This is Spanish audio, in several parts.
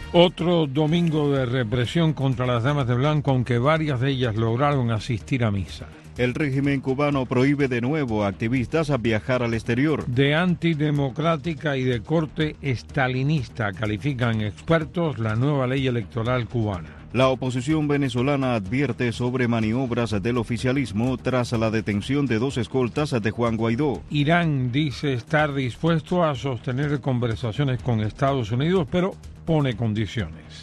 Otro domingo de represión contra las damas de blanco, aunque varias de ellas lograron asistir a misa. El régimen cubano prohíbe de nuevo a activistas a viajar al exterior. De antidemocrática y de corte estalinista califican expertos la nueva ley electoral cubana. La oposición venezolana advierte sobre maniobras del oficialismo tras la detención de 2 escoltas de Juan Guaidó. Irán dice estar dispuesto a sostener conversaciones con Estados Unidos, pero pone condiciones.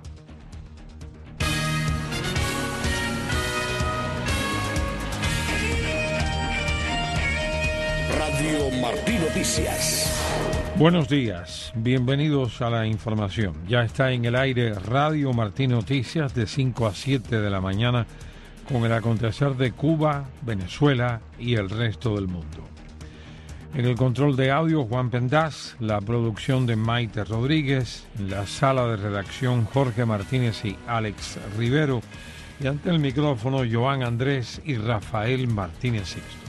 Radio Martí Noticias. Buenos días, bienvenidos a la información. Ya está en el aire Radio Martí Noticias de 5 a 7 de la mañana con el acontecer de Cuba, Venezuela y el resto del mundo. En el control de audio, Juan Pendaz, la producción de Maite Rodríguez, en la sala de redacción Jorge Martínez y Alex Rivero, y ante el micrófono Joan Andrés y Rafael Martínez Sixto.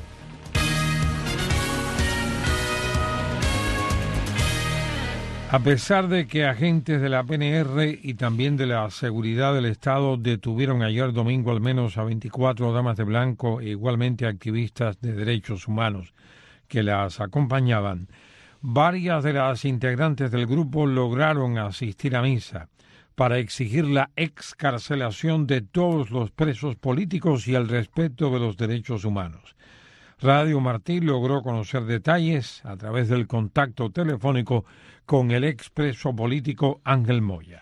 A pesar de que agentes de la PNR y también de la Seguridad del Estado detuvieron ayer domingo al menos a 24 damas de blanco e igualmente activistas de derechos humanos que las acompañaban, varias de las integrantes del grupo lograron asistir a misa para exigir la excarcelación de todos los presos políticos y el respeto de los derechos humanos. Radio Martí logró conocer detalles a través del contacto telefónico con el expreso político Ángel Moya.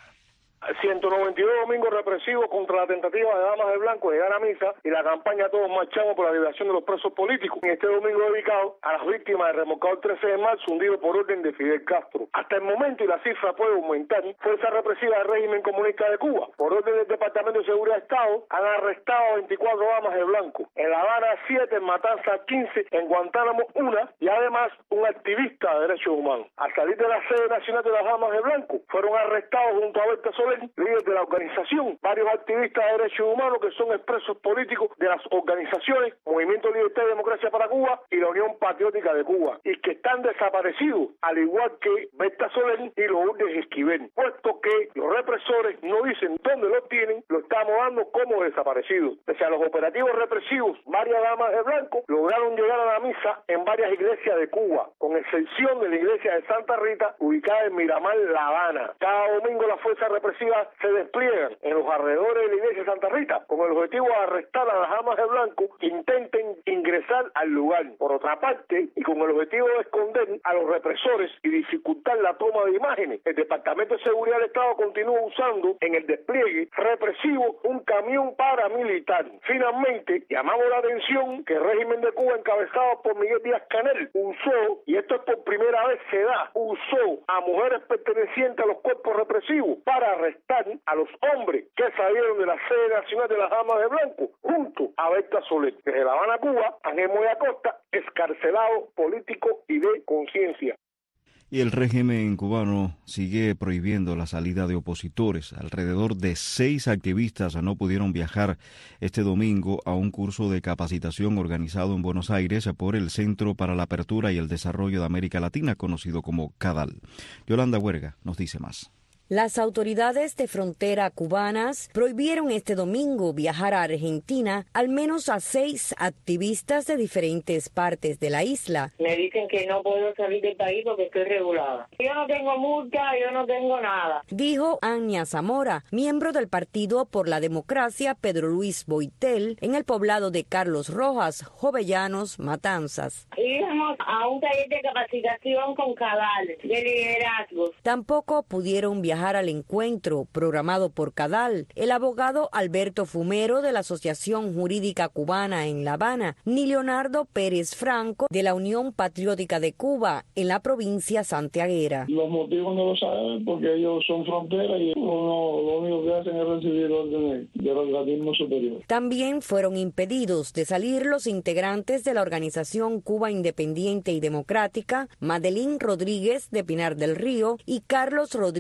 192 domingos represivos contra la tentativa de damas de blanco de llegar a misa y la campaña Todos Marchamos por la liberación de los presos políticos. En este domingo dedicado a las víctimas del remolcador 13 de marzo hundido por orden de Fidel Castro. Hasta el momento, y la cifra puede aumentar, fuerza represiva del régimen comunista de Cuba, por orden del Departamento de Seguridad de Estado, han arrestado a 24 damas de blanco. En La Habana 7, en Matanzas 15, en Guantánamo 1 y además un activista de derechos humanos. Al salir de la sede nacional de las damas de blanco, fueron arrestados junto a Berta Soler, líder de la organización, varios activistas de derechos humanos que son expresos políticos de las organizaciones Movimiento Libertad y Democracia para Cuba y la Unión Patriótica de Cuba, y que están desaparecidos, al igual que Berta Soler y Lourdes Esquivel, puesto que los represores no dicen dónde los tienen, lo estamos dando como desaparecidos. Pese a los operativos represivos, varias damas de blanco lograron llegar a la misa en varias iglesias de Cuba, con excepción de la iglesia de Santa Rita, ubicada en Miramar, La Habana. Cada domingo la fuerza represiva se despliegan en los alrededores de la iglesia de Santa Rita con el objetivo de arrestar a las damas de blanco que intenten ingresar al lugar. Por otra parte, y con el objetivo de esconder a los represores y dificultar la toma de imágenes, el Departamento de Seguridad del Estado continúa usando en el despliegue represivo un camión paramilitar. Finalmente, llamamos la atención que el régimen de Cuba, encabezado por Miguel Díaz-Canel, usó, y esto es por primera vez se da, usó a mujeres pertenecientes a los cuerpos represivos para arrestar a los hombres que salieron de la sede nacional de las damas de blanco junto a Berta Soler. Desde La Habana, Cuba, Ángel Moya Costa, excarcelado político y de conciencia. Y el régimen cubano sigue prohibiendo la salida de opositores. Alrededor de 6 activistas no pudieron viajar este domingo a un curso de capacitación organizado en Buenos Aires por el Centro para la Apertura y el Desarrollo de América Latina, conocido como CADAL. Yolanda Huerga nos dice más. Las autoridades de frontera cubanas prohibieron este domingo viajar a Argentina al menos a 6 activistas de diferentes partes de la isla. Me dicen que no puedo salir del país porque estoy regulada. Yo no tengo multa, yo no tengo nada, dijo Ania Zamora, miembro del Partido por la Democracia Pedro Luis Boitel, en el poblado de Carlos Rojas, Jovellanos, Matanzas. Íbamos a un taller de capacitación con CADAL, de liderazgo. Tampoco pudieron viajar al encuentro programado por CADAL el abogado Alberto Fumero de la Asociación Jurídica Cubana en La Habana, ni Leonardo Pérez Franco de la Unión Patriótica de Cuba en la provincia santiaguera. Los motivos no lo saben porque ellos son frontera y lo único que hacen es recibir órdenes del organismo superior. También fueron impedidos de salir los integrantes de la organización Cuba Independiente y Democrática, Madeline Rodríguez de Pinar del Río y Carlos Rodríguez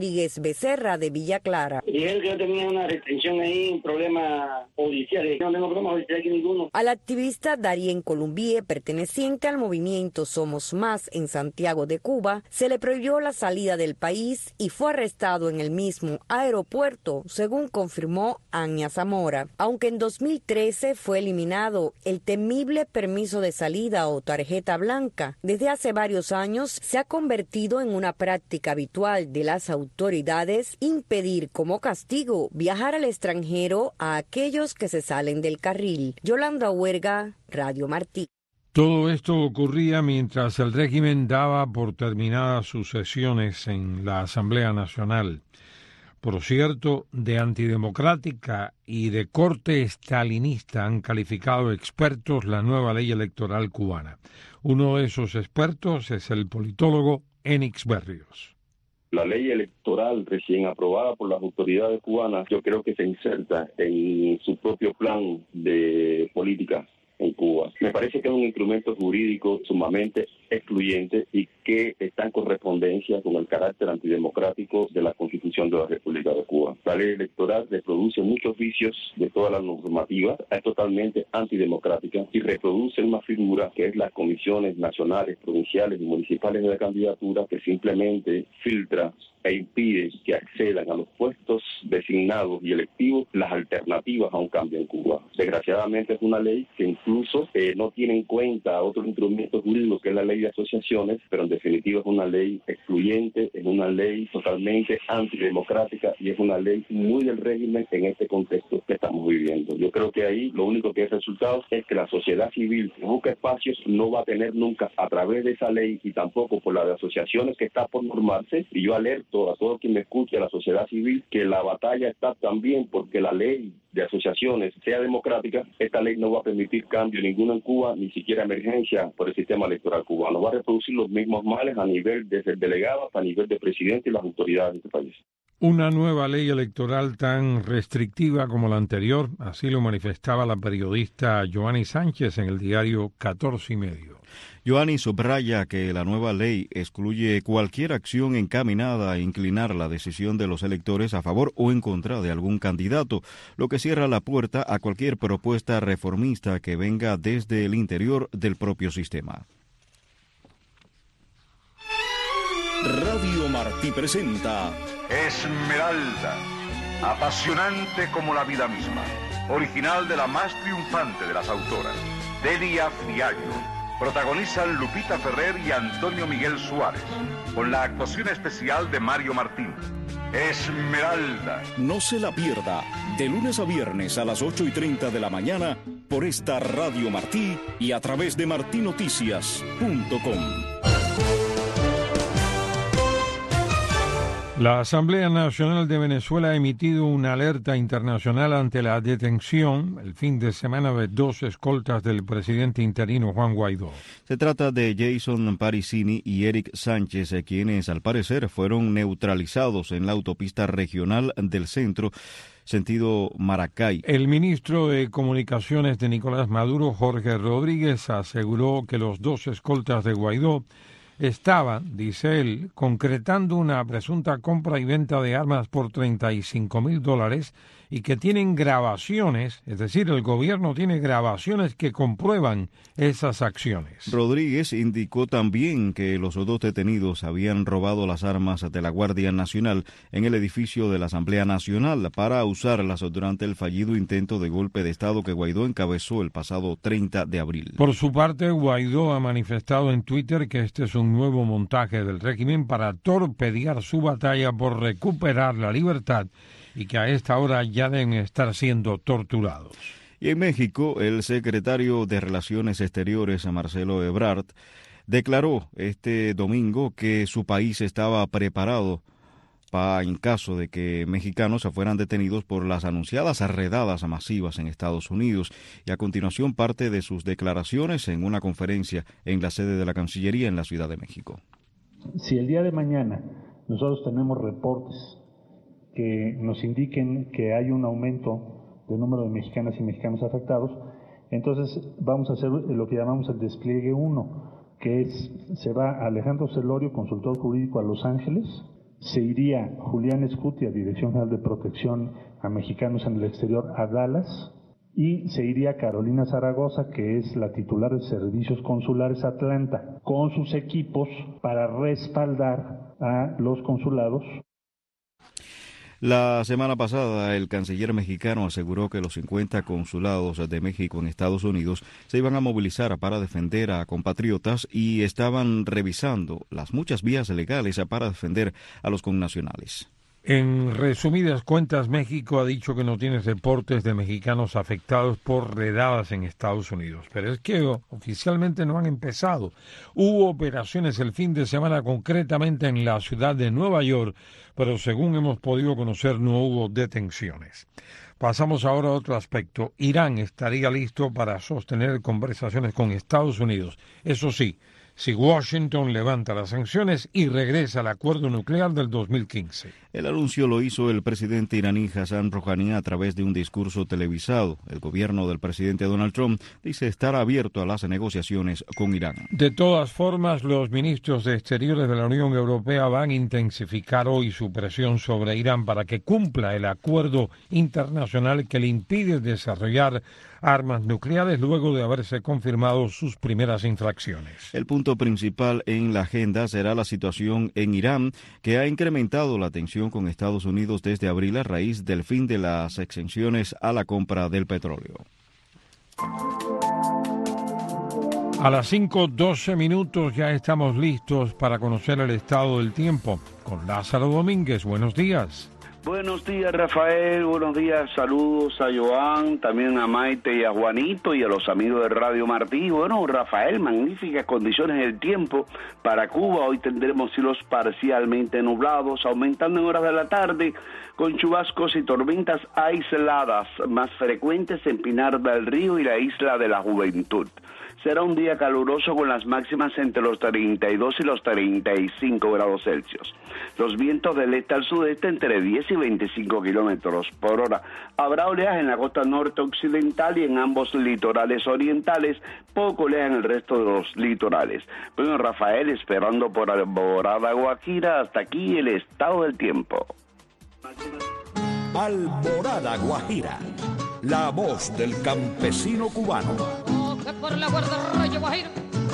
Becerra de Villa Clara. Dijeron que yo tenía una restricción ahí, un problema judicial. No tengo problema judicial aquí ninguno. Al activista Darien Columbie, perteneciente al movimiento Somos Más en Santiago de Cuba, se le prohibió la salida del país y fue arrestado en el mismo aeropuerto, según confirmó Ania Zamora. Aunque en 2013 fue eliminado el temible permiso de salida o tarjeta blanca, desde hace varios años se ha convertido en una práctica habitual de las autoridades impedir como castigo viajar al extranjero a aquellos que se salen del carril. Yolanda Huerga, Radio Martí. Todo esto ocurría mientras el régimen daba por terminadas sus sesiones en la Asamblea Nacional. Por cierto, de antidemocrática y de corte estalinista han calificado expertos la nueva ley electoral cubana. Uno de esos expertos es el politólogo Enix Berrios. La ley electoral recién aprobada por las autoridades cubanas, yo creo que se inserta en su propio plan de política en Cuba. Me parece que es un instrumento jurídico sumamente excluyente y que está en correspondencia con el carácter antidemocrático de la Constitución de la República de Cuba. La ley electoral reproduce muchos vicios de toda la normativa, es totalmente antidemocrática y reproduce una figura que es las comisiones nacionales, provinciales y municipales de la candidatura, que simplemente filtra e impide que accedan a los puestos designados y electivos las alternativas a un cambio en Cuba. Desgraciadamente es una ley que incluso no tiene en cuenta otro instrumento jurídico que es la ley de asociaciones, pero en definitiva es una ley excluyente, es una ley totalmente antidemocrática y es una ley muy del régimen en este contexto que estamos viviendo. Yo creo que ahí lo único que es resultado es que la sociedad civil que busca espacios no va a tener nunca a través de esa ley y tampoco por la de asociaciones que está por normarse, y yo alerto a todo quien me escuche, a la sociedad civil, que la batalla está también porque la ley de asociaciones sea democrática. Esta ley no va a permitir cambio ninguno en Cuba, ni siquiera emergencia por el sistema electoral cubano. Va a reproducir los mismos males a nivel desde el delegado hasta a nivel de presidente y las autoridades de este país. Una nueva ley electoral tan restrictiva como la anterior, así lo manifestaba la periodista Joanny Sánchez en el diario 14 y Medio. Joanny subraya que la nueva ley excluye cualquier acción encaminada a inclinar la decisión de los electores a favor o en contra de algún candidato, lo que cierra la puerta a cualquier propuesta reformista que venga desde el interior del propio sistema. Radio Martí presenta Esmeralda, apasionante como la vida misma, original de la más triunfante de las autoras, Delia Fiallo. Protagonizan Lupita Ferrer y Antonio Miguel Suárez, con la actuación especial de Mario Martín. Esmeralda. No se la pierda, de lunes a viernes a las 8:30 de la mañana, por esta Radio Martí y a través de martinoticias.com. La Asamblea Nacional de Venezuela ha emitido una alerta internacional ante la detención el fin de semana de 2 escoltas del presidente interino Juan Guaidó. Se trata de Jason Parisini y Eric Sánchez, quienes al parecer fueron neutralizados en la autopista regional del centro, sentido Maracay. El ministro de Comunicaciones de Nicolás Maduro, Jorge Rodríguez, aseguró que los 2 escoltas de Guaidó estaban, dice él, concretando una presunta compra y venta de armas por $35,000 y que tienen grabaciones, es decir, el gobierno tiene grabaciones que comprueban esas acciones. Rodríguez indicó también que los 2 detenidos habían robado las armas de la Guardia Nacional en el edificio de la Asamblea Nacional para usarlas durante el fallido intento de golpe de Estado que Guaidó encabezó el pasado 30 de abril. Por su parte, Guaidó ha manifestado en Twitter que este es un nuevo montaje del régimen para torpedear su batalla por recuperar la libertad y que a esta hora ya deben estar siendo torturados. Y en México, el secretario de Relaciones Exteriores, Marcelo Ebrard, declaró este domingo que su país estaba preparado en caso de que mexicanos fueran detenidos por las anunciadas redadas masivas en Estados Unidos. Y a continuación parte de sus declaraciones en una conferencia en la sede de la Cancillería en la Ciudad de México. Si el día de mañana nosotros tenemos reportes que nos indiquen que hay un aumento del número de mexicanas y mexicanos afectados, entonces vamos a hacer lo que llamamos el despliegue 1, que es, se va Alejandro Celorio, consultor jurídico, a Los Ángeles, se iría Julián Escutia, Dirección General de Protección a Mexicanos en el Exterior, a Dallas, y se iría Carolina Zaragoza, que es la titular de Servicios Consulares Atlanta, con sus equipos para respaldar a los consulados. La semana pasada, el canciller mexicano aseguró que los 50 consulados de México en Estados Unidos se iban a movilizar para defender a compatriotas y estaban revisando las muchas vías legales para defender a los connacionales. En resumidas cuentas, México ha dicho que no tiene reportes de mexicanos afectados por redadas en Estados Unidos, pero es que oficialmente no han empezado. Hubo operaciones el fin de semana, concretamente en la ciudad de Nueva York, pero según hemos podido conocer no hubo detenciones. Pasamos ahora a otro aspecto. Irán estaría listo para sostener conversaciones con Estados Unidos. Eso sí, si Washington levanta las sanciones y regresa al acuerdo nuclear del 2015. El anuncio lo hizo el presidente iraní Hassan Rouhani a través de un discurso televisado. El gobierno del presidente Donald Trump dice estar abierto a las negociaciones con Irán. De todas formas, los ministros de Exteriores de la Unión Europea van a intensificar hoy su presión sobre Irán para que cumpla el acuerdo internacional que le impide desarrollar armas nucleares luego de haberse confirmado sus primeras infracciones. El punto principal en la agenda será la situación en Irán, que ha incrementado la tensión con Estados Unidos desde abril a raíz del fin de las exenciones a la compra del petróleo. A las 5:12 ya estamos listos para conocer el estado del tiempo. Con Lázaro Domínguez, buenos días. Buenos días, Rafael, buenos días, saludos a Joan, también a Maite y a Juanito y a los amigos de Radio Martí. Bueno, Rafael, magníficas condiciones del tiempo para Cuba. Hoy tendremos cielos parcialmente nublados, aumentando en horas de la tarde, con chubascos y tormentas aisladas, más frecuentes en Pinar del Río y la Isla de la Juventud. Será un día caluroso con las máximas entre los 32 y los 35 grados Celsius. Los vientos del este al sudeste entre 10 y 25 kilómetros por hora. Habrá oleaje en la costa norte occidental y en ambos litorales orientales, poco oleaje en el resto de los litorales. Bueno, Rafael, esperando por Alborada Guajira, hasta aquí el estado del tiempo. Alborada Guajira, la voz del campesino cubano. Por la guardarraya Guajira.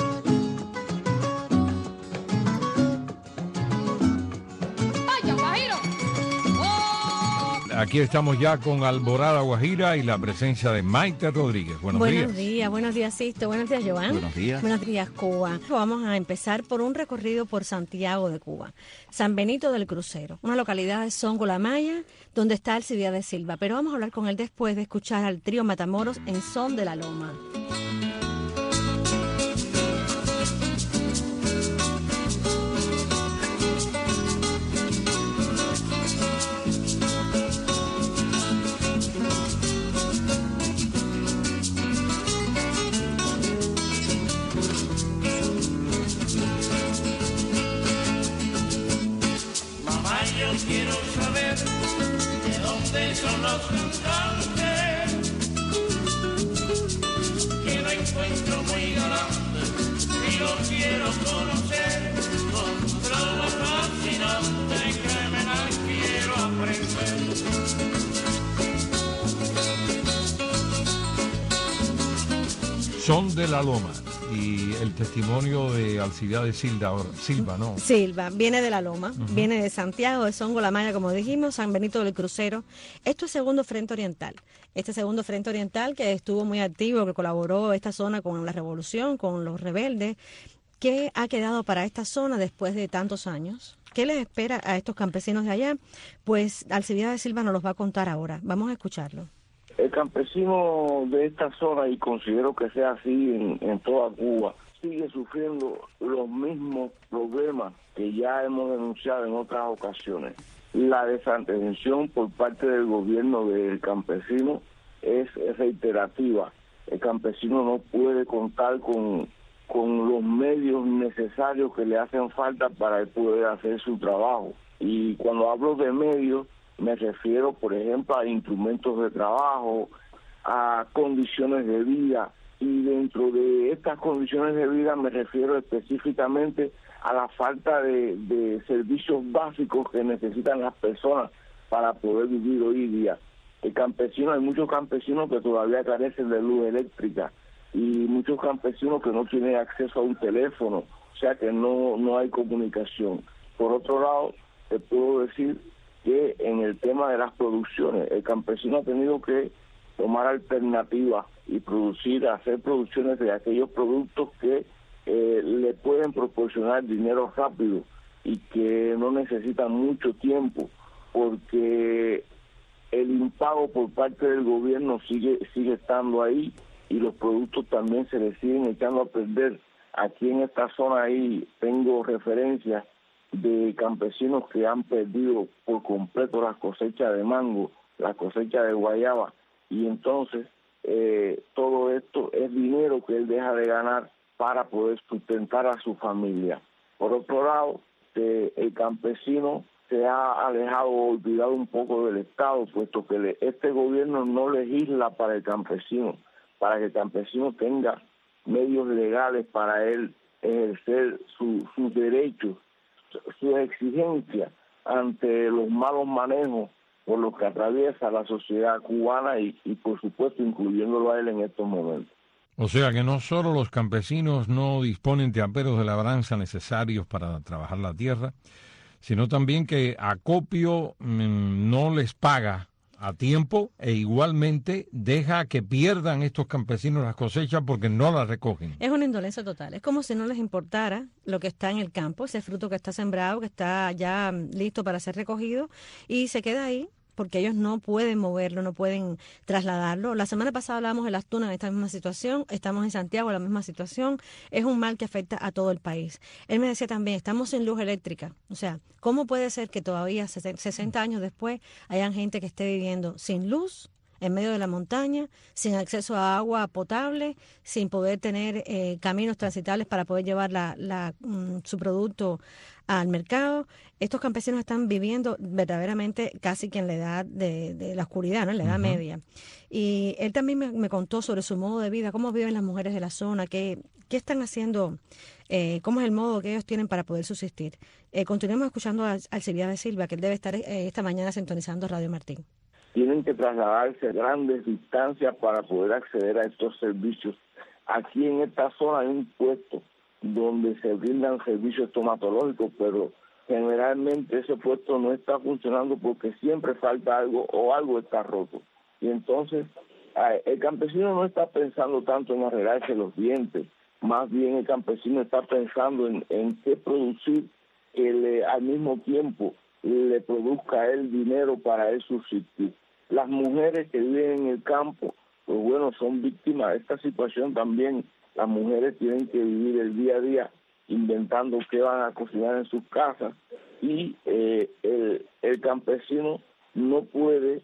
¡Vaya, Guajiro! ¡Oh! Aquí estamos ya con Alborada Guajira y la presencia de Maite Rodríguez. Buenos días, Sisto. Buenos días, Joan. Buenos días. Buenos días, Cuba. Vamos a empezar por un recorrido por Santiago de Cuba. San Benito del Crucero, una localidad de Songo La Maya, donde está Alcibiades Silva. Pero vamos a hablar con él después de escuchar al trío Matamoros en Son de la Loma. Quiero saber de dónde son los cantantes, que la encuentro muy galante y lo quiero conocer, con su trama fascinante que me la quiero aprender. Son de la Loma. Y el testimonio de Alcibiades Silva, ¿no? Silva, viene de la Loma, viene de Santiago, de Songo La Maya, como dijimos, San Benito del Crucero. Esto es Segundo Frente Oriental. Este Segundo Frente Oriental que estuvo muy activo, que colaboró esta zona con la revolución, con los rebeldes. ¿Qué ha quedado para esta zona después de tantos años? ¿Qué les espera a estos campesinos de allá? Pues Alcibiades Silva nos los va a contar ahora. Vamos a escucharlo. El campesino de esta zona, y considero que sea así en toda Cuba, sigue sufriendo los mismos problemas que ya hemos denunciado en otras ocasiones. La desatención por parte del gobierno del campesino es reiterativa. El campesino no puede contar con los medios necesarios que le hacen falta para él poder hacer su trabajo. Y cuando hablo de medios, me refiero, por ejemplo, a instrumentos de trabajo, a condiciones de vida y dentro de estas condiciones de vida me refiero específicamente a la falta de servicios básicos que necesitan las personas para poder vivir hoy día. Hay muchos campesinos que todavía carecen de luz eléctrica y muchos campesinos que no tienen acceso a un teléfono, o sea que no hay comunicación. Por otro lado, te puedo decir que en el tema de las producciones, el campesino ha tenido que tomar alternativas y hacer producciones de aquellos productos que le pueden proporcionar dinero rápido y que no necesitan mucho tiempo, porque el impago por parte del gobierno sigue estando ahí y los productos también se le siguen echando a perder. Aquí en esta zona ahí tengo referencias de campesinos que han perdido por completo la cosecha de mango, la cosecha de guayaba, y entonces todo esto es dinero que él deja de ganar para poder sustentar a su familia. Por otro lado, el campesino se ha alejado o olvidado un poco del Estado, puesto que este gobierno no legisla para el campesino, para que el campesino tenga medios legales para él ejercer sus derechos, sus exigencias ante los malos manejos por los que atraviesa la sociedad cubana y por supuesto incluyéndolo a él en estos momentos. O sea que no solo los campesinos no disponen de aperos de labranza necesarios para trabajar la tierra, sino también que Acopio no les paga a tiempo e igualmente deja que pierdan estos campesinos las cosechas porque no las recogen. Es una indolencia total. Es como si no les importara lo que está en el campo, ese fruto que está sembrado, que está ya listo para ser recogido, y se queda ahí porque ellos no pueden moverlo, no pueden trasladarlo. La semana pasada hablábamos de las tunas en esta misma situación, estamos en Santiago en la misma situación, es un mal que afecta a todo el país. Él me decía también, estamos sin luz eléctrica, o sea, ¿cómo puede ser que todavía 60 años después hayan gente que esté viviendo sin luz, en medio de la montaña, sin acceso a agua potable, sin poder tener caminos transitables para poder llevar su producto al mercado? Estos campesinos están viviendo verdaderamente casi que en la edad de la oscuridad, ¿no? En la edad media. Y él también me contó sobre su modo de vida, cómo viven las mujeres de la zona, qué están haciendo, cómo es el modo que ellos tienen para poder subsistir. Continuemos escuchando a Alcibiades Silva, que él debe estar esta mañana sintonizando Radio Martín. Tienen que trasladarse a grandes distancias para poder acceder a estos servicios. Aquí en esta zona hay un puesto donde se brindan servicios estomatológicos, pero generalmente ese puesto no está funcionando porque siempre falta algo o algo está roto. Y entonces el campesino no está pensando tanto en arreglarse los dientes, más bien el campesino está pensando en qué producir que al mismo tiempo le produzca a él dinero para él subsistir. Las mujeres que viven en el campo, pues bueno, son víctimas de esta situación también. Las mujeres tienen que vivir el día a día inventando qué van a cocinar en sus casas y el campesino no puede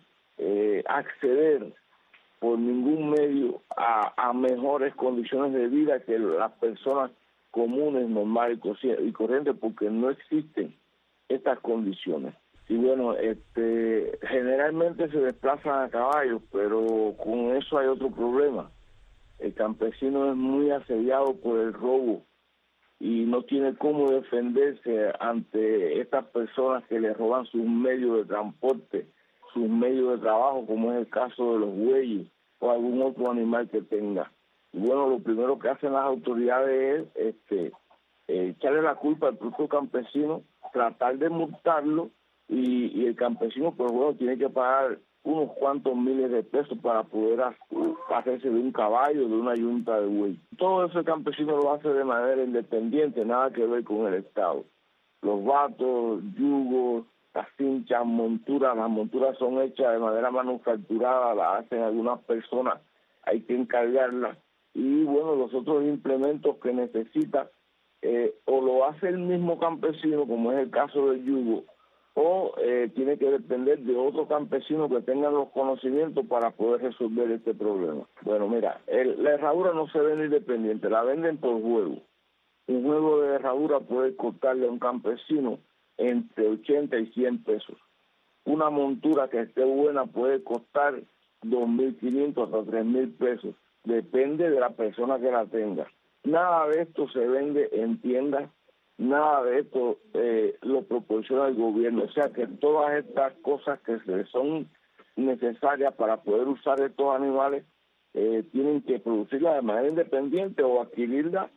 acceder por ningún medio a mejores condiciones de vida que las personas comunes, normales y corrientes, porque no existen estas condiciones. Y bueno, generalmente se desplazan a caballo, pero con eso hay otro problema. El campesino es muy asediado por el robo y no tiene cómo defenderse ante estas personas que le roban sus medios de transporte, sus medios de trabajo, como es el caso de los bueyes o algún otro animal que tenga. Y bueno, lo primero que hacen las autoridades es echarle la culpa al propio campesino, tratar de multarlo, y el campesino, pues bueno, tiene que pagar unos cuantos miles de pesos para poder hacerse de un caballo, de una yunta de buey. Todo eso el campesino lo hace de manera independiente, nada que ver con el Estado. Los vatos, yugos, las cinchas, monturas, las monturas son hechas de manera manufacturada, las hacen algunas personas, hay que encargarlas. Y bueno, los otros implementos que necesita, o lo hace el mismo campesino, como es el caso del yugo, o tiene que depender de otro campesino que tenga los conocimientos para poder resolver este problema. Bueno, mira, la herradura no se vende independiente, la venden por juego. Un juego de herradura puede costarle a un campesino entre 80 y 100 pesos. Una montura que esté buena puede costar 2.500 hasta 3.000 pesos. depende de la persona que la tenga. Nada de esto se vende en tiendas, nada de esto lo proporciona el gobierno. O sea que todas estas cosas que son necesarias para poder usar estos animales tienen que producirlas de manera independiente o adquirirlas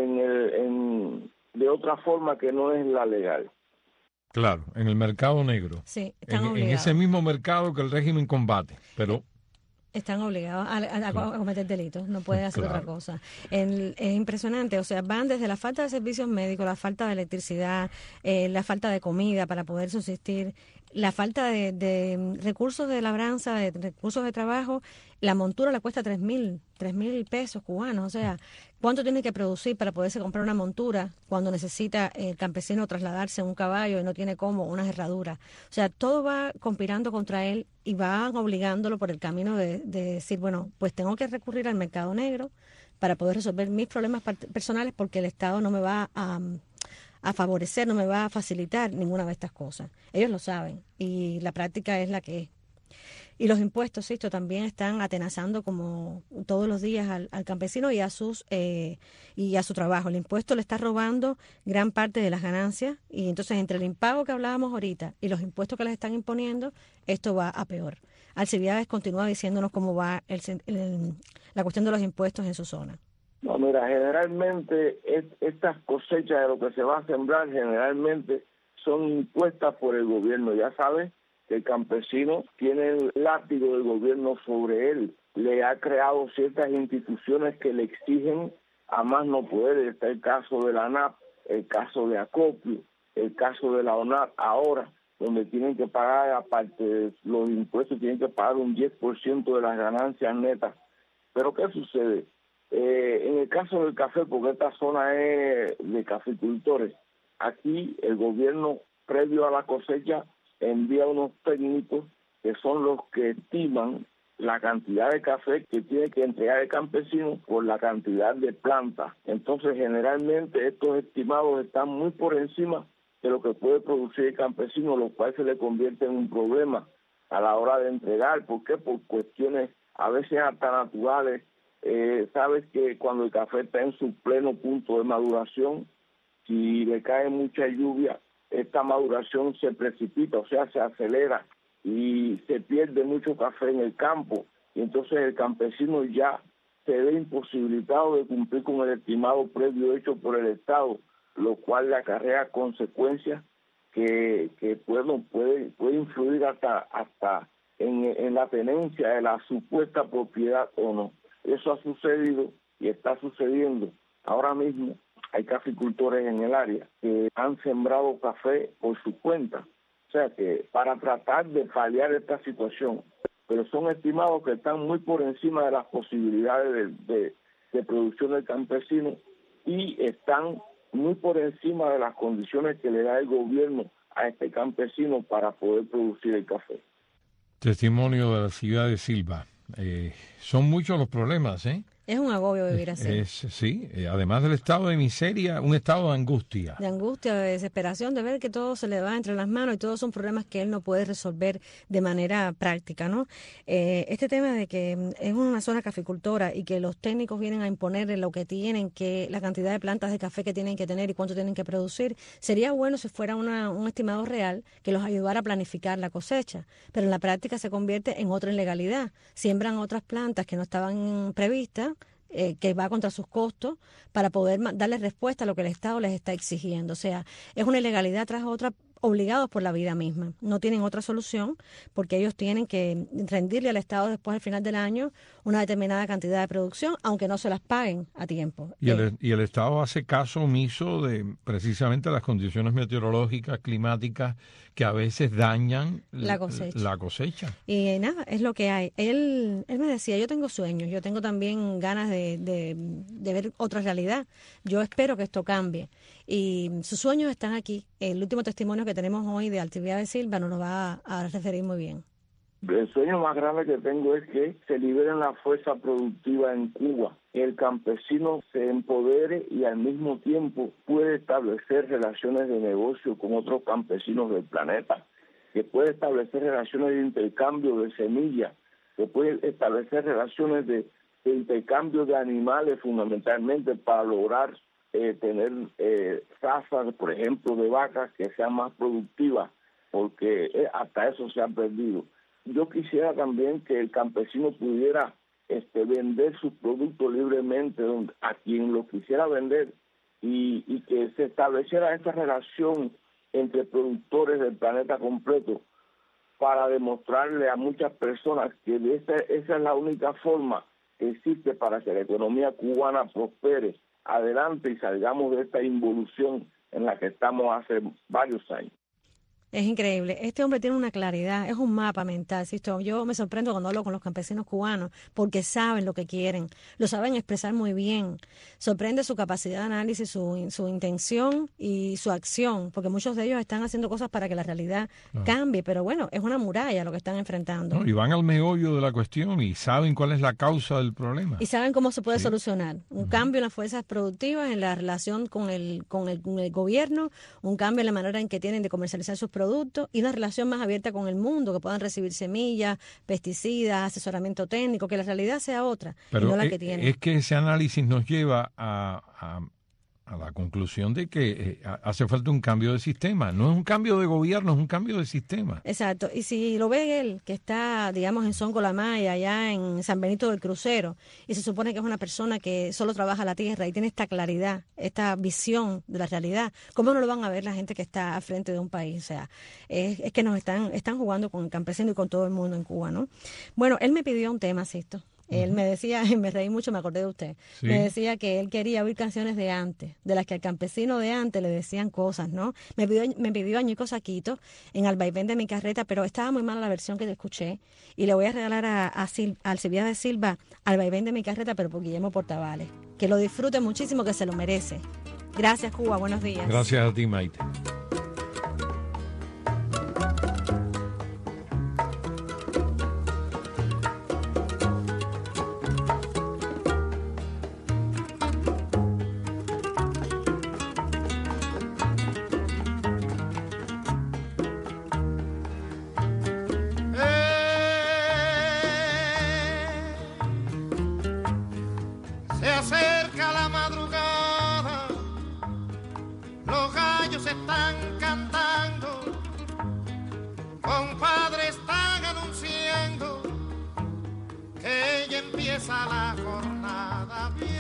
de otra forma que no es la legal. Claro, en el mercado negro. Sí, están en obligados. ese mismo mercado que el régimen combate, pero... Están obligados a cometer delitos, no pueden hacer Claro. otra cosa. Es impresionante, o sea, van desde la falta de servicios médicos, la falta de electricidad, la falta de comida para poder subsistir, la falta de recursos de labranza, de recursos de trabajo. La montura le cuesta 3.000 pesos cubanos, o sea, ¿cuánto tiene que producir para poderse comprar una montura cuando necesita el campesino trasladarse en un caballo y no tiene cómo, unas herraduras? O sea, todo va conspirando contra él y van obligándolo por el camino de decir, bueno, pues tengo que recurrir al mercado negro para poder resolver mis problemas personales porque el Estado no me va a favorecer, no me va a facilitar ninguna de estas cosas. Ellos lo saben y la práctica es la que es. Y los impuestos, esto también están atenazando como todos los días al campesino y a su trabajo. El impuesto le está robando gran parte de las ganancias y entonces entre el impago que hablábamos ahorita y los impuestos que les están imponiendo, esto va a peor. Alcibiades continúa diciéndonos cómo va la cuestión de los impuestos en su zona. No, mira, generalmente estas cosechas de lo que se va a sembrar generalmente son impuestas por el gobierno, ya sabes. El campesino tiene el látigo del gobierno sobre él. Le ha creado ciertas instituciones que le exigen a más no poder. Está el caso de la ANAP, el caso de Acopio, el caso de la ONAP ahora, donde tienen que pagar, aparte de los impuestos, tienen que pagar un 10% de las ganancias netas. Pero ¿qué sucede? En el caso del café, porque esta zona es de caficultores, aquí el gobierno, previo a la cosecha, envía unos técnicos que son los que estiman la cantidad de café que tiene que entregar el campesino por la cantidad de plantas. Entonces, generalmente estos estimados están muy por encima de lo que puede producir el campesino, lo cual se le convierte en un problema a la hora de entregar. ¿Por qué? Por cuestiones a veces hasta naturales. Sabes que cuando el café está en su pleno punto de maduración, si le cae mucha lluvia, esta maduración se precipita, o sea, se acelera y se pierde mucho café en el campo. Y entonces el campesino ya se ve imposibilitado de cumplir con el estimado previo hecho por el Estado, lo cual le acarrea consecuencias que puede influir hasta en la tenencia de la supuesta propiedad o no. Eso ha sucedido y está sucediendo ahora mismo. Hay caficultores en el área que han sembrado café por su cuenta, o sea que para tratar de paliar esta situación, pero son estimados que están muy por encima de las posibilidades de producción del campesino y están muy por encima de las condiciones que le da el gobierno a este campesino para poder producir el café. Testimonio de la ciudad de Silva. Son muchos los problemas, ¿eh? Es un agobio vivir así. Sí, además del estado de miseria, un estado de angustia. De angustia, de desesperación, de ver que todo se le va entre las manos y todos son problemas que él no puede resolver de manera práctica, ¿no? Este tema de que es una zona caficultora y que los técnicos vienen a imponerle lo que tienen, que la cantidad de plantas de café que tienen que tener y cuánto tienen que producir, sería bueno si fuera un estimado real que los ayudara a planificar la cosecha, pero en la práctica se convierte en otra ilegalidad. Siembran otras plantas que no estaban previstas, que va contra sus costos para poder darle respuesta a lo que el Estado les está exigiendo. O sea, es una ilegalidad tras otra, obligados por la vida misma. No tienen otra solución porque ellos tienen que rendirle al Estado después al final del año una determinada cantidad de producción, aunque no se las paguen a tiempo. Y el Estado hace caso omiso de precisamente las condiciones meteorológicas, climáticas, que a veces dañan la cosecha. Y nada, es lo que hay. Él me decía, yo tengo sueños, yo tengo también ganas de ver otra realidad. Yo espero que esto cambie. Y sus sueños están aquí. El último testimonio que tenemos hoy de Alcibiades Silva nos lo va a referir muy bien. El sueño más grande que tengo es que se libere la fuerza productiva en Cuba, que el campesino se empodere y al mismo tiempo puede establecer relaciones de negocio con otros campesinos del planeta, que puede establecer relaciones de intercambio de semillas, que puede establecer relaciones de intercambio de animales fundamentalmente para lograr tener razas, por ejemplo, de vacas que sean más productivas, porque hasta eso se ha perdido. Yo quisiera también que el campesino pudiera vender sus productos libremente a quien lo quisiera vender y que se estableciera esta relación entre productores del planeta completo para demostrarle a muchas personas que esa es la única forma que existe para que la economía cubana prospere adelante y salgamos de esta involución en la que estamos hace varios años. Es increíble. Este hombre tiene una claridad, es un mapa mental. ¿Sisto? Yo me sorprendo cuando hablo con los campesinos cubanos porque saben lo que quieren, lo saben expresar muy bien. Sorprende su capacidad de análisis, su intención y su acción, porque muchos de ellos están haciendo cosas para que la realidad cambie, pero bueno, es una muralla lo que están enfrentando. No, y van al meollo de la cuestión y saben cuál es la causa del problema. Y saben cómo se puede solucionar. Un cambio en las fuerzas productivas, en la relación con el gobierno, un cambio en la manera en que tienen de comercializar sus productos y una relación más abierta con el mundo, que puedan recibir semillas, pesticidas, asesoramiento técnico, que la realidad sea otra, pero y no la que tienen. Es que ese análisis nos lleva a la conclusión de que hace falta un cambio de sistema. No es un cambio de gobierno, es un cambio de sistema. Exacto. Y si lo ve él, que está, digamos, en Songolamaya, allá en San Benito del Crucero, y se supone que es una persona que solo trabaja la tierra y tiene esta claridad, esta visión de la realidad, ¿cómo no lo van a ver la gente que está al frente de un país? O sea, es que nos están jugando con el campesino y con todo el mundo en Cuba, ¿no? Bueno, él me pidió un tema, Sisto. Él me decía, y me reí mucho, me acordé de usted, me decía que él quería oír canciones de antes, de las que al campesino de antes le decían cosas, ¿no? Me pidió Añico Saquito en Al vaivén de mi carreta, pero estaba muy mala la versión que le escuché, y le voy a regalar a Alcibiades Silva Al vaivén de mi carreta, pero por Guillermo Portavales. Que lo disfrute muchísimo, que se lo merece. Gracias, Cuba, buenos días. Gracias a ti, Maite. Se acerca la madrugada, los gallos están cantando, compadre, están anunciando que ya empieza la jornada bien.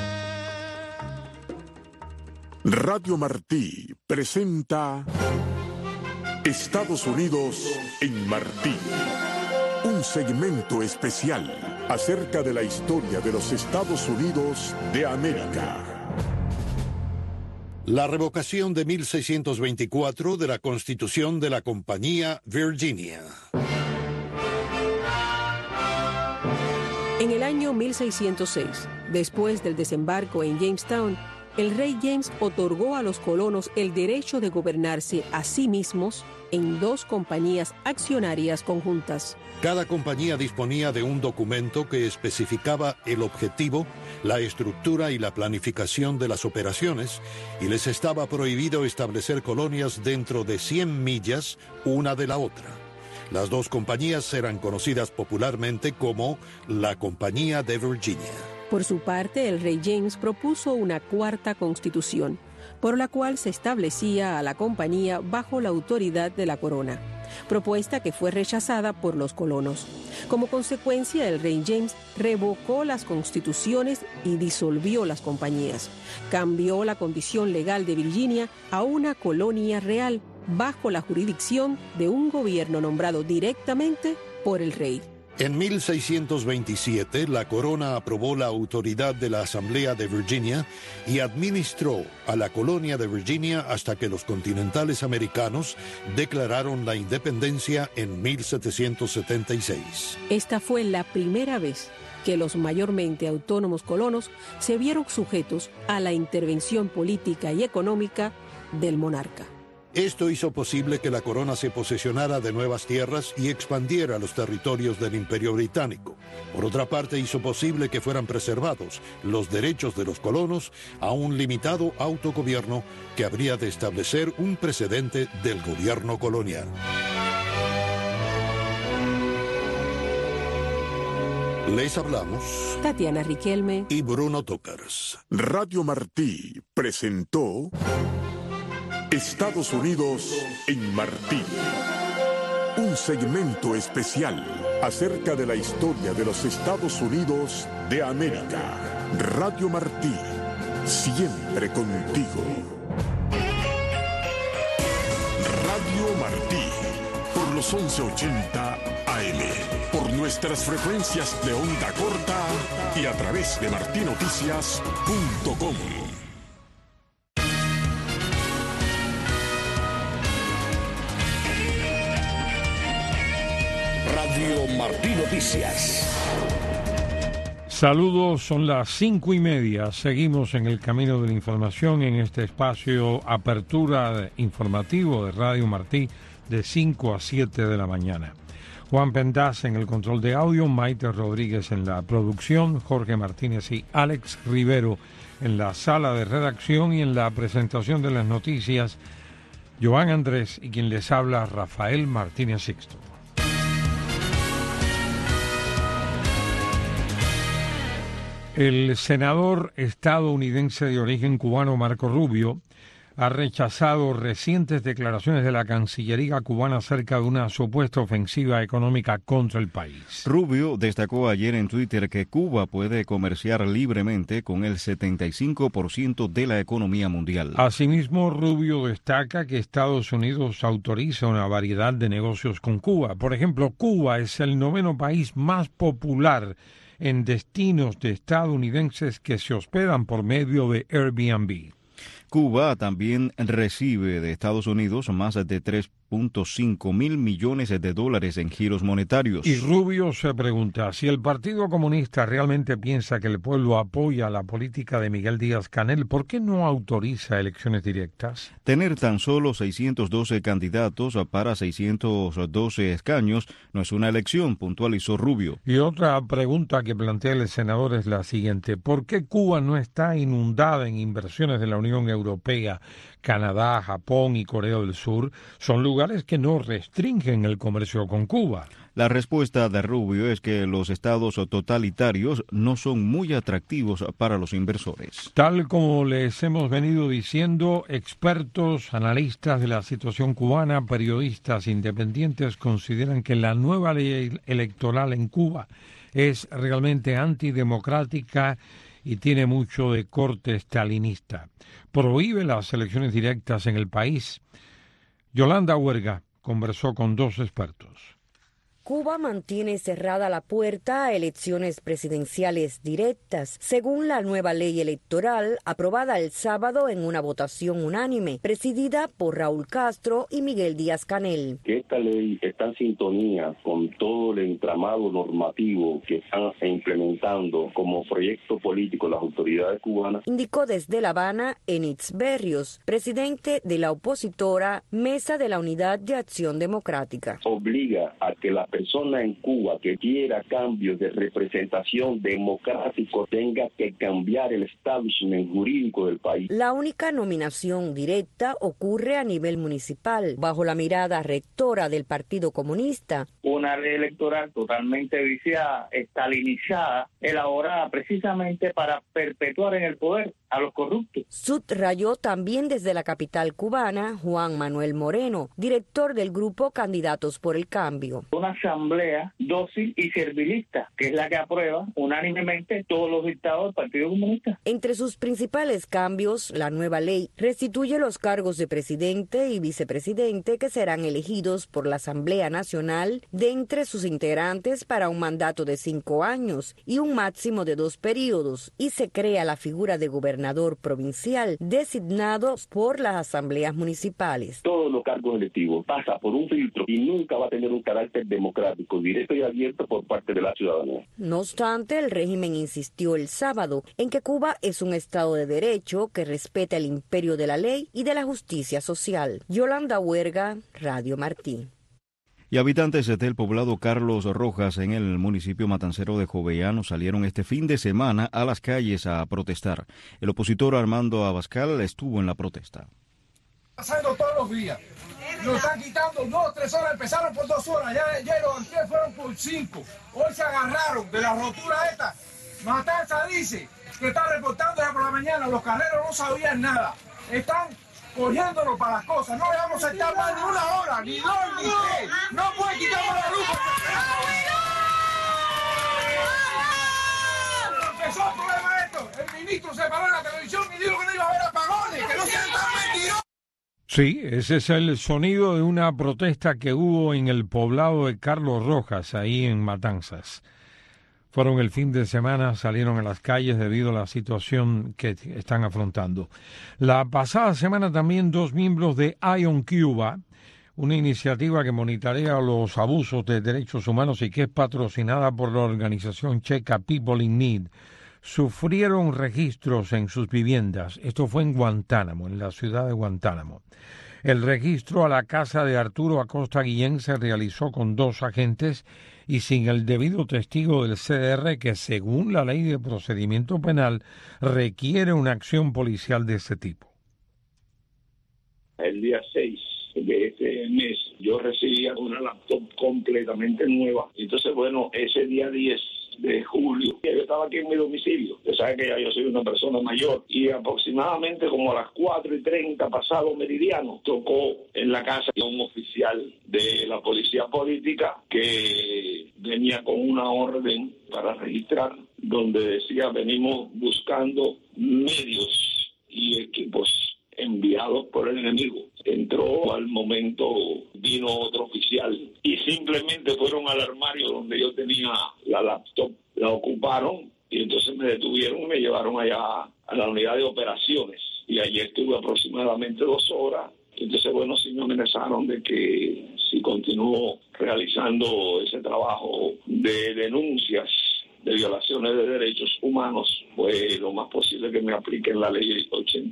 Radio Martí presenta Estados Unidos en Martí. Un segmento especial acerca de la historia de los Estados Unidos de América. La revocación de 1624 de la Constitución de la Compañía Virginia. En el año 1606, después del desembarco en Jamestown, el rey James otorgó a los colonos el derecho de gobernarse a sí mismos en 2 compañías accionarias conjuntas. Cada compañía disponía de un documento que especificaba el objetivo, la estructura y la planificación de las operaciones, y les estaba prohibido establecer colonias dentro de 100 millas una de la otra. Las 2 compañías eran conocidas popularmente como la Compañía de Virginia. Por su parte, el rey James propuso una 4ª constitución, por la cual se establecía a la compañía bajo la autoridad de la corona, propuesta que fue rechazada por los colonos. Como consecuencia, el rey James revocó las constituciones y disolvió las compañías. Cambió la condición legal de Virginia a una colonia real bajo la jurisdicción de un gobierno nombrado directamente por el rey. En 1627, la corona aprobó la autoridad de la Asamblea de Virginia y administró a la colonia de Virginia hasta que los continentales americanos declararon la independencia en 1776. Esta fue la primera vez que los mayormente autónomos colonos se vieron sujetos a la intervención política y económica del monarca. Esto hizo posible que la corona se posesionara de nuevas tierras y expandiera los territorios del Imperio Británico. Por otra parte, hizo posible que fueran preservados los derechos de los colonos a un limitado autogobierno que habría de establecer un precedente del gobierno colonial. Les hablamos Tatiana Riquelme y Bruno Tócars. Radio Martí presentó Estados Unidos en Martí. Un segmento especial acerca de la historia de los Estados Unidos de América. Radio Martí, siempre contigo. Radio Martí, por los 1180 AM, por nuestras frecuencias de onda corta y a través de martinoticias.com. Radio Martí Noticias. Saludos, son las 5:30. Seguimos en el camino de la información en este espacio Apertura Informativo de Radio Martí de 5 a 7 de la mañana. Juan Pendaz en el control de audio, Maite Rodríguez en la producción, Jorge Martínez y Alex Rivero en la sala de redacción y en la presentación de las noticias, Joan Andrés y quien les habla, Rafael Martínez Sixto. El senador estadounidense de origen cubano Marco Rubio ha rechazado recientes declaraciones de la Cancillería cubana acerca de una supuesta ofensiva económica contra el país. Rubio destacó ayer en Twitter que Cuba puede comerciar libremente con el 75% de la economía mundial. Asimismo, Rubio destaca que Estados Unidos autoriza una variedad de negocios con Cuba. Por ejemplo, Cuba es el 9º país más popular en destinos de estadounidenses que se hospedan por medio de Airbnb. Cuba también recibe de Estados Unidos más de 3.5 mil millones de dólares en giros monetarios. Y Rubio se pregunta si el Partido Comunista realmente piensa que el pueblo apoya la política de Miguel Díaz-Canel, ¿por qué no autoriza elecciones directas? Tener tan solo 612 candidatos para 612 escaños no es una elección, puntualizó Rubio. Y otra pregunta que plantea el senador es la siguiente: ¿por qué Cuba no está inundada en inversiones de la Unión Europea? Canadá, Japón y Corea del Sur son lugares que no restringen el comercio con Cuba. La respuesta de Rubio es que los estados totalitarios no son muy atractivos para los inversores. Tal como les hemos venido diciendo, expertos, analistas de la situación cubana, periodistas independientes consideran que la nueva ley electoral en Cuba es realmente antidemocrática y tiene mucho de corte stalinista. Prohíbe las elecciones directas en el país. Yolanda Huerga conversó con dos expertos. Cuba mantiene cerrada la puerta a elecciones presidenciales directas, según la nueva ley electoral aprobada el sábado en una votación unánime, presidida por Raúl Castro y Miguel Díaz-Canel. Que esta ley está en sintonía con todo el entramado normativo que están implementando como proyecto político las autoridades cubanas, indicó desde La Habana Enitz Berrios, presidente de la opositora Mesa de la Unidad de Acción Democrática. Obliga a que la persona en Cuba que quiera cambios de representación democrático tenga que cambiar el establishment jurídico del país. La única nominación directa ocurre a nivel municipal, bajo la mirada rectora del Partido Comunista. Una ley electoral totalmente viciada, estalinizada, elaborada precisamente para perpetuar en el poder a los corruptos. Subrayó también desde la capital cubana Juan Manuel Moreno, director del grupo Candidatos por el Cambio. Una asamblea dócil y servilista, que es la que aprueba unánimemente todos los dictados del Partido Comunista. Entre sus principales cambios, la nueva ley restituye los cargos de presidente y vicepresidente que serán elegidos por la Asamblea Nacional de entre sus integrantes para un mandato de 5 años y un máximo de 2 periodos, y se crea la figura de gobernador provincial designado por las asambleas municipales. Todos los cargos electivos pasa por un filtro y nunca va a tener un carácter democrático, directo y abierto por parte de la ciudadanía. No obstante, el régimen insistió el sábado en que Cuba es un Estado de Derecho que respeta el imperio de la ley y de la justicia social. Yolanda Huerga, Radio Martí. Y habitantes del poblado Carlos Rojas en el municipio matancero de Jovellanos salieron este fin de semana a las calles a protestar. El opositor Armando Abascal estuvo en la protesta. Pasando todos los días. Nos están quitando 2 o 3 horas, empezaron por 2 horas, ya los anteriores fueron por 5. Hoy se agarraron de la rotura esta. Matanza dice que está reportando ya por la mañana, los carreros no sabían nada. Están cogiéndolo para las cosas, no le vamos a estar más ni 1 hora, ni 2, ni 3. No pueden quitar más la luz. Empezó el problema esto, el ministro se paró en la televisión y dijo que no iba a haber apagones, que no sean tan mentirosos. Sí, ese es el sonido de una protesta que hubo en el poblado de Carlos Rojas, ahí en Matanzas. Fueron el fin de semana, salieron a las calles debido a la situación que están afrontando. La pasada semana también 2 miembros de ION Cuba, una iniciativa que monitorea los abusos de derechos humanos y que es patrocinada por la organización checa People in Need, sufrieron registros en sus viviendas. Esto fue en Guantánamo, en la ciudad de Guantánamo. El registro a la casa de Arturo Acosta Guillén se realizó con 2 agentes y sin el debido testigo del CDR, que según la ley de procedimiento penal requiere una acción policial de este tipo. El día 6 de este mes yo recibía una laptop completamente nueva. Entonces, bueno, ese día 10 de julio, yo estaba aquí en mi domicilio. Usted sabe que ya yo soy una persona mayor y aproximadamente como a las 4:30 pasado meridiano tocó en la casa un oficial de la policía política que venía con una orden para registrar donde decía: venimos buscando medios y equipos enviados por el enemigo. Entró, al momento vino otro oficial y simplemente fueron al armario donde yo tenía la laptop, la ocuparon y entonces me detuvieron y me llevaron allá a la unidad de operaciones y allí estuve aproximadamente 2 horas. Entonces, bueno, sí me amenazaron de que si continúo realizando ese trabajo de denuncias de violaciones de derechos humanos, pues lo más posible que me apliquen la ley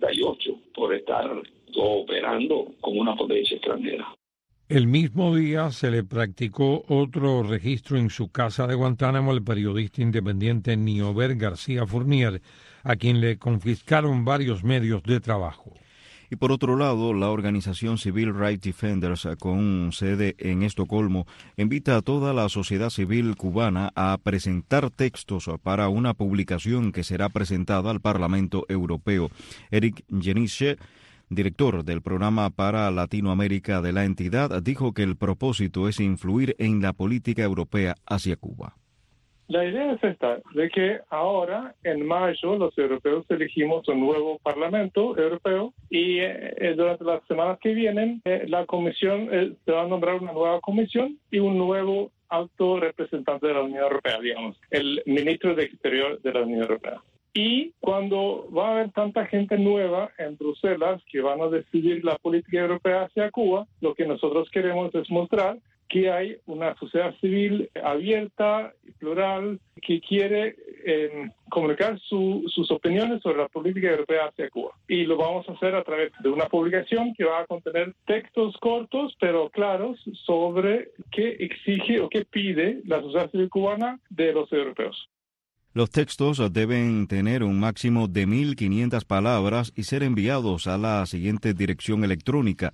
88 por estar cooperando con una potencia extranjera. El mismo día se le practicó otro registro en su casa de Guantánamo al periodista independiente Niober García Fournier, a quien le confiscaron varios medios de trabajo. Y por otro lado, la organización Civil Rights Defenders, con sede en Estocolmo, invita a toda la sociedad civil cubana a presentar textos para una publicación que será presentada al Parlamento Europeo. Eric Jenice, director del programa para Latinoamérica de la entidad, dijo que el propósito es influir en la política europea hacia Cuba. La idea es esta, de que ahora, en mayo, los europeos elegimos un nuevo Parlamento Europeo y durante las semanas que vienen, la Comisión se va a nombrar una nueva comisión y un nuevo alto representante de la Unión Europea, digamos, el ministro de Exterior de la Unión Europea. Y cuando va a haber tanta gente nueva en Bruselas que van a decidir la política europea hacia Cuba, lo que nosotros queremos es mostrar que hay una sociedad civil abierta y plural que quiere comunicar sus opiniones sobre la política europea hacia Cuba. Y lo vamos a hacer a través de una publicación que va a contener textos cortos pero claros sobre qué exige o qué pide la sociedad civil cubana de los europeos. Los textos deben tener un máximo de 1.500 palabras y ser enviados a la siguiente dirección electrónica: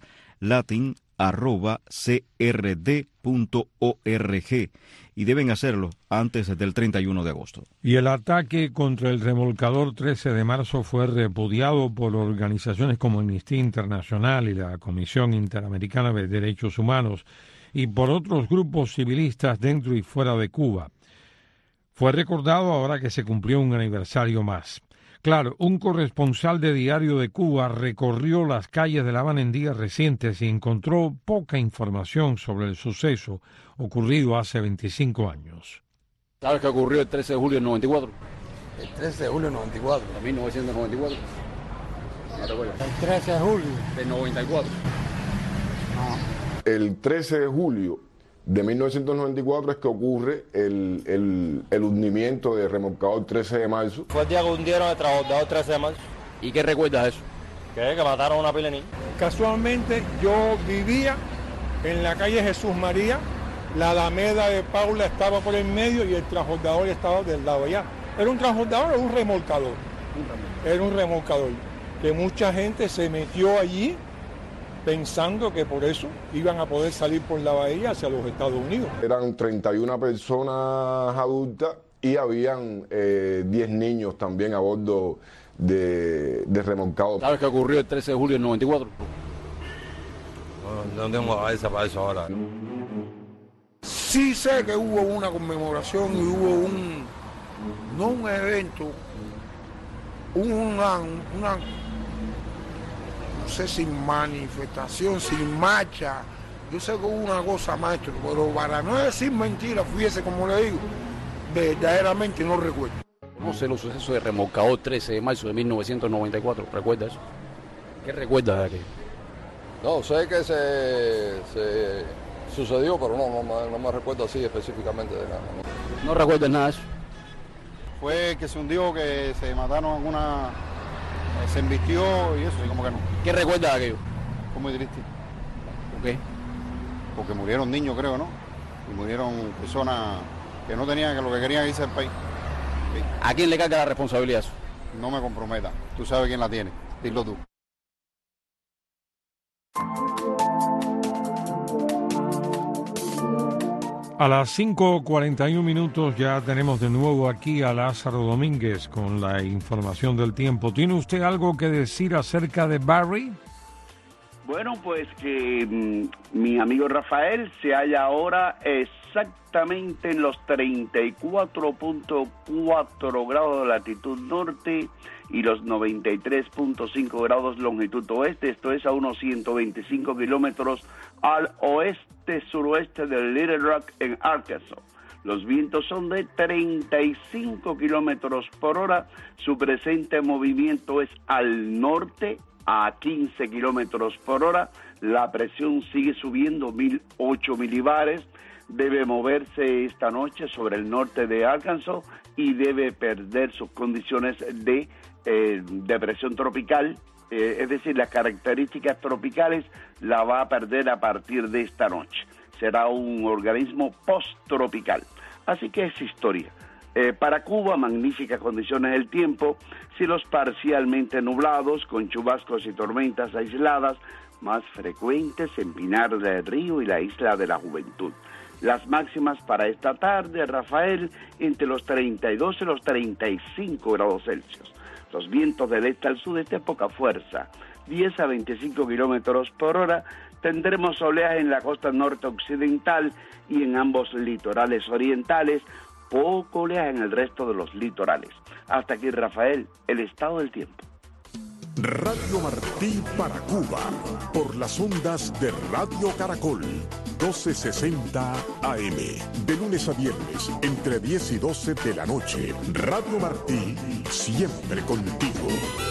latin@crd.org, y deben hacerlo antes del 31 de agosto. Y el ataque contra el remolcador 13 de marzo fue repudiado por organizaciones como Amnistía Internacional y la Comisión Interamericana de Derechos Humanos y por otros grupos civilistas dentro y fuera de Cuba. Fue recordado ahora que se cumplió un aniversario más. Claro, un corresponsal de Diario de Cuba recorrió las calles de La Habana en días recientes y encontró poca información sobre el suceso ocurrido hace 25 años. ¿Sabes qué ocurrió el 13 de julio del 94? El 13 de julio del 94. ¿De 1994? ¿No te acuerdas? El 13 de julio. Del 94. No. El 13 de julio de 1994 es que ocurre el hundimiento del remolcador 13 de marzo. Fue el día que hundieron el transbordador 13 de marzo. ¿Y qué recuerdas de eso? Que mataron a una pila de niños. Casualmente yo vivía en la calle Jesús María, la Alameda de Paula estaba por el medio y el transbordador estaba del lado allá. ¿Era un transbordador o un remolcador? Era un remolcador, que mucha gente se metió allí pensando que por eso iban a poder salir por la bahía hacia los Estados Unidos. Eran 31 personas adultas y habían 10 niños también a bordo de remolcado. ¿Sabes qué ocurrió el 13 de julio del 94? No tengo cabeza para eso ahora. Sí sé que hubo una conmemoración y hubo no un evento, una no sé, sin manifestación, sin marcha. Yo sé que hubo una cosa, maestro, pero para no decir mentiras, fíjese como le digo, verdaderamente no recuerdo. No sé los sucesos de remolcador 13 de marzo de 1994, ¿recuerda eso? ¿Qué recuerdas de aquello? No, sé que se sucedió, pero no me recuerdo así específicamente de nada. ¿No recuerdas nada de eso? Fue que se hundió, que se mataron alguna, se embistió y eso, y como que no. ¿Qué recuerdas de aquello? Fue muy triste. ¿Por qué? Porque murieron niños, creo, ¿no? Y murieron personas que no tenían, que lo que querían irse del país. ¿Sí? ¿A quién le carga la responsabilidad eso? No me comprometa, tú sabes quién la tiene, dilo tú. A las 5:41 minutos ya tenemos de nuevo aquí a Lázaro Domínguez con la información del tiempo. ¿Tiene usted algo que decir acerca de Barry? Bueno, pues que mi amigo Rafael se halla ahora exactamente en los 34.4 grados de latitud norte y los 93.5 grados longitud oeste. Esto es a unos 125 kilómetros al oeste-suroeste de Little Rock en Arkansas. Los vientos son de 35 kilómetros por hora. Su presente movimiento es al norte a 15 kilómetros por hora. La presión sigue subiendo 1008 milibares. Debe moverse esta noche sobre el norte de Arkansas y debe perder sus condiciones de depresión tropical. Es decir, las características tropicales la va a perder a partir de esta noche. Será un organismo post-tropical. Así que es historia. Para Cuba, magníficas condiciones del tiempo, cielos parcialmente nublados, con chubascos y tormentas aisladas, más frecuentes en Pinar del Río y la Isla de la Juventud. Las máximas para esta tarde, Rafael, entre los 32 y los 35 grados Celsius. Los vientos del este al sudeste, poca fuerza, 10 a 25 kilómetros por hora. Tendremos oleaje en la costa norte occidental y en ambos litorales orientales, poco oleaje en el resto de los litorales. Hasta aquí, Rafael, el estado del tiempo. Radio Martí para Cuba, por las ondas de Radio Caracol, 1260 AM, de lunes a viernes, entre 10 y 12 de la noche. Radio Martí, siempre contigo.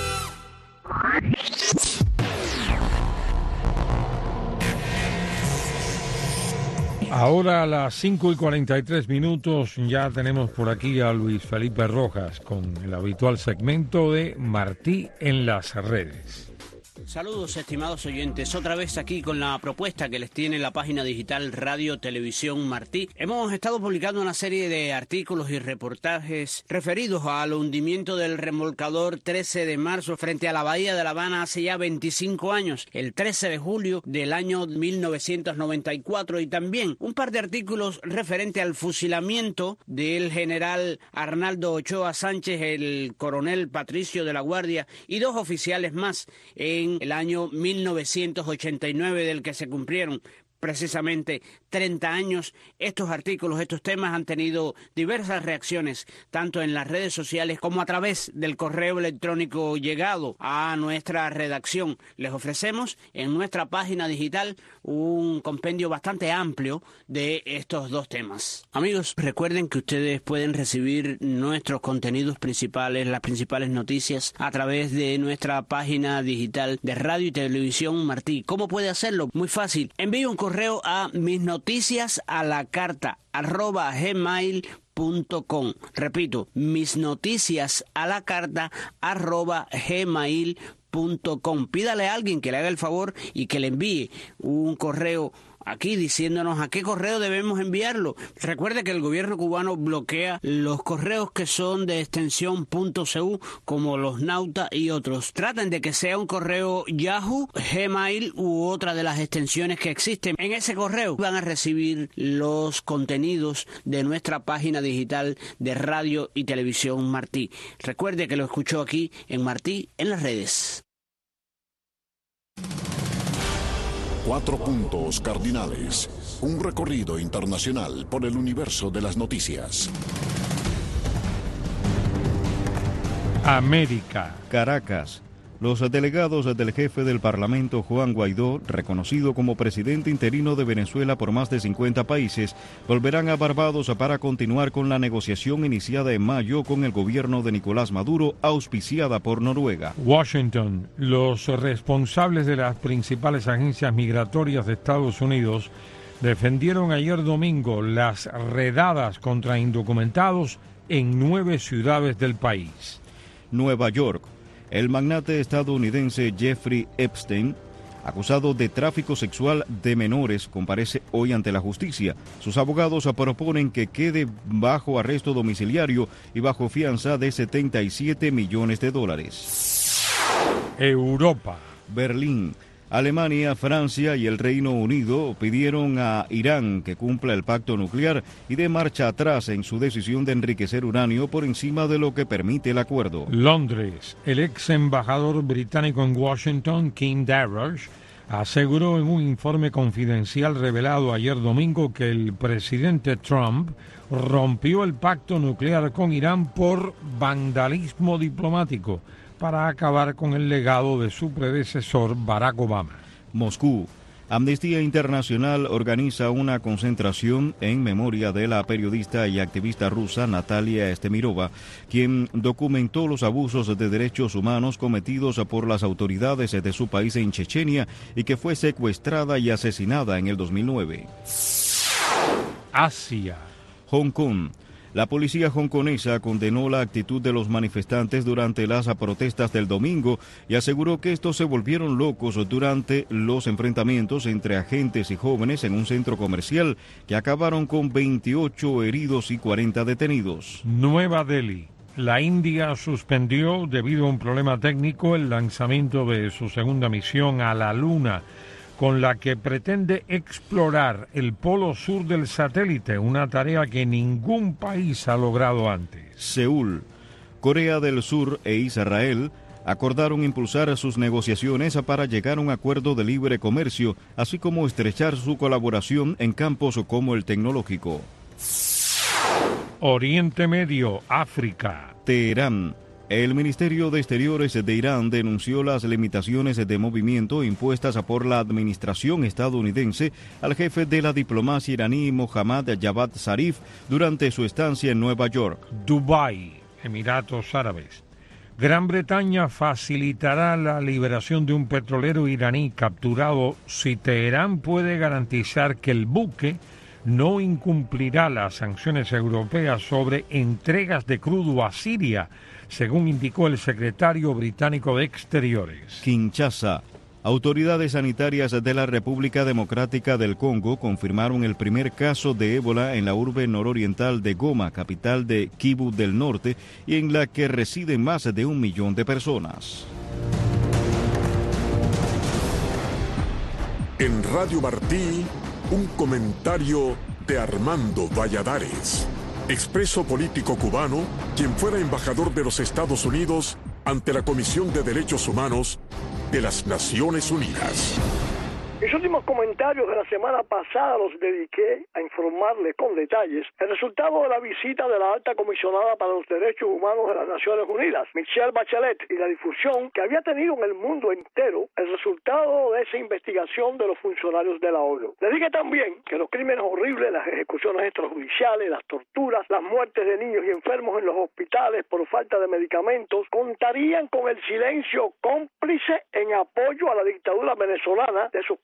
Ahora a las 5:43 minutos ya tenemos por aquí a Luis Felipe Rojas con el habitual segmento de Martí en las redes. Saludos, estimados oyentes, otra vez aquí con la propuesta que les tiene la página digital Radio Televisión Martí. Hemos estado publicando una serie de artículos y reportajes referidos al hundimiento del remolcador 13 de marzo frente a la bahía de La Habana hace ya 25 años, el 13 de julio del año 1994, y también un par de artículos referente al fusilamiento del general Arnaldo Ochoa Sánchez, el coronel Patricio de la Guardia y dos oficiales más en el año 1989, del que se cumplieron precisamente 30 años. Estos artículos, estos temas han tenido diversas reacciones, tanto en las redes sociales como a través del correo electrónico llegado a nuestra redacción. Les ofrecemos en nuestra página digital un compendio bastante amplio de estos dos temas. Amigos, recuerden que ustedes pueden recibir nuestros contenidos principales, las principales noticias, a través de nuestra página digital de Radio y Televisión Martí. ¿Cómo puede hacerlo? Muy fácil. Envíe un correo a misnoticiasalacarta@gmail.com. Repito, misnoticiasalacarta@gmail.com. Pídale a alguien que le haga el favor y que le envíe un correo aquí diciéndonos a qué correo debemos enviarlo. Recuerde que el gobierno cubano bloquea los correos que son de extensión .cu, como los Nauta y otros. Traten de que sea un correo Yahoo, Gmail u otra de las extensiones que existen. En ese correo van a recibir los contenidos de nuestra página digital de Radio y Televisión Martí. Recuerde que lo escuchó aquí en Martí en las redes. 4 puntos cardinales. Un recorrido internacional por el universo de las noticias. América. Caracas. Los delegados del jefe del Parlamento, Juan Guaidó, reconocido como presidente interino de Venezuela por más de 50 países, volverán a Barbados para continuar con la negociación iniciada en mayo con el gobierno de Nicolás Maduro, auspiciada por Noruega. Washington. Los responsables de las principales agencias migratorias de Estados Unidos defendieron ayer domingo las redadas contra indocumentados en 9 ciudades del país. Nueva York. El magnate estadounidense Jeffrey Epstein, acusado de tráfico sexual de menores, comparece hoy ante la justicia. Sus abogados proponen que quede bajo arresto domiciliario y bajo fianza de $77 millones. Europa. Berlín. Alemania, Francia y el Reino Unido pidieron a Irán que cumpla el pacto nuclear y dé marcha atrás en su decisión de enriquecer uranio por encima de lo que permite el acuerdo. Londres. El ex embajador británico en Washington, Kim Darroch, aseguró en un informe confidencial revelado ayer domingo que el presidente Trump rompió el pacto nuclear con Irán por vandalismo diplomático, para acabar con el legado de su predecesor Barack Obama. Moscú. Amnistía Internacional organiza una concentración en memoria de la periodista y activista rusa Natalia Estemirova, quien documentó los abusos de derechos humanos cometidos por las autoridades de su país en Chechenia y que fue secuestrada y asesinada en el 2009. Asia. Hong Kong. La policía hongkonesa condenó la actitud de los manifestantes durante las protestas del domingo y aseguró que estos se volvieron locos durante los enfrentamientos entre agentes y jóvenes en un centro comercial que acabaron con 28 heridos y 40 detenidos. Nueva Delhi. La India suspendió, debido a un problema técnico, el lanzamiento de su segunda misión a la Luna, con la que pretende explorar el polo sur del satélite, una tarea que ningún país ha logrado antes. Seúl. Corea del Sur e Israel acordaron impulsar sus negociaciones para llegar a un acuerdo de libre comercio, así como estrechar su colaboración en campos como el tecnológico. Oriente Medio, África. Teherán. El Ministerio de Exteriores de Irán denunció las limitaciones de movimiento impuestas por la administración estadounidense al jefe de la diplomacia iraní Mohammad Javad Zarif durante su estancia en Nueva York. Dubái, Emiratos Árabes. Gran Bretaña facilitará la liberación de un petrolero iraní capturado si Teherán puede garantizar que el buque no incumplirá las sanciones europeas sobre entregas de crudo a Siria, según indicó el secretario británico de Exteriores. Kinshasa. Autoridades sanitarias de la República Democrática del Congo confirmaron el primer caso de ébola en la urbe nororiental de Goma, capital de Kivu del Norte, y en la que residen más de 1 millón de personas. En Radio Martí, un comentario de Armando Valladares, expreso político cubano, quien fuera embajador de los Estados Unidos ante la Comisión de Derechos Humanos de las Naciones Unidas. Mis últimos comentarios de la semana pasada los dediqué a informarle con detalles el resultado de la visita de la alta comisionada para los derechos humanos de las Naciones Unidas, Michelle Bachelet, y la difusión que había tenido en el mundo entero el resultado de esa investigación de los funcionarios de la ONU. Le dije también que los crímenes horribles, las ejecuciones extrajudiciales, las torturas, las muertes de niños y enfermos en los hospitales por falta de medicamentos contarían con el silencio cómplice en apoyo a la dictadura venezolana de sus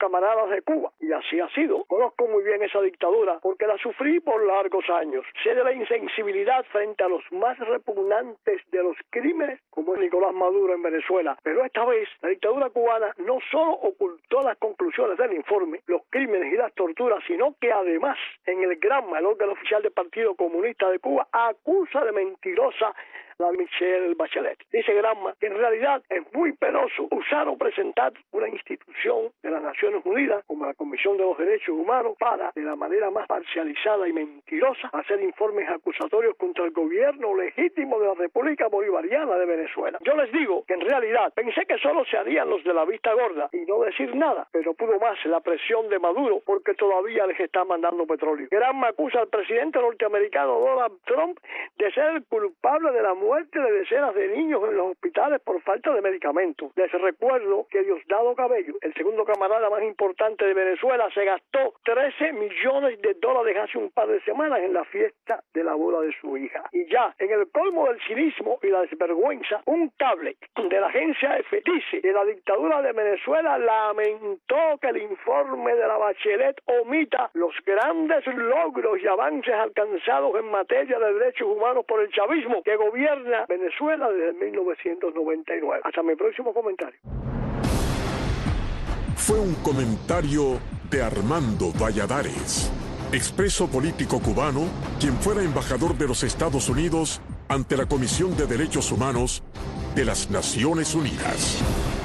camaradas de Cuba, y así ha sido. Conozco muy bien esa dictadura porque la sufrí por largos años. Sé de la insensibilidad frente a los más repugnantes de los crímenes, como es Nicolás Maduro en Venezuela. Pero esta vez, la dictadura cubana no solo ocultó las conclusiones del informe, los crímenes y las torturas, sino que además, en el Granma, el órgano oficial del Partido Comunista de Cuba, acusa de mentirosa a Michelle Bachelet. Dice Granma que en realidad es muy penoso usar o presentar una institución de las Naciones Unidas como la Comisión de los Derechos Humanos para, de la manera más parcializada y mentirosa, hacer informes acusatorios contra el gobierno legítimo de la República Bolivariana de Venezuela. Yo les digo que en realidad pensé que solo se harían los de la vista gorda y no decir nada, pero pudo más la presión de Maduro porque todavía les está mandando petróleo. Granma acusa al presidente norteamericano Donald Trump de ser el culpable de la muerte de decenas de niños en los hospitales por falta de medicamentos. Les recuerdo que Diosdado Cabello, el segundo camarada más importante de Venezuela, se gastó $13 millones hace un par de semanas en la fiesta de la boda de su hija. Y ya, en el colmo del cinismo y la desvergüenza, un cable de la agencia EFE dice que la dictadura de Venezuela lamentó que el informe de la Bachelet omita los grandes logros y avances alcanzados en materia de derechos humanos por el chavismo que gobierna Venezuela desde 1999. Hasta mi próximo comentario. Fue un comentario de Armando Valladares, expreso político cubano, quien fuera embajador de los Estados Unidos ante la Comisión de Derechos Humanos de las Naciones Unidas.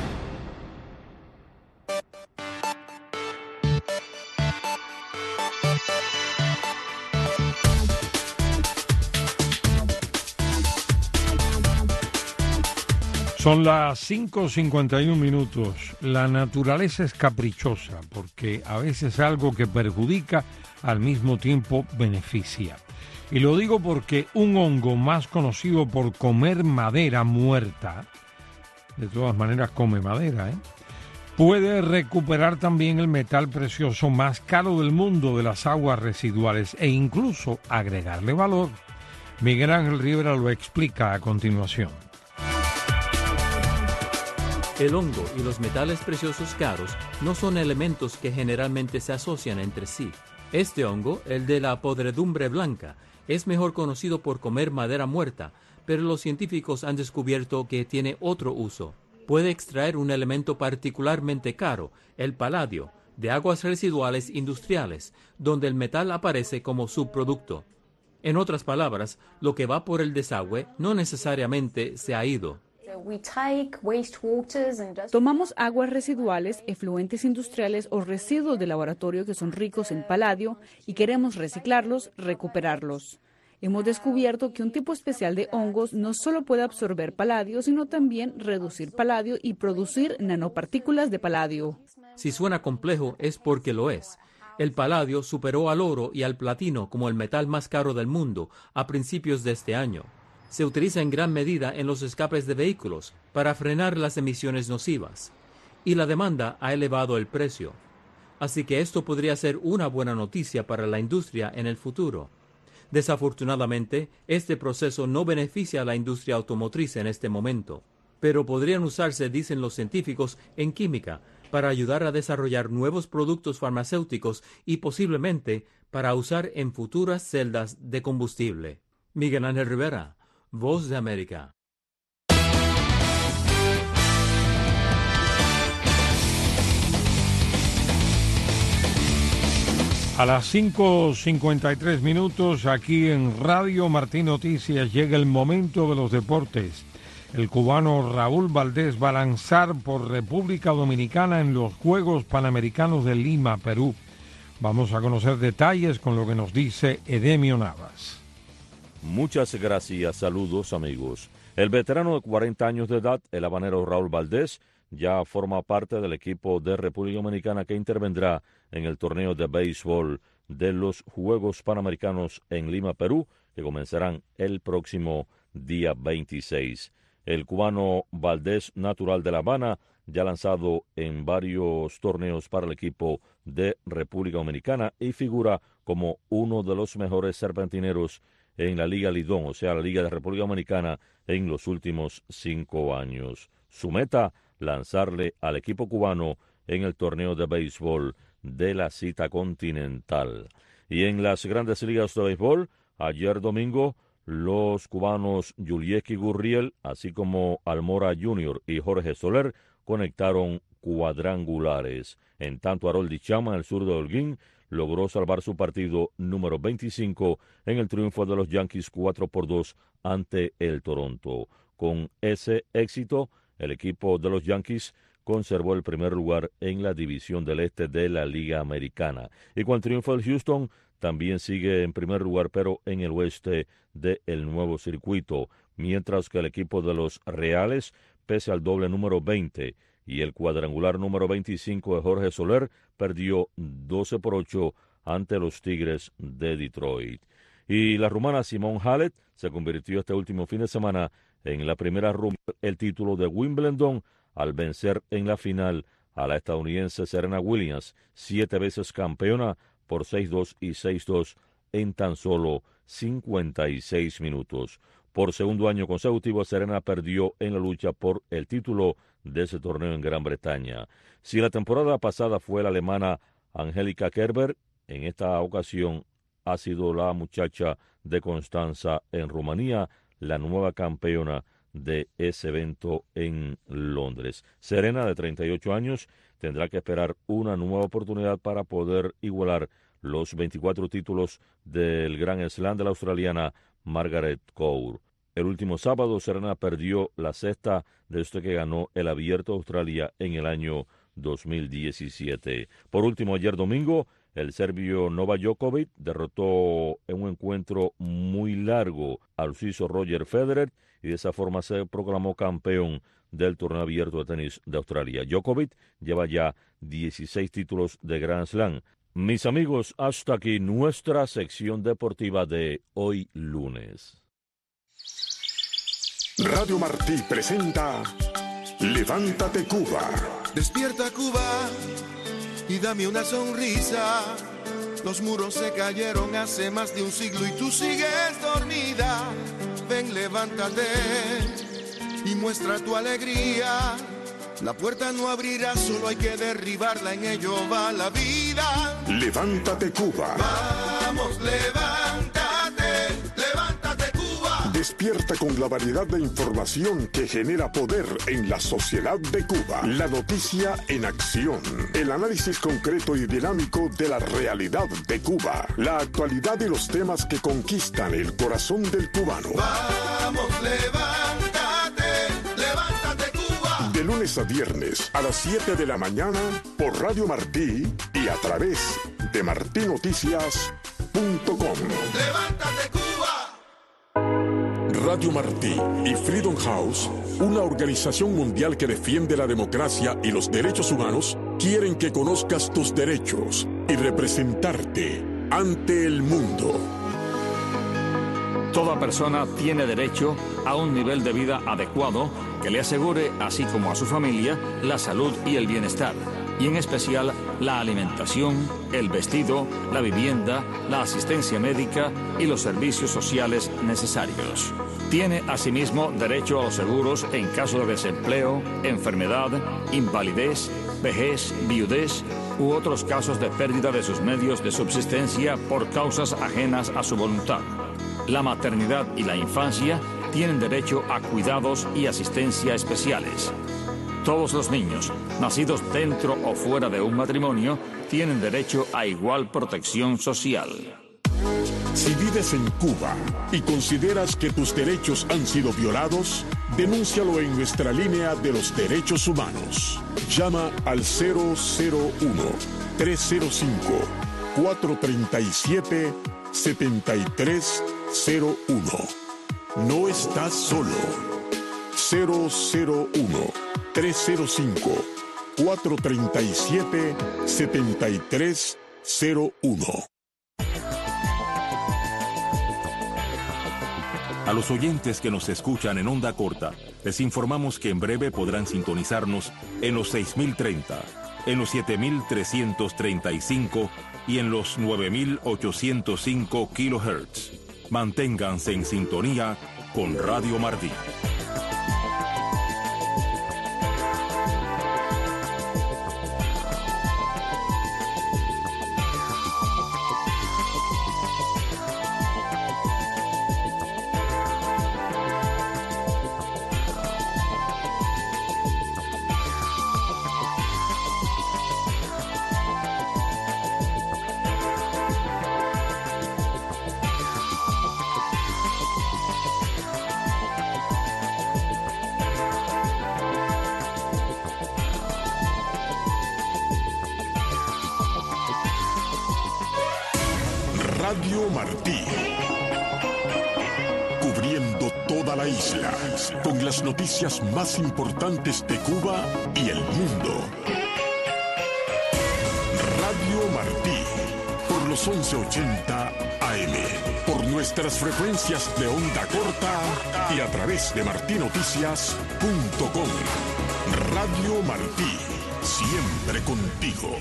Son las 5:51 minutos. La naturaleza es caprichosa porque a veces algo que perjudica al mismo tiempo beneficia. Y lo digo porque un hongo más conocido por comer madera muerta, de todas maneras come madera, puede recuperar también el metal precioso más caro del mundo de las aguas residuales e incluso agregarle valor. Miguel Ángel Rivera lo explica a continuación. El hongo y los metales preciosos caros no son elementos que generalmente se asocian entre sí. Este hongo, el de la podredumbre blanca, es mejor conocido por comer madera muerta, pero los científicos han descubierto que tiene otro uso. Puede extraer un elemento particularmente caro, el paladio, de aguas residuales industriales, donde el metal aparece como subproducto. En otras palabras, lo que va por el desagüe no necesariamente se ha ido. Tomamos aguas residuales, efluentes industriales o residuos de laboratorio que son ricos en paladio y queremos reciclarlos, recuperarlos. Hemos descubierto que un tipo especial de hongos no solo puede absorber paladio, sino también reducir paladio y producir nanopartículas de paladio. Si suena complejo, es porque lo es. El paladio superó al oro y al platino como el metal más caro del mundo a principios de este año. Se utiliza en gran medida en los escapes de vehículos para frenar las emisiones nocivas, y la demanda ha elevado el precio. Así que esto podría ser una buena noticia para la industria en el futuro. Desafortunadamente, este proceso no beneficia a la industria automotriz en este momento, pero podrían usarse, dicen los científicos, en química para ayudar a desarrollar nuevos productos farmacéuticos y posiblemente para usar en futuras celdas de combustible. Miguel Ángel Rivera, Voz de América. A las 5:53 minutos, aquí en Radio Martí Noticias, llega el momento de los deportes. El cubano Raúl Valdés va a lanzar por República Dominicana en los Juegos Panamericanos de Lima, Perú. Vamos a conocer detalles con lo que nos dice Edemio Navas. Muchas gracias, saludos amigos. El veterano de 40 años de edad, el habanero Raúl Valdés, ya forma parte del equipo de República Dominicana que intervendrá en el torneo de béisbol de los Juegos Panamericanos en Lima, Perú, que comenzarán el próximo día 26. El cubano Valdés, natural de La Habana, ya lanzado en varios torneos para el equipo de República Dominicana y figura como uno de los mejores serpentineros en la Liga Lidón, o sea, la Liga de República Dominicana, en los últimos 5 años. Su meta, lanzarle al equipo cubano en el torneo de béisbol de la cita continental. Y en las grandes ligas de béisbol, ayer domingo, los cubanos Yulieski Gurriel, así como Almora Jr. y Jorge Soler, conectaron cuadrangulares. En tanto, Haroldi Chama, el sur de Holguín, logró salvar su partido número 25 en el triunfo de los Yankees 4-2 ante el Toronto. Con ese éxito, el equipo de los Yankees conservó el primer lugar en la división del este de la Liga Americana. Y con el triunfo del Houston, también sigue en primer lugar, pero en el oeste del nuevo circuito, mientras que el equipo de los Reales, pese al doble número 20 y el cuadrangular número 25 de Jorge Soler, perdió 12-8 ante los Tigres de Detroit. Y la rumana Simone Halep se convirtió este último fin de semana en la primera rumba el título de Wimbledon al vencer en la final a la estadounidense Serena Williams, 7 veces campeona, por 6-2 y 6-2 en tan solo 56 minutos. Por segundo año consecutivo, Serena perdió en la lucha por el título de ese torneo en Gran Bretaña. Si la temporada pasada fue la alemana Angélica Kerber, en esta ocasión ha sido la muchacha de Constanza en Rumanía, la nueva campeona de ese evento en Londres. Serena, de 38 años, tendrá que esperar una nueva oportunidad para poder igualar los 24 títulos del Grand Slam de la australiana Margaret Court. El último sábado, Serena perdió la sexta desde que ganó el Abierto de Australia en el año 2017. Por último, ayer domingo, el serbio Novak Djokovic derrotó en un encuentro muy largo al suizo Roger Federer y de esa forma se proclamó campeón del torneo abierto de tenis de Australia. Djokovic lleva ya 16 títulos de Grand Slam. Mis amigos, hasta aquí nuestra sección deportiva de hoy lunes. Radio Martí presenta Levántate Cuba. Despierta Cuba y dame una sonrisa. Los muros se cayeron hace más de un siglo y tú sigues dormida. Ven, levántate y muestra tu alegría. La puerta no abrirá, solo hay que derribarla, en ello va la vida. Levántate Cuba. Vamos, levántate, levántate Cuba. Despierta con la variedad de información que genera poder en la sociedad de Cuba. La noticia en acción. El análisis concreto y dinámico de la realidad de Cuba. La actualidad y los temas que conquistan el corazón del cubano. Vamos, levántate, levántate Cuba. De lunes a viernes a las 7 de la mañana por Radio Martí y a través de martinoticias.com. Levántate Cuba. Radio Martí y Freedom House, una organización mundial que defiende la democracia y los derechos humanos, quieren que conozcas tus derechos y representarte ante el mundo. Toda persona tiene derecho a un nivel de vida adecuado que le asegure, así como a su familia, la salud y el bienestar, y en especial la alimentación, el vestido, la vivienda, la asistencia médica y los servicios sociales necesarios. Tiene asimismo derecho a los seguros en caso de desempleo, enfermedad, invalidez, vejez, viudez u otros casos de pérdida de sus medios de subsistencia por causas ajenas a su voluntad. La maternidad y la infancia tienen derecho a cuidados y asistencia especiales. Todos los niños, nacidos dentro o fuera de un matrimonio, tienen derecho a igual protección social. Si vives en Cuba y consideras que tus derechos han sido violados, denúncialo en nuestra línea de los derechos humanos. Llama al 001-305-437-7301. No estás solo. 001-305-437-7301. A los oyentes que nos escuchan en onda corta, les informamos que en breve podrán sintonizarnos en los 6030, en los 7335 y en los 9805 kHz. Manténganse en sintonía con Radio Martí. Radio Martí. Cubriendo toda la isla con las noticias más importantes de Cuba y el mundo. Radio Martí, por los 1180 AM, por nuestras frecuencias de onda corta y a través de martinoticias.com. Radio Martí, siempre contigo.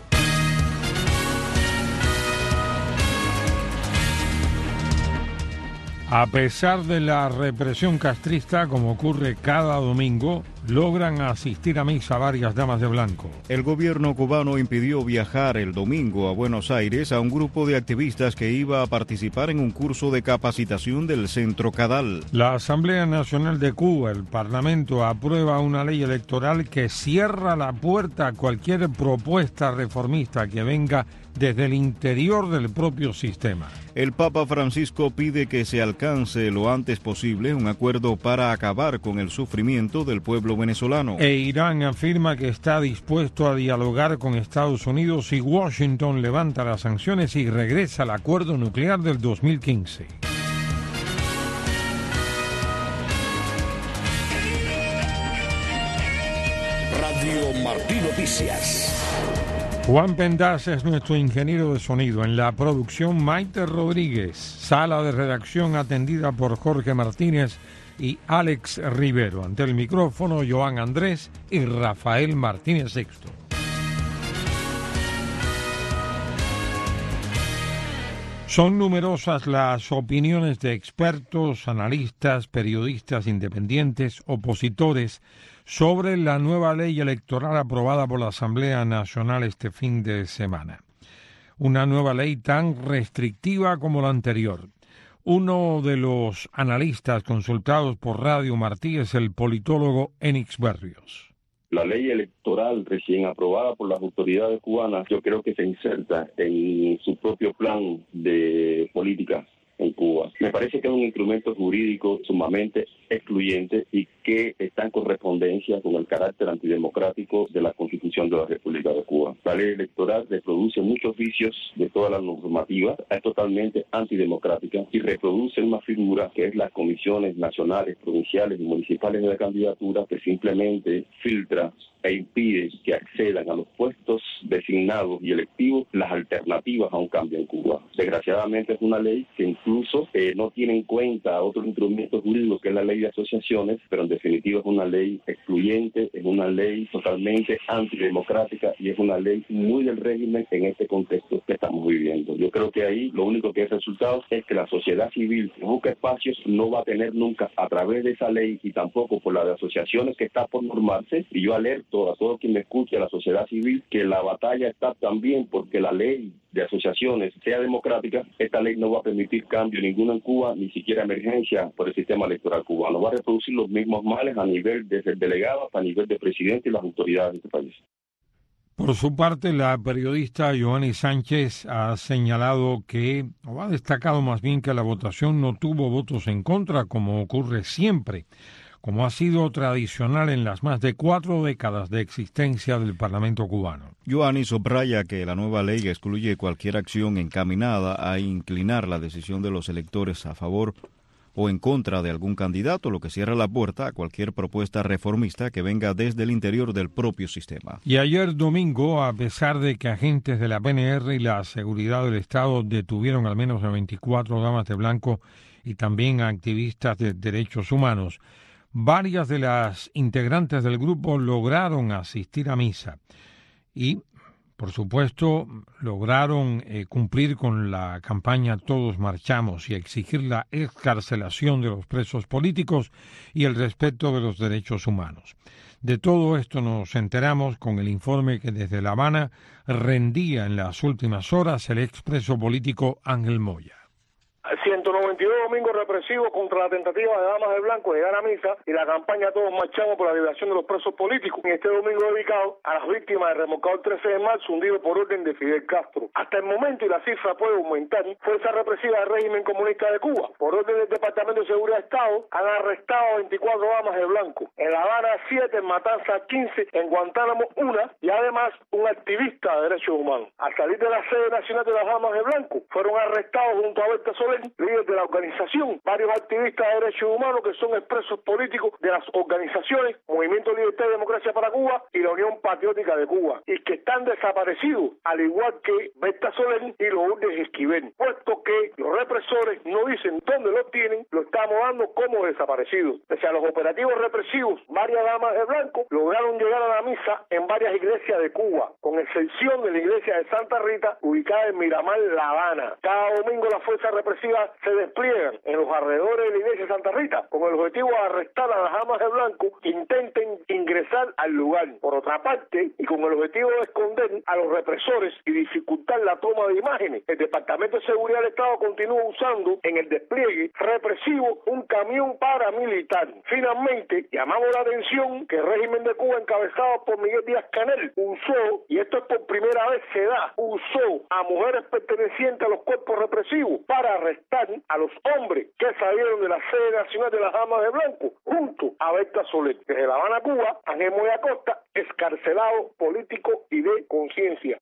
A pesar de la represión castrista, como ocurre cada domingo, logran asistir a misa varias damas de blanco. El gobierno cubano impidió viajar el domingo a Buenos Aires a un grupo de activistas que iba a participar en un curso de capacitación del Centro Cadal. La Asamblea Nacional de Cuba, el Parlamento, aprueba una ley electoral que cierra la puerta a cualquier propuesta reformista que venga desde el interior del propio sistema. El Papa Francisco pide que se alcance lo antes posible un acuerdo para acabar con el sufrimiento del pueblo venezolano. E Irán afirma que está dispuesto a dialogar con Estados Unidos si Washington levanta las sanciones y regresa al acuerdo nuclear del 2015. Radio Martí Noticias. Juan Pendas es nuestro ingeniero de sonido. En la producción, Maite Rodríguez. Sala de redacción atendida por Jorge Martínez y Alex Rivero. Ante el micrófono, Joan Andrés y Rafael Martínez Sexto. Son numerosas las opiniones de expertos, analistas, periodistas independientes, opositores, sobre la nueva ley electoral aprobada por la Asamblea Nacional este fin de semana. Una nueva ley tan restrictiva como la anterior. Uno de los analistas consultados por Radio Martí es el politólogo Enix Berrios. La ley electoral recién aprobada por las autoridades cubanas, yo creo que se inserta en su propio plan de política en Cuba. Me parece que es un instrumento jurídico sumamente excluyente y que está en correspondencia con el carácter antidemocrático de la Constitución de la República de Cuba. La ley electoral reproduce muchos vicios de toda la normativa, es totalmente antidemocrática y reproduce una figura que es las comisiones nacionales, provinciales y municipales de la candidatura, que simplemente filtra e impide que accedan a los puestos designados y electivos las alternativas a un cambio en Cuba. Desgraciadamente es una ley que incluso no tiene en cuenta otro instrumento jurídico que es la ley de asociaciones, pero en definitiva es una ley excluyente, es una ley totalmente antidemocrática y es una ley muy del régimen en este contexto que estamos viviendo. Yo creo que ahí lo único que es resultado es que la sociedad civil que busca espacios no va a tener nunca a través de esa ley y tampoco por la de asociaciones que está por normarse, y yo alerto a todo quien me escuche, a la sociedad civil, que la batalla está también porque la ley de asociaciones sea democrática. Esta ley no va a permitir cambio ninguno en Cuba, ni siquiera emergencia por el sistema electoral cubano. Va a reproducir los mismos males a nivel desde el delegado hasta a nivel de presidente y las autoridades de este país. Por su parte, la periodista Joanny Sánchez ha señalado que, o ha destacado más bien, que la votación no tuvo votos en contra, como ocurre siempre, como ha sido tradicional en las más de 4 décadas de existencia del Parlamento cubano. Joanny subraya que la nueva ley excluye cualquier acción encaminada a inclinar la decisión de los electores a favor o en contra de algún candidato, lo que cierra la puerta a cualquier propuesta reformista que venga desde el interior del propio sistema. Y ayer domingo, a pesar de que agentes de la PNR y la Seguridad del Estado detuvieron al menos a 24 damas de blanco y también a activistas de derechos humanos, varias de las integrantes del grupo lograron asistir a misa y, por supuesto, lograron cumplir con la campaña Todos Marchamos y exigir la excarcelación de los presos políticos y el respeto de los derechos humanos. De todo esto nos enteramos con el informe que desde La Habana rendía en las últimas horas el expreso político Ángel Moya. 192 domingos represivos contra la tentativa de Damas de Blanco de llegar a misa y la campaña Todos Marchamos por la liberación de los presos políticos. En este domingo dedicado a las víctimas del remolcador 13 de marzo hundido por orden de Fidel Castro. Hasta el momento, y la cifra puede aumentar, fuerza represiva del régimen comunista de Cuba, por orden del Departamento de Seguridad de Estado, han arrestado a 24 Damas de Blanco. En La Habana 7, en Matanzas 15, en Guantánamo 1 y además un activista de derechos humanos. Al salir de la sede nacional de las Damas de Blanco, fueron arrestados junto a Berta Soler, líder de la organización, varios activistas de derechos humanos que son expresos políticos de las organizaciones Movimiento Libertad y Democracia para Cuba y la Unión Patriótica de Cuba, y que están desaparecidos, al igual que Berta Soler y Lourdes Esquivel, puesto que los represores no dicen dónde los tienen, lo estamos dando como desaparecidos. Pese a los operativos represivos, varias Damas de Blanco lograron llegar a la misa en varias iglesias de Cuba, con excepción de la iglesia de Santa Rita, ubicada en Miramar, La Habana. Cada domingo las fuerzas represivas se despliegan en los alrededores de la iglesia de Santa Rita, con el objetivo de arrestar a las Damas de Blanco que intenten ingresar al lugar. Por otra parte, y con el objetivo de esconder a los represores y dificultar la toma de imágenes, el Departamento de Seguridad del Estado continúa usando en el despliegue represivo un camión paramilitar. Finalmente, llamamos la atención que el régimen de Cuba, encabezado por Miguel Díaz-Canel, usó, y esto es por primera vez se da, usó a mujeres pertenecientes a los cuerpos represivos para arrestar a los hombres que salieron de la sede nacional de las Damas de Blanco junto a Berta Soler. Desde La Habana, Cuba, Ángel Moya Acosta, excarcelado político y de conciencia.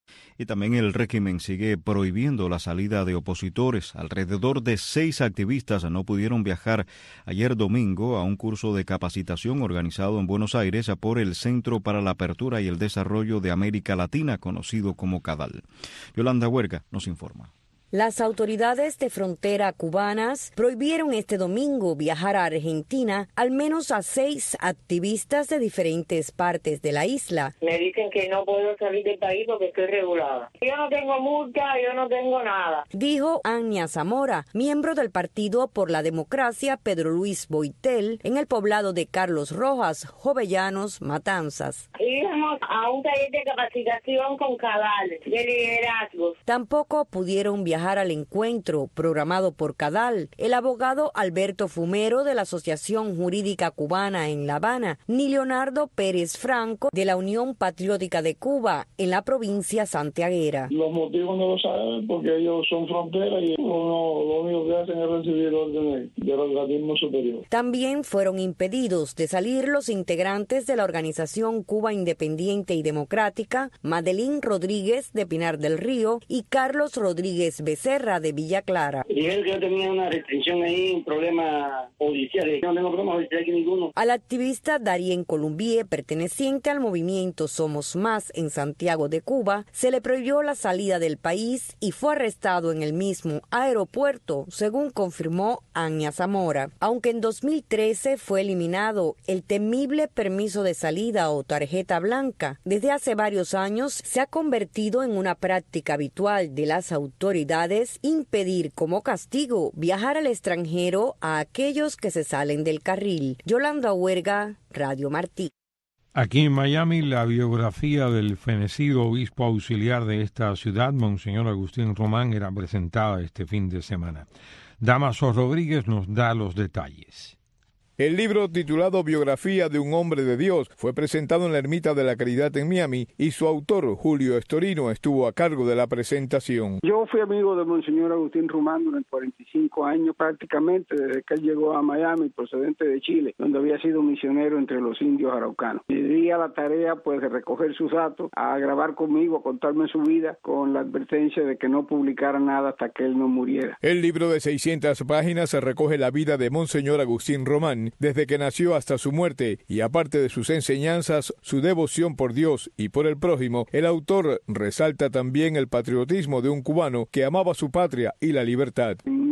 Y también el régimen sigue prohibiendo la salida de opositores. Alrededor de 6 activistas no pudieron viajar ayer domingo a un curso de capacitación organizado en Buenos Aires por el Centro para la Apertura y el Desarrollo de América Latina, conocido como CADAL. Yolanda Huerga nos informa. Las autoridades de frontera cubanas prohibieron este domingo viajar a Argentina al menos a 6 activistas de diferentes partes de la isla. Me dicen que no puedo salir del país porque estoy regulada. Yo no tengo multa, yo no tengo nada, dijo Ania Zamora, miembro del Partido por la Democracia Pedro Luis Boitel, en el poblado de Carlos Rojas, Jovellanos, Matanzas. Íbamos a un taller de capacitación con CADAL, de liderazgo. Tampoco pudieron viajar al encuentro programado por CADAL el abogado Alberto Fumero de la Asociación Jurídica Cubana en La Habana, ni Leonardo Pérez Franco de la Unión Patriótica de Cuba en la provincia santiaguera. Los motivos no lo saben porque ellos son frontera y lo único que hacen es recibir órdenes del organismo superior. También fueron impedidos de salir los integrantes de la organización Cuba Independiente y Democrática, Madeline Rodríguez de Pinar del Río y Carlos Rodríguez Becerra de Villa Clara. Dijeron que yo tenía una restricción ahí, un problema judicial. Yo no tengo problema judicial aquí ninguno. Al activista Darien Columbie, perteneciente al movimiento Somos Más en Santiago de Cuba, se le prohibió la salida del país y fue arrestado en el mismo aeropuerto, según confirmó Ania Zamora. Aunque en 2013 fue eliminado el temible permiso de salida o tarjeta blanca, desde hace varios años se ha convertido en una práctica habitual de las autoridades impedir como castigo viajar al extranjero a aquellos que se salen del carril. Yolanda Huerga, Radio Martí. Aquí en Miami, la biografía del fenecido obispo auxiliar de esta ciudad, Monseñor Agustín Román, era presentada este fin de semana. Damaso Rodríguez nos da los detalles. El libro titulado Biografía de un hombre de Dios fue presentado en la Ermita de la Caridad en Miami y su autor, Julio Estorino, estuvo a cargo de la presentación. Yo fui amigo de Monseñor Agustín Román durante 45 años prácticamente, desde que él llegó a Miami procedente de Chile, donde había sido misionero entre los indios araucanos. Me di a la tarea pues de recoger sus datos, a grabar conmigo, a contarme su vida, con la advertencia de que no publicara nada hasta que él no muriera. El libro de 600 páginas recoge la vida de Monseñor Agustín Román, desde que nació hasta su muerte, y aparte de sus enseñanzas, su devoción por Dios y por el prójimo, el autor resalta también el patriotismo de un cubano que amaba su patria y la libertad. En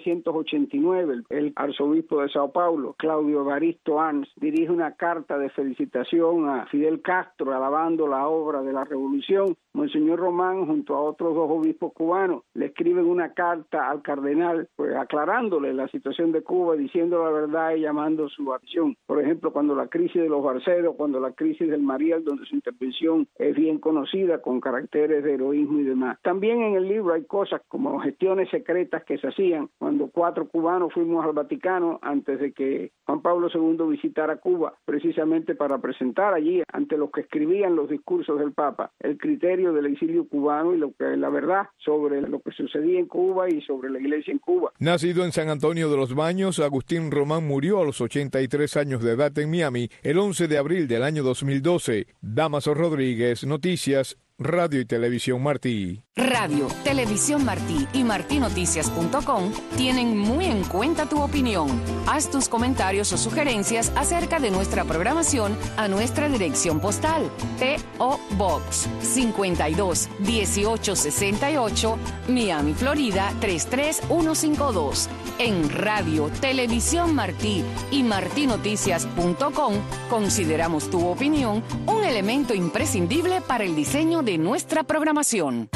1989, el arzobispo de Sao Paulo, Claudio Evaristo Arns, dirige una carta de felicitación a Fidel Castro, alabando la obra de la revolución. Monseñor Román, junto a otros 2 obispos cubanos, le escriben una carta al cardenal, pues aclarándole la situación de Cuba, diciendo la verdad y llamando su acción. Por ejemplo, cuando la crisis de los Barcelos, cuando la crisis del Mariel, donde su intervención es bien conocida, con caracteres de heroísmo y demás. También en el libro hay cosas como gestiones secretas que se hacían recuerdan cuando 4 cubanos fuimos al Vaticano antes de que Juan Pablo II visitara Cuba, precisamente para presentar allí ante los que escribían los discursos del Papa el criterio del exilio cubano y la verdad sobre lo que sucedía en Cuba y sobre la Iglesia en Cuba. Nacido en San Antonio de los Baños, Agustín Román murió a los 83 años de edad en Miami el 11 de abril del año 2012. Damaso Rodríguez, Noticias, Radio y Televisión Martí. Radio, Televisión Martí y martinoticias.com tienen muy en cuenta tu opinión. Haz tus comentarios o sugerencias acerca de nuestra programación a nuestra dirección postal. P.O. Box 52 1868, Miami, Florida 33152. En Radio, Televisión Martí y martinoticias.com consideramos tu opinión un elemento imprescindible para el diseño de nuestra programación.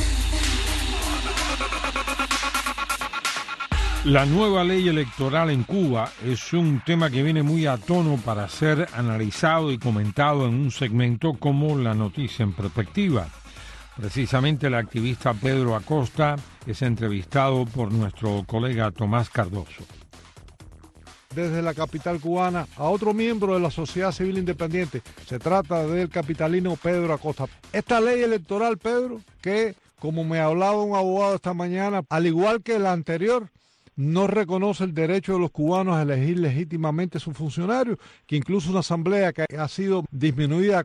La nueva ley electoral en Cuba es un tema que viene muy a tono para ser analizado y comentado en un segmento como La Noticia en Perspectiva. Precisamente el activista Pedro Acosta es entrevistado por nuestro colega Tomás Cardoso. Desde la capital cubana a otro miembro de la sociedad civil independiente. Se trata del capitalino Pedro Acosta. Esta ley electoral, Pedro, que como me hablaba un abogado esta mañana, al igual que la anterior, no reconoce el derecho de los cubanos a elegir legítimamente a sus funcionarios, que incluso una asamblea que ha sido disminuida a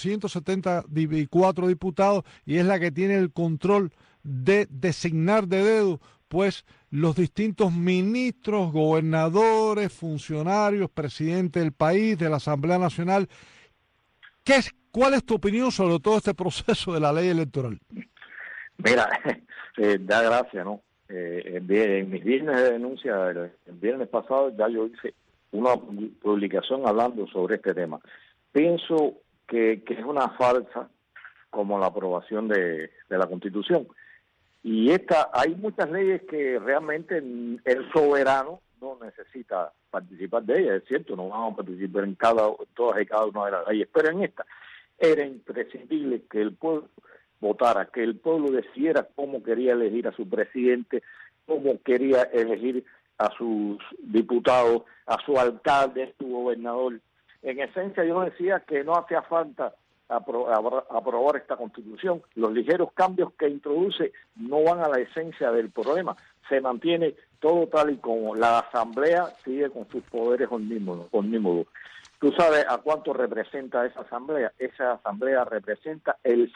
474 diputados y es la que tiene el control de designar de dedo pues los distintos ministros, gobernadores, funcionarios, presidente del país, de la Asamblea Nacional. ¿Cuál es tu opinión sobre todo este proceso de la ley electoral? Mira, da gracia, ¿no? En mis viernes de denuncia, el viernes pasado ya yo hice una publicación hablando sobre este tema. Pienso que es una farsa como la aprobación de la Constitución. Y hay muchas leyes que realmente el soberano no necesita participar de ellas, es cierto, no vamos a participar en todas y cada una de las leyes, pero en esta era imprescindible que el pueblo votara, que el pueblo decidiera cómo quería elegir a su presidente, cómo quería elegir a sus diputados, a su alcalde, a su gobernador. En esencia yo decía que no hacía falta aprobar esta Constitución. Los ligeros cambios que introduce no van a la esencia del problema. Se mantiene todo tal y como la Asamblea sigue con sus poderes omnímodos. ¿Tú sabes a cuánto representa esa Asamblea? Esa Asamblea representa el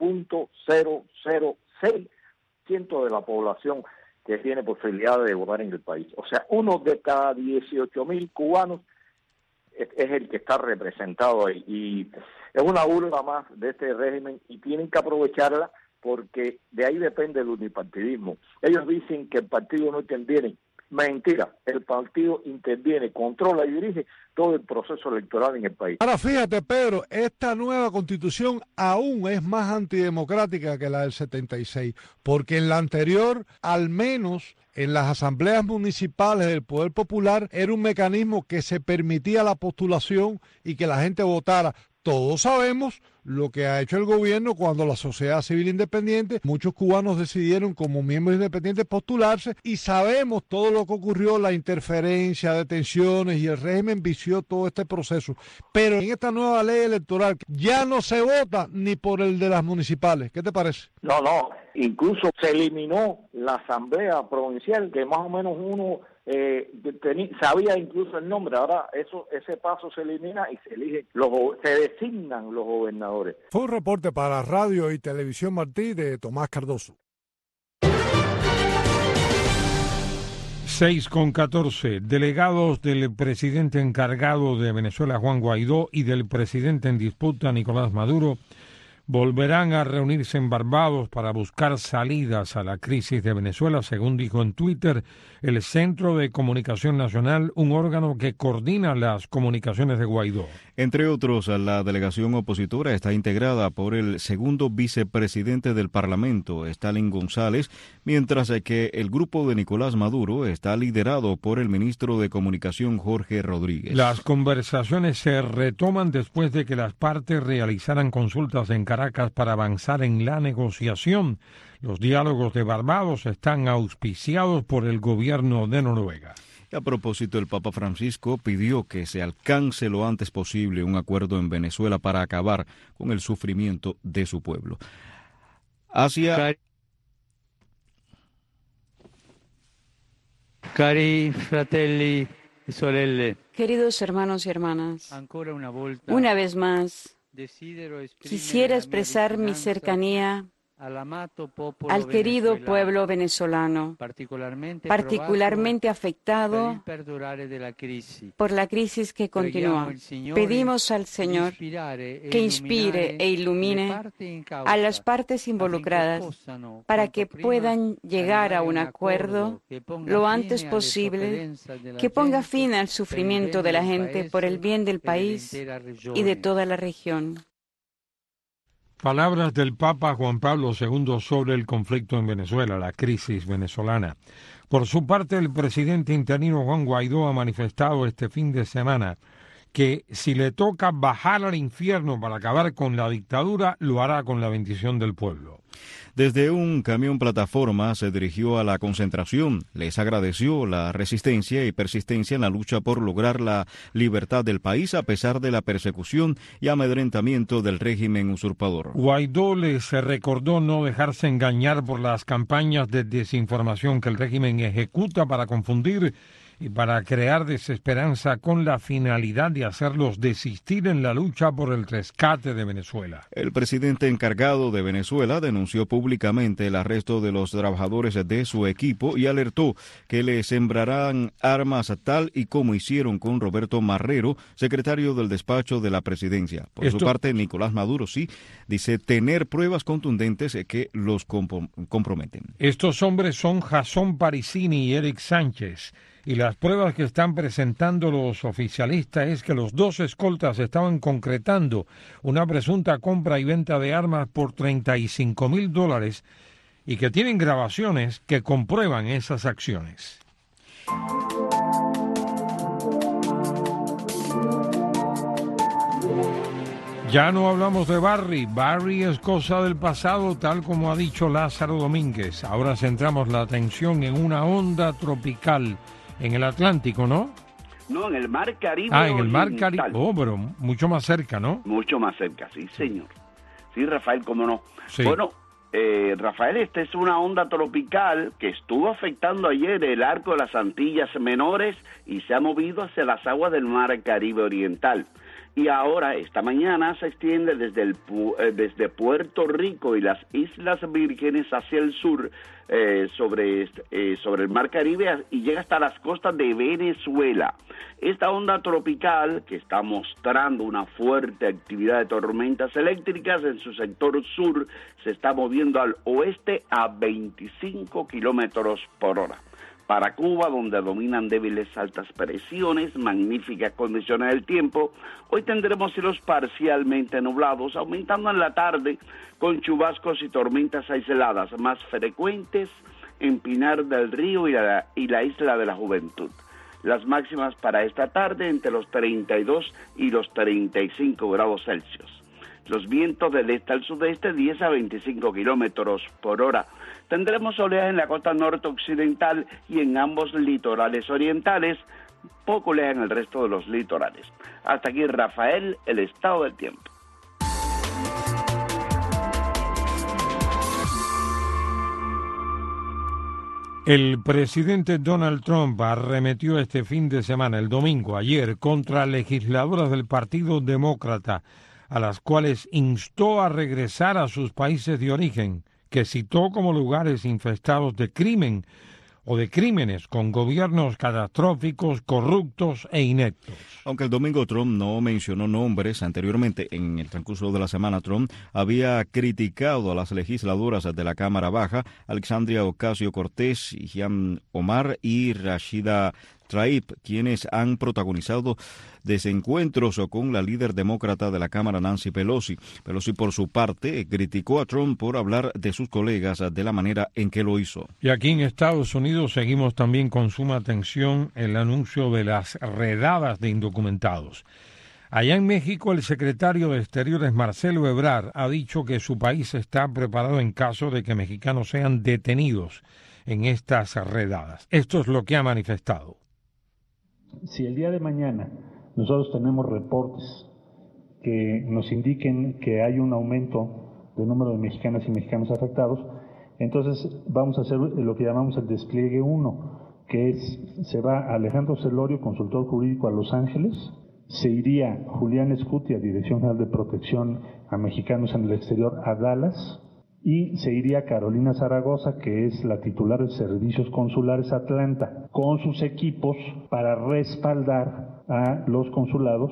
0.006% de la población que tiene posibilidad de votar en el país. O sea, 1 de cada 18.000 cubanos es el que está representado ahí. Y es una burla más de este régimen y tienen que aprovecharla porque de ahí depende el unipartidismo. Ellos dicen que el partido no interviene. Mentira, el partido interviene, controla y dirige todo el proceso electoral en el país. Ahora fíjate, Pedro, esta nueva Constitución aún es más antidemocrática que la del 76, porque en la anterior, al menos en las asambleas municipales del Poder Popular, era un mecanismo que se permitía la postulación y que la gente votara. Todos sabemos lo que ha hecho el gobierno cuando la sociedad civil independiente, muchos cubanos decidieron como miembros independientes postularse y sabemos todo lo que ocurrió, la interferencia, detenciones y el régimen vició todo este proceso. Pero en esta nueva ley electoral ya no se vota ni por el de las municipales. ¿Qué te parece? No, incluso se eliminó la asamblea provincial, que más o menos uno sabía incluso el nombre. Ahora ese paso se elimina y se designan los gobernadores. Fue un reporte para Radio y Televisión Martí de Tomás Cardoso. 6:14. Delegados del presidente encargado de Venezuela, Juan Guaidó, y del presidente en disputa, Nicolás Maduro, volverán a reunirse en Barbados para buscar salidas a la crisis de Venezuela, según dijo en Twitter el Centro de Comunicación Nacional, un órgano que coordina las comunicaciones de Guaidó. Entre otros, la delegación opositora está integrada por el segundo vicepresidente del Parlamento, Stalin González, mientras que el grupo de Nicolás Maduro está liderado por el ministro de Comunicación, Jorge Rodríguez. Las conversaciones se retoman después de que las partes realizaran consultas en Caracas para avanzar en la negociación. Los diálogos de Barbados están auspiciados por el gobierno de Noruega. Y a propósito, el Papa Francisco pidió que se alcance lo antes posible un acuerdo en Venezuela para acabar con el sufrimiento de su pueblo. Cari fratelli e sorelle, queridos hermanos y hermanas, una vez más quisiera expresar mi cercanía al querido pueblo venezolano, particularmente afectado por la crisis que continúa. Pedimos al Señor que inspire e ilumine a las partes involucradas para que puedan llegar a un acuerdo lo antes posible, que ponga fin al sufrimiento de la gente por el bien del país y de toda la región. Palabras del Papa Juan Pablo II sobre el conflicto en Venezuela, la crisis venezolana. Por su parte, el presidente interino Juan Guaidó ha manifestado este fin de semana que si le toca bajar al infierno para acabar con la dictadura, lo hará con la bendición del pueblo. Desde un camión plataforma se dirigió a la concentración, les agradeció la resistencia y persistencia en la lucha por lograr la libertad del país a pesar de la persecución y amedrentamiento del régimen usurpador. Guaidó les recordó no dejarse engañar por las campañas de desinformación que el régimen ejecuta para confundir y para crear desesperanza con la finalidad de hacerlos desistir en la lucha por el rescate de Venezuela. El presidente encargado de Venezuela denunció públicamente el arresto de los trabajadores de su equipo y alertó que le sembrarán armas tal y como hicieron con Roberto Marrero, secretario del despacho de la presidencia. Por su parte, Nicolás Maduro dice tener pruebas contundentes que los comprometen. Estos hombres son Jasón Parisini y Eric Sánchez. Y las pruebas que están presentando los oficialistas es que los dos escoltas estaban concretando una presunta compra y venta de armas por $35,000 y que tienen grabaciones que comprueban esas acciones. Ya no hablamos de Barry. Barry es cosa del pasado, tal como ha dicho Lázaro Domínguez. Ahora centramos la atención en una onda tropical en el Atlántico, ¿no? No, en el Mar Caribe. En el Mar Caribe. Oh, pero mucho más cerca, ¿no? Mucho más cerca, sí, señor. Sí, Rafael, cómo no. Sí. Bueno, Rafael, esta es una onda tropical que estuvo afectando ayer el arco de las Antillas Menores y se ha movido hacia las aguas del Mar Caribe Oriental. Y ahora, esta mañana, se extiende desde Puerto Rico y las Islas Vírgenes hacia el sur, sobre el Mar Caribe y llega hasta las costas de Venezuela. Esta onda tropical, que está mostrando una fuerte actividad de tormentas eléctricas en su sector sur, se está moviendo al oeste a 25 kilómetros por hora. Para Cuba, donde dominan débiles altas presiones, magníficas condiciones del tiempo, hoy tendremos cielos parcialmente nublados, aumentando en la tarde con chubascos y tormentas aisladas más frecuentes en Pinar del Río y la Isla de la Juventud. Las máximas para esta tarde entre los 32 y los 35 grados Celsius. Los vientos del este al sudeste 10 a 25 kilómetros por hora. Tendremos oleaje en la costa norte occidental y en ambos litorales orientales, poco oleaje en el resto de los litorales. Hasta aquí, Rafael, el estado del tiempo. El presidente Donald Trump arremetió este fin de semana, el domingo, ayer, contra legisladoras del Partido Demócrata, a las cuales instó a regresar a sus países de origen, que citó como lugares infestados de crimen o de crímenes con gobiernos catastróficos, corruptos e ineptos. Aunque el domingo Trump no mencionó nombres, anteriormente en el transcurso de la semana Trump había criticado a las legisladoras de la Cámara Baja, Alexandria Ocasio-Cortez, Ilhan Omar y Rashida Tlaib, quienes han protagonizado desencuentros con la líder demócrata de la Cámara, Nancy Pelosi. Pelosi, por su parte, criticó a Trump por hablar de sus colegas de la manera en que lo hizo. Y aquí en Estados Unidos seguimos también con suma atención el anuncio de las redadas de indocumentados. Allá en México, el secretario de Exteriores, Marcelo Ebrard, ha dicho que su país está preparado en caso de que mexicanos sean detenidos en estas redadas. Esto es lo que ha manifestado. Si el día de mañana nosotros tenemos reportes que nos indiquen que hay un aumento del número de mexicanas y mexicanos afectados, entonces vamos a hacer lo que llamamos el despliegue 1, que es, se va Alejandro Celorio, consultor jurídico, a Los Ángeles, se iría Julián Escutia, Dirección General de Protección a Mexicanos en el Exterior, a Dallas, y se iría Carolina Zaragoza, que es la titular de Servicios Consulares Atlanta, con sus equipos para respaldar a los consulados.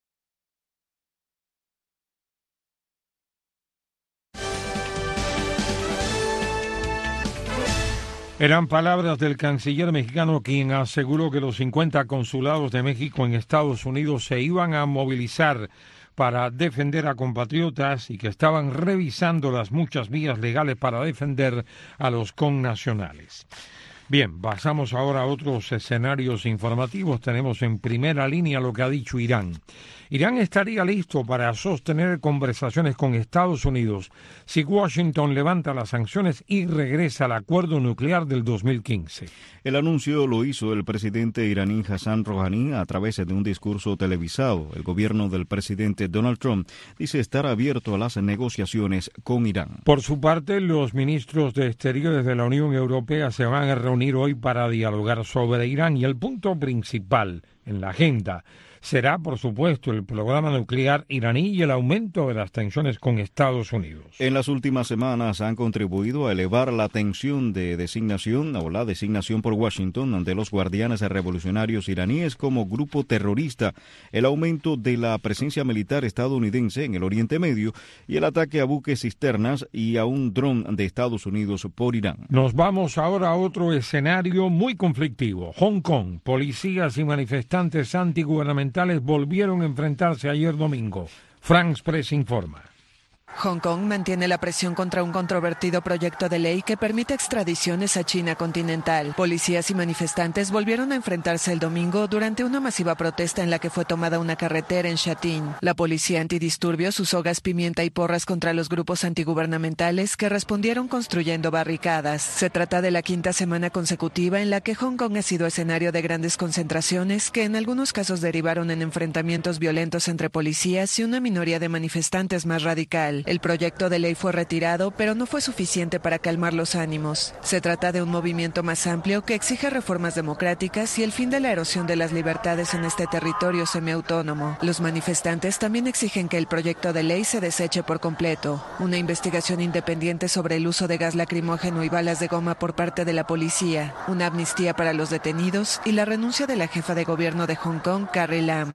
Eran palabras del canciller mexicano, quien aseguró que los 50 consulados de México en Estados Unidos se iban a movilizar para defender a compatriotas y que estaban revisando las muchas vías legales para defender a los connacionales. Bien, pasamos ahora a otros escenarios informativos. Tenemos en primera línea lo que ha dicho Irán. Irán estaría listo para sostener conversaciones con Estados Unidos si Washington levanta las sanciones y regresa al acuerdo nuclear del 2015. El anuncio lo hizo el presidente iraní Hassan Rouhani a través de un discurso televisado. El gobierno del presidente Donald Trump dice estar abierto a las negociaciones con Irán. Por su parte, los ministros de Exteriores de la Unión Europea se van a reunir hoy para dialogar sobre Irán y el punto principal en la agenda será, por supuesto, el programa nuclear iraní y el aumento de las tensiones con Estados Unidos. En las últimas semanas han contribuido a elevar la tensión de designación o la designación por Washington de los guardianes revolucionarios iraníes como grupo terrorista, el aumento de la presencia militar estadounidense en el Oriente Medio y el ataque a buques cisternas y a un dron de Estados Unidos por Irán. Nos vamos ahora a otro escenario muy conflictivo. Hong Kong, policías y manifestantes antigubernamentales volvieron a enfrentarse ayer domingo. France Press informa. Hong Kong mantiene la presión contra un controvertido proyecto de ley que permite extradiciones a China continental. Policías y manifestantes volvieron a enfrentarse el domingo durante una masiva protesta en la que fue tomada una carretera en Sha Tin. La policía antidisturbios usó gas pimienta y porras contra los grupos antigubernamentales que respondieron construyendo barricadas. Se trata de la quinta semana consecutiva en la que Hong Kong ha sido escenario de grandes concentraciones que en algunos casos derivaron en enfrentamientos violentos entre policías y una minoría de manifestantes más radical. El proyecto de ley fue retirado, pero no fue suficiente para calmar los ánimos. Se trata de un movimiento más amplio que exige reformas democráticas y el fin de la erosión de las libertades en este territorio semiautónomo. Los manifestantes también exigen que el proyecto de ley se deseche por completo. Una investigación independiente sobre el uso de gas lacrimógeno y balas de goma por parte de la policía, una amnistía para los detenidos y la renuncia de la jefa de gobierno de Hong Kong, Carrie Lam.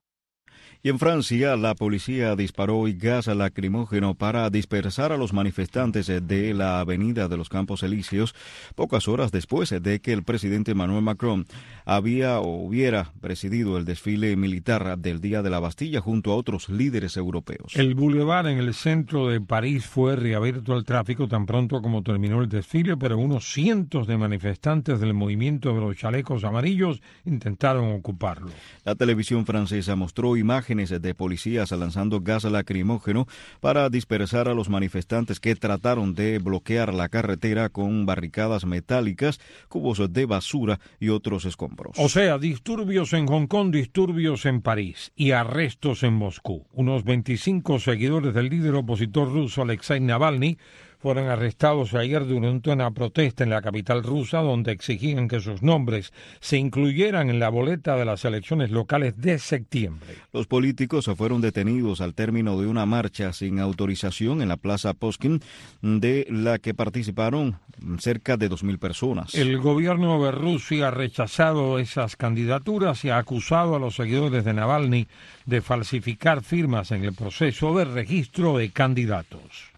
Y en Francia, la policía disparó hoy gas lacrimógeno para dispersar a los manifestantes de la Avenida de los Campos Elíseos, pocas horas después de que el presidente Emmanuel Macron hubiera presidido el desfile militar del Día de la Bastilla junto a otros líderes europeos. El boulevard en el centro de París fue reabierto al tráfico tan pronto como terminó el desfile, pero unos cientos de manifestantes del movimiento de los chalecos amarillos intentaron ocuparlo. La televisión francesa mostró imágenes de policías lanzando gas lacrimógeno para dispersar a los manifestantes que trataron de bloquear la carretera con barricadas metálicas, cubos de basura y otros escombros. O sea, disturbios en Hong Kong, disturbios en París y arrestos en Moscú. Unos 25 seguidores del líder opositor ruso Alexei Navalny fueron arrestados ayer durante una protesta en la capital rusa donde exigían que sus nombres se incluyeran en la boleta de las elecciones locales de septiembre. Los políticos fueron detenidos al término de una marcha sin autorización en la Plaza Pushkin, de la que participaron cerca de 2.000 personas. El gobierno de Rusia ha rechazado esas candidaturas y ha acusado a los seguidores de Navalny de falsificar firmas en el proceso de registro de candidatos.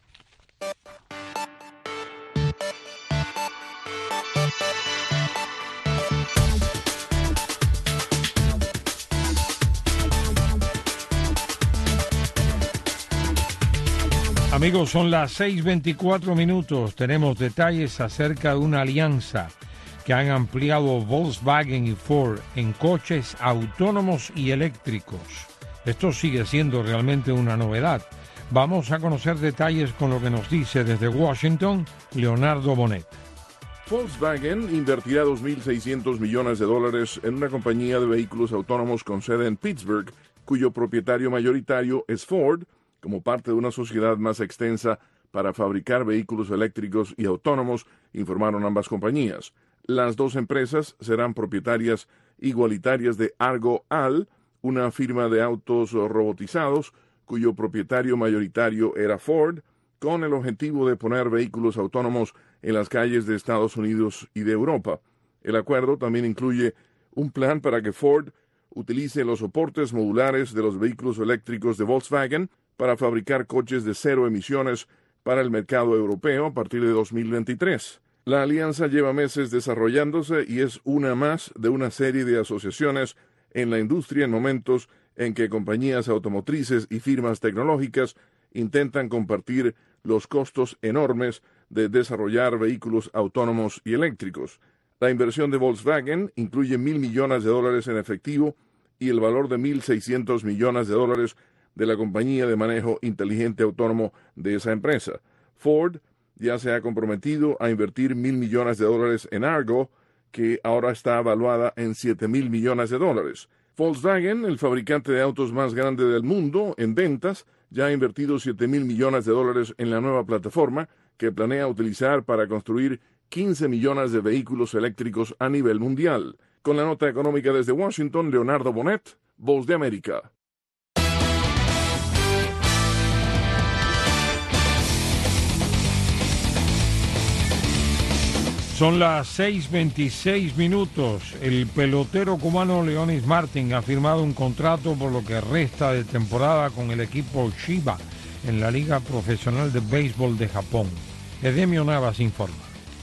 Amigos, son las 6:24 minutos. Tenemos detalles acerca de una alianza que han ampliado Volkswagen y Ford en coches autónomos y eléctricos. Esto sigue siendo realmente una novedad. Vamos a conocer detalles con lo que nos dice desde Washington Leonardo Bonet. Volkswagen invertirá $2.600 millones en una compañía de vehículos autónomos con sede en Pittsburgh, cuyo propietario mayoritario es Ford, como parte de una sociedad más extensa para fabricar vehículos eléctricos y autónomos, informaron ambas compañías. Las dos empresas serán propietarias igualitarias de Argo Al, una firma de autos robotizados, cuyo propietario mayoritario era Ford, con el objetivo de poner vehículos autónomos en las calles de Estados Unidos y de Europa. El acuerdo también incluye un plan para que Ford utilice los soportes modulares de los vehículos eléctricos de Volkswagen para fabricar coches de cero emisiones para el mercado europeo a partir de 2023. La alianza lleva meses desarrollándose y es una más de una serie de asociaciones en la industria en momentos en que compañías automotrices y firmas tecnológicas intentan compartir los costos enormes de desarrollar vehículos autónomos y eléctricos. La inversión de Volkswagen incluye $1.000 millones en efectivo y el valor de $1.600 millones de la compañía de manejo inteligente autónomo de esa empresa. Ford ya se ha comprometido a invertir $1.000 millones en Argo, que ahora está evaluada en $7.000 millones. Volkswagen, el fabricante de autos más grande del mundo en ventas, ya ha invertido $7.000 millones en la nueva plataforma que planea utilizar para construir 15 millones de vehículos eléctricos a nivel mundial. Con la nota económica desde Washington, Leonardo Bonet, Voz de América. Son las 6:26. El pelotero cubano Leonis Martin ha firmado un contrato por lo que resta de temporada con el equipo Chiba en la Liga Profesional de Béisbol de Japón. Edemio Navas informa.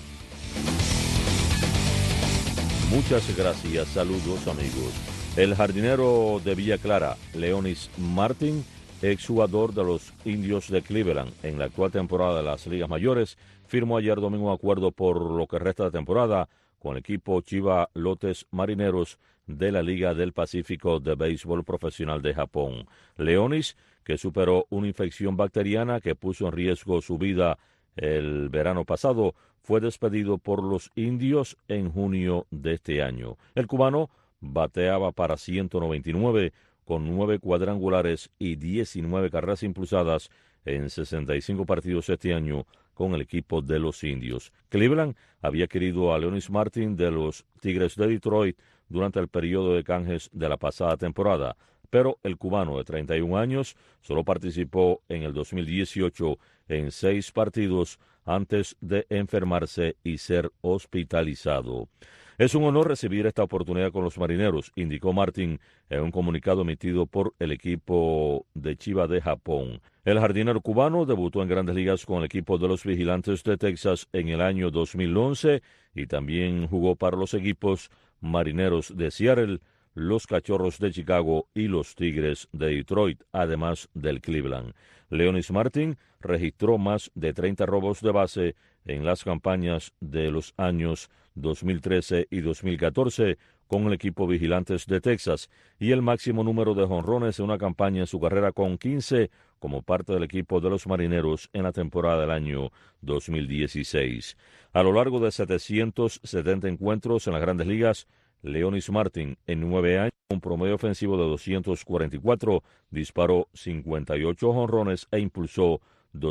Muchas gracias, saludos amigos. El jardinero de Villa Clara, Leonis Martin, exjugador de los Indios de Cleveland en la actual temporada de las ligas mayores, firmó ayer domingo un acuerdo por lo que resta de temporada con el equipo Chiba Lotes Marineros de la Liga del Pacífico de Béisbol Profesional de Japón. Leonis, que superó una infección bacteriana que puso en riesgo su vida el verano pasado, fue despedido por los Indios en junio de este año. El cubano bateaba para 199 con 9 cuadrangulares y 19 carreras impulsadas en 65 partidos este año con el equipo de los Indios. Cleveland había querido a Leonis Martin de los Tigres de Detroit durante el periodo de canjes de la pasada temporada, pero el cubano de 31 años solo participó en el 2018 en 6 partidos antes de enfermarse y ser hospitalizado. Es un honor recibir esta oportunidad con los Marineros, indicó Martin en un comunicado emitido por el equipo de Chiba de Japón. El jardinero cubano debutó en Grandes Ligas con el equipo de los Vigilantes de Texas en el año 2011 y también jugó para los equipos Marineros de Seattle, los Cachorros de Chicago y los Tigres de Detroit, además del Cleveland. Leonis Martin registró más de 30 robos de base en las campañas de los años 2013 y 2014 con el equipo Vigilantes de Texas y el máximo número de jonrones en una campaña en su carrera con 15 como parte del equipo de los Marineros en la temporada del año 2016. A lo largo de 770 encuentros en las Grandes Ligas, Leonis Martin, en 9 años, un promedio ofensivo de 244, disparó 58 jonrones e impulsó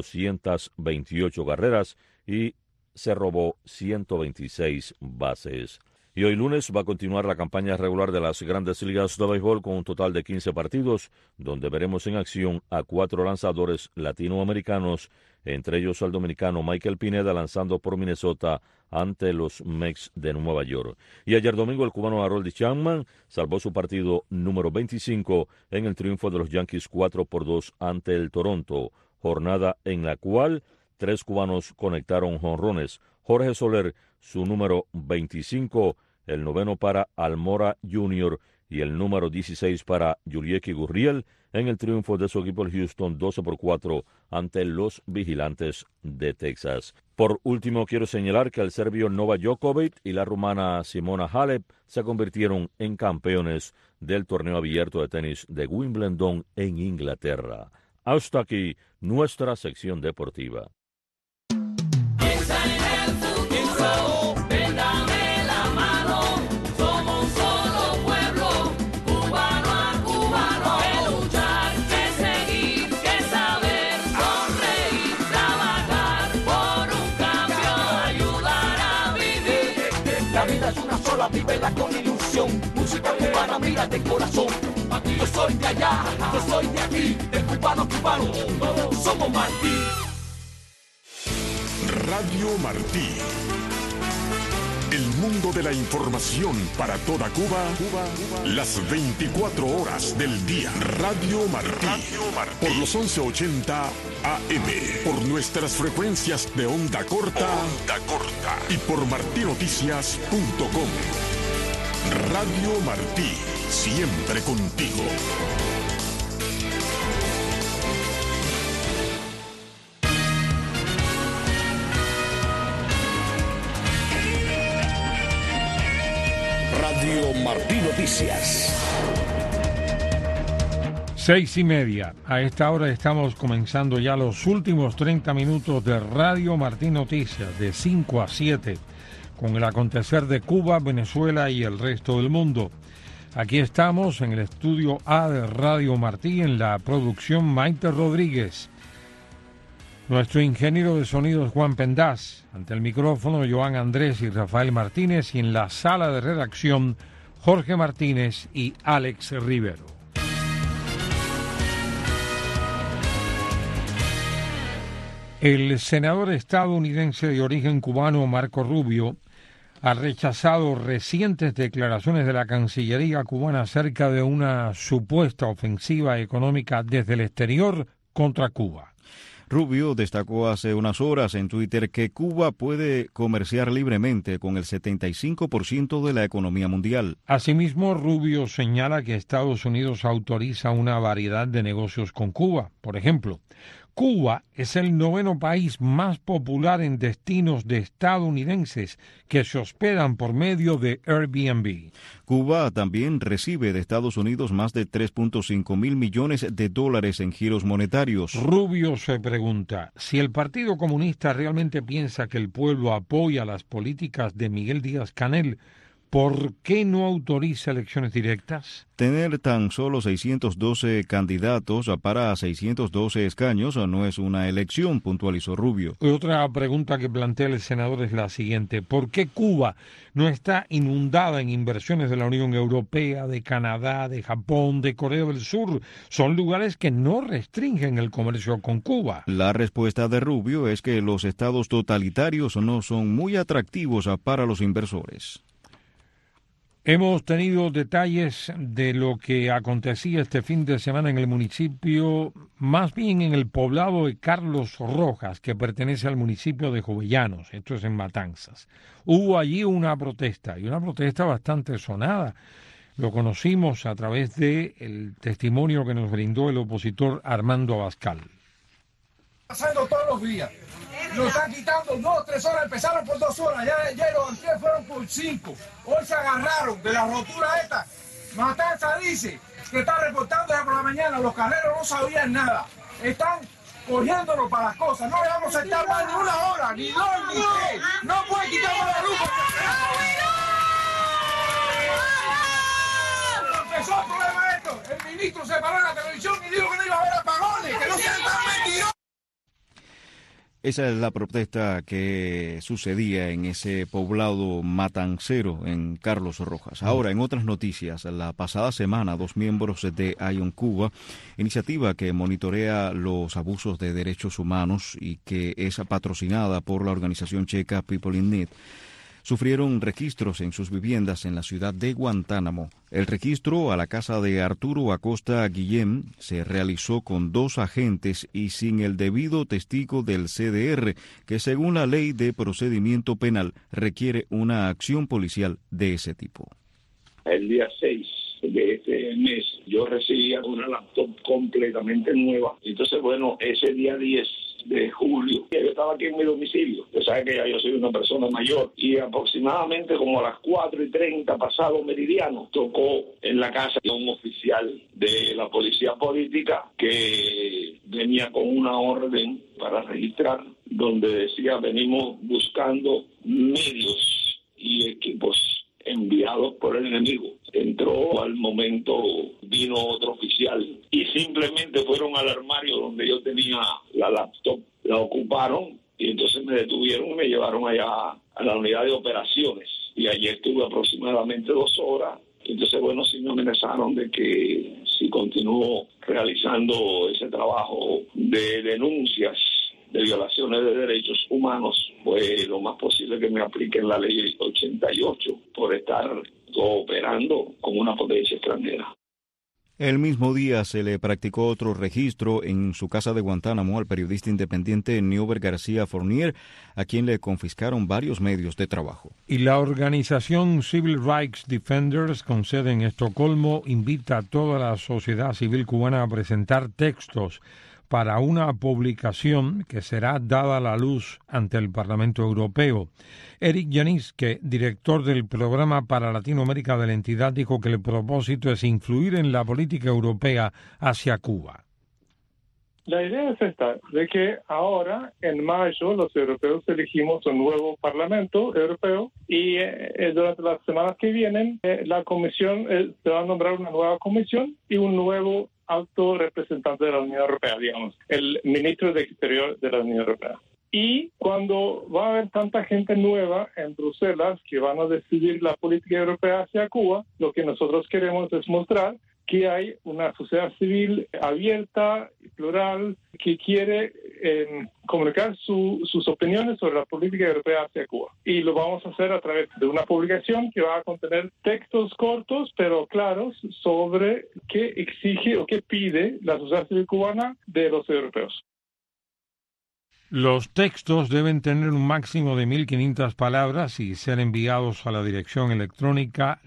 228 carreras y se robó 126 bases. Y hoy lunes va a continuar la campaña regular de las Grandes Ligas de Béisbol con un total de 15 partidos, donde veremos en acción a 4 lanzadores latinoamericanos, entre ellos al dominicano Michael Pineda lanzando por Minnesota ante los Mets de Nueva York. Y ayer domingo el cubano Harold Chapman salvó su partido número 25 en el triunfo de los Yankees 4-2 ante el Toronto, jornada en la cual 3 cubanos conectaron jonrones. Jorge Soler, su número 25, el noveno para Almora Jr. y el número 16 para Yurieki Gurriel en el triunfo de su equipo el Houston 12-4 ante los Vigilantes de Texas. Por último, quiero señalar que el serbio Novak Djokovic y la rumana Simona Halep se convirtieron en campeones del torneo abierto de tenis de Wimbledon en Inglaterra. Hasta aquí nuestra sección deportiva. Vívela con ilusión, música cubana, mira de corazón. Aquí yo soy de allá, yo soy de aquí, de cubano a cubano, todos somos Martí. Radio Martí. El mundo de la información para toda Cuba, las 24 horas del día. Radio Martí. Por los 1180 AM. Por nuestras frecuencias de onda corta. Y por martinoticias.com. Radio Martí. Siempre contigo. Radio Martí Noticias. 6:30. A esta hora estamos comenzando ya los últimos 30 minutos de Radio Martí Noticias, de 5 a 7, con el acontecer de Cuba, Venezuela y el resto del mundo. Aquí estamos en el estudio A de Radio Martí, en la producción Maite Rodríguez. Nuestro ingeniero de sonido es Juan Pendaz, ante el micrófono Joan Andrés y Rafael Martínez, y en la sala de redacción Jorge Martínez y Alex Rivero. El senador estadounidense de origen cubano Marco Rubio ha rechazado recientes declaraciones de la Cancillería cubana acerca de una supuesta ofensiva económica desde el exterior contra Cuba. Rubio destacó hace unas horas en Twitter que Cuba puede comerciar libremente con el 75% de la economía mundial. Asimismo, Rubio señala que Estados Unidos autoriza una variedad de negocios con Cuba. Por ejemplo, Cuba es el 9º país más popular en destinos de estadounidenses que se hospedan por medio de Airbnb. Cuba también recibe de Estados Unidos más de 3.5 mil millones de dólares en giros monetarios. Rubio se pregunta si el Partido Comunista realmente piensa que el pueblo apoya las políticas de Miguel Díaz-Canel. ¿Por qué no autoriza elecciones directas? Tener tan solo 612 candidatos para 612 escaños no es una elección, puntualizó Rubio. Otra pregunta que plantea el senador es la siguiente. ¿Por qué Cuba no está inundada en inversiones de la Unión Europea, de Canadá, de Japón, de Corea del Sur? Son lugares que no restringen el comercio con Cuba. La respuesta de Rubio es que los estados totalitarios no son muy atractivos para los inversores. Hemos tenido detalles de lo que acontecía este fin de semana en el municipio, más bien en el poblado de Carlos Rojas, que pertenece al municipio de Jovellanos, esto es en Matanzas. Hubo allí una protesta, y una protesta bastante sonada. Lo conocimos a través del testimonio que nos brindó el opositor Armando Abascal. Pasando todos los días. Nos están quitando 2 o 3 horas, empezaron por 2 horas, ya los anteriores fueron por 5. Hoy se agarraron de la rotura esta. Matanza dice que está reportando ya por la mañana, los carreros no sabían nada. Están cogiéndolo para las cosas, no le vamos a estar más ni 1 hora, ni 2, ni 3. No pueden quitarnos la luz. Empezó el problema esto, el ministro se paró en la televisión y dijo que no iba a haber apagones, que no sean tan mentirosos. Esa es la protesta que sucedía en ese poblado matancero en Carlos Rojas. Ahora, en otras noticias, la pasada semana 2 miembros de ION Cuba, iniciativa que monitorea los abusos de derechos humanos y que es patrocinada por la organización checa People in Need, sufrieron registros en sus viviendas en la ciudad de Guantánamo. El registro a la casa de Arturo Acosta Guillem se realizó con 2 agentes y sin el debido testigo del CDR, que según la ley de procedimiento penal requiere una acción policial de ese tipo. El día 6 de este mes yo recibía una laptop completamente nueva. Entonces, bueno, ese día 10 de julio, yo estaba aquí en mi domicilio. Usted sabe que ya yo soy una persona mayor y aproximadamente como a las 4:30 pasado meridiano tocó en la casa de un oficial de la policía política que venía con una orden para registrar donde decía: venimos buscando medios y equipos enviados por el enemigo. Entró al momento, vino otro oficial y simplemente fueron al armario donde yo tenía la laptop, la ocuparon y entonces me detuvieron y me llevaron allá a la unidad de operaciones y allí estuve aproximadamente 2 horas. Entonces, bueno, sí me amenazaron de que si continúo realizando ese trabajo de denuncias de violaciones de derechos humanos, pues lo más posible que me apliquen la ley 88 por estar cooperando con una potencia extranjera. El mismo día se le practicó otro registro en su casa de Guantánamo al periodista independiente Niober García Fournier, a quien le confiscaron varios medios de trabajo. Y la organización Civil Rights Defenders, con sede en Estocolmo, invita a toda la sociedad civil cubana a presentar textos para una publicación que será dada a la luz ante el Parlamento Europeo. Eric Janisque, director del Programa para Latinoamérica de la entidad, dijo que el propósito es influir en la política europea hacia Cuba. La idea es esta, de que ahora, en mayo, los europeos elegimos un nuevo Parlamento Europeo y durante las semanas que vienen, la comisión se va a nombrar una nueva comisión y un nuevo alto representante de la Unión Europea, digamos, el ministro de Exterior de la Unión Europea. Y cuando va a haber tanta gente nueva en Bruselas que van a decidir la política europea hacia Cuba, lo que nosotros queremos es mostrar que hay una sociedad civil abierta y plural que quiere comunicar sus opiniones sobre la política europea hacia Cuba. Y lo vamos a hacer a través de una publicación que va a contener textos cortos pero claros sobre qué exige o qué pide la sociedad civil cubana de los europeos. Los textos deben tener un máximo de 1.500 palabras y ser enviados a la dirección electrónica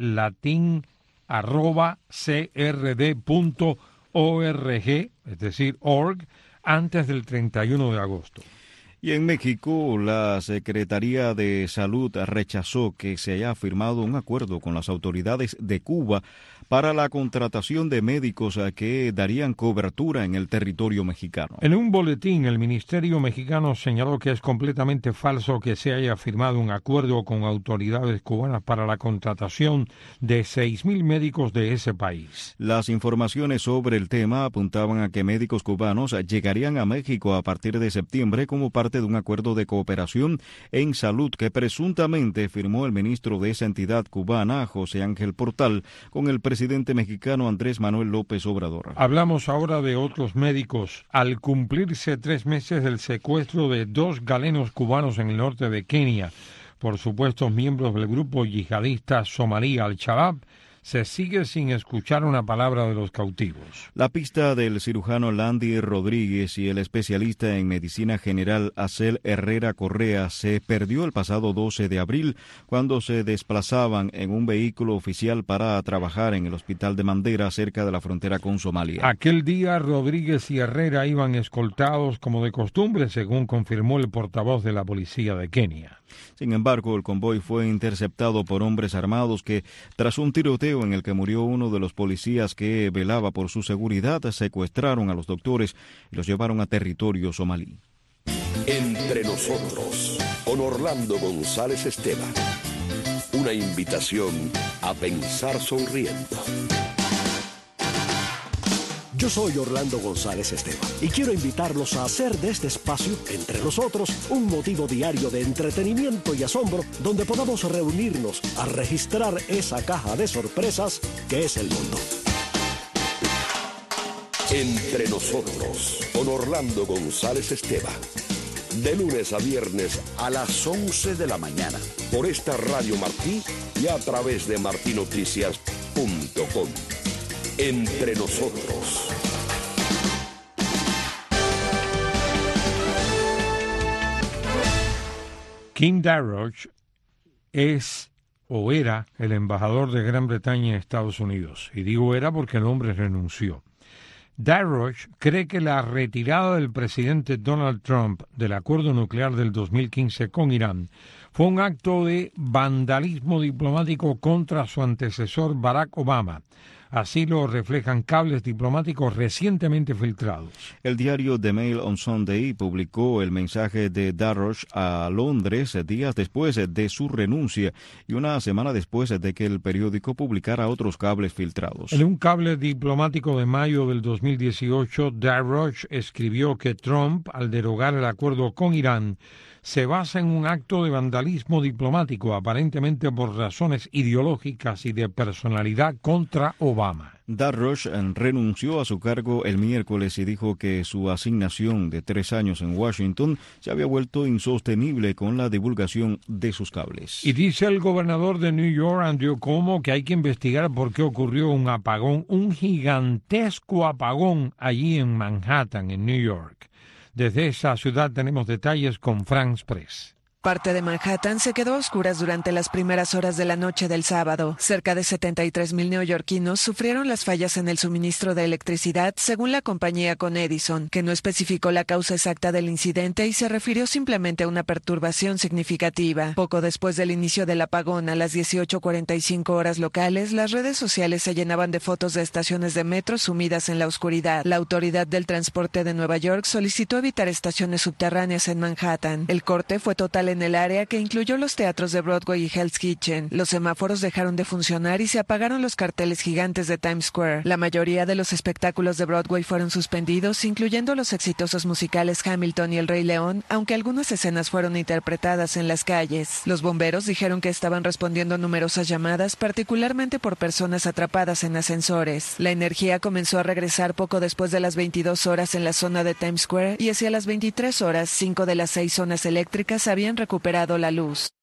latin@crd.org, es decir, org, antes del 31 de agosto. Y en México, la Secretaría de Salud rechazó que se haya firmado un acuerdo con las autoridades de Cuba para la contratación de médicos que darían cobertura en el territorio mexicano. En un boletín, el Ministerio mexicano señaló que es completamente falso que se haya firmado un acuerdo con autoridades cubanas para la contratación de 6.000 médicos de ese país. Las informaciones sobre el tema apuntaban a que médicos cubanos llegarían a México a partir de septiembre como parte de un acuerdo de cooperación en salud que presuntamente firmó el ministro de esa entidad cubana, José Ángel Portal, con el presidente mexicano Andrés Manuel López Obrador. Hablamos ahora de otros médicos. Al cumplirse 3 meses del secuestro de 2 galenos cubanos en el norte de Kenia por supuestos miembros del grupo yihadista somalí Al-Shabaab, se sigue sin escuchar una palabra de los cautivos. La pista del cirujano Landy Rodríguez y el especialista en medicina general Acel Herrera Correa se perdió el pasado 12 de abril cuando se desplazaban en un vehículo oficial para trabajar en el hospital de Mandera cerca de la frontera con Somalia. Aquel día Rodríguez y Herrera iban escoltados como de costumbre, según confirmó el portavoz de la policía de Kenia. Sin embargo, el convoy fue interceptado por hombres armados que, tras un tiroteo en el que murió uno de los policías que velaba por su seguridad, secuestraron a los doctores y los llevaron a territorio somalí. Entre nosotros, con Orlando González Esteban. Una invitación a pensar sonriendo. Yo soy Orlando González Esteban y quiero invitarlos a hacer de este espacio, Entre Nosotros, un motivo diario de entretenimiento y asombro donde podamos reunirnos a registrar esa caja de sorpresas que es el mundo. Entre Nosotros, con Orlando González Esteban. De lunes a viernes a las 11 de la mañana, por esta Radio Martí y a través de martinoticias.com. Entre Nosotros. Kim Darroch es o era, el embajador de Gran Bretaña en Estados Unidos. Y digo era porque el hombre renunció. Darroch cree que la retirada del presidente Donald Trump del acuerdo nuclear del 2015 con Irán fue un acto de vandalismo diplomático contra su antecesor Barack Obama. Así lo reflejan cables diplomáticos recientemente filtrados. El diario The Mail on Sunday publicó el mensaje de Darroch a Londres días después de su renuncia y una semana después de que el periódico publicara otros cables filtrados. En un cable diplomático de mayo del 2018, Darroch escribió que Trump, al derogar el acuerdo con Irán, se basa en un acto de vandalismo diplomático, aparentemente por razones ideológicas y de personalidad contra Obama. Darroch renunció a su cargo el miércoles y dijo que su asignación de 3 años en Washington se había vuelto insostenible con la divulgación de sus cables. Y dice el gobernador de New York, Andrew Cuomo, que hay que investigar por qué ocurrió un apagón, un gigantesco apagón allí en Manhattan, en New York. Desde esa ciudad tenemos detalles con France Press. Parte de Manhattan se quedó a oscuras durante las primeras horas de la noche del sábado. Cerca de 73,000 neoyorquinos sufrieron las fallas en el suministro de electricidad, según la compañía con Edison, que no especificó la causa exacta del incidente y se refirió simplemente a una perturbación significativa. Poco después del inicio del apagón, a las 18:45 horas locales, las redes sociales se llenaban de fotos de estaciones de metro sumidas en la oscuridad. La Autoridad del Transporte de Nueva York solicitó evitar estaciones subterráneas en Manhattan. El corte fue total en el área, que incluyó los teatros de Broadway y Hell's Kitchen. Los semáforos dejaron de funcionar y se apagaron los carteles gigantes de Times Square. La mayoría de los espectáculos de Broadway fueron suspendidos, incluyendo los exitosos musicales Hamilton y El Rey León, aunque algunas escenas fueron interpretadas en las calles. Los bomberos dijeron que estaban respondiendo a numerosas llamadas, particularmente por personas atrapadas en ascensores. La energía comenzó a regresar poco después de las 22 horas en la zona de Times Square y hacia las 23 horas, 5 de las 6 zonas eléctricas habían recuperado la luz.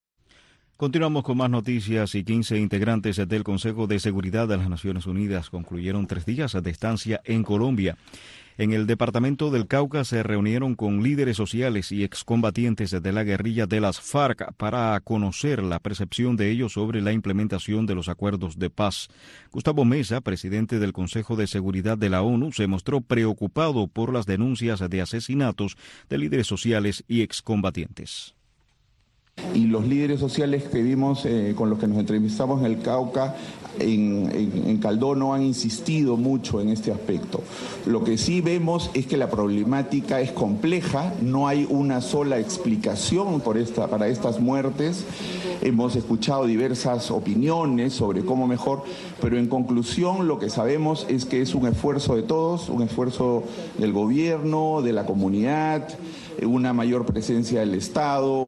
Continuamos con más noticias y 15 integrantes del Consejo de Seguridad de las Naciones Unidas concluyeron 3 días de estancia en Colombia. En el departamento del Cauca se reunieron con líderes sociales y excombatientes de la guerrilla de las FARC para conocer la percepción de ellos sobre la implementación de los acuerdos de paz. Gustavo Mesa, presidente del Consejo de Seguridad de la ONU, se mostró preocupado por las denuncias de asesinatos de líderes sociales y excombatientes. Y los líderes sociales que vimos con los que nos entrevistamos en el Cauca, en Caldó, no han insistido mucho en este aspecto. Lo que sí vemos es que la problemática es compleja, no hay una sola explicación para estas muertes. Hemos escuchado diversas opiniones sobre cómo mejor, pero en conclusión lo que sabemos es que es un esfuerzo de todos, un esfuerzo del gobierno, de la comunidad, una mayor presencia del Estado.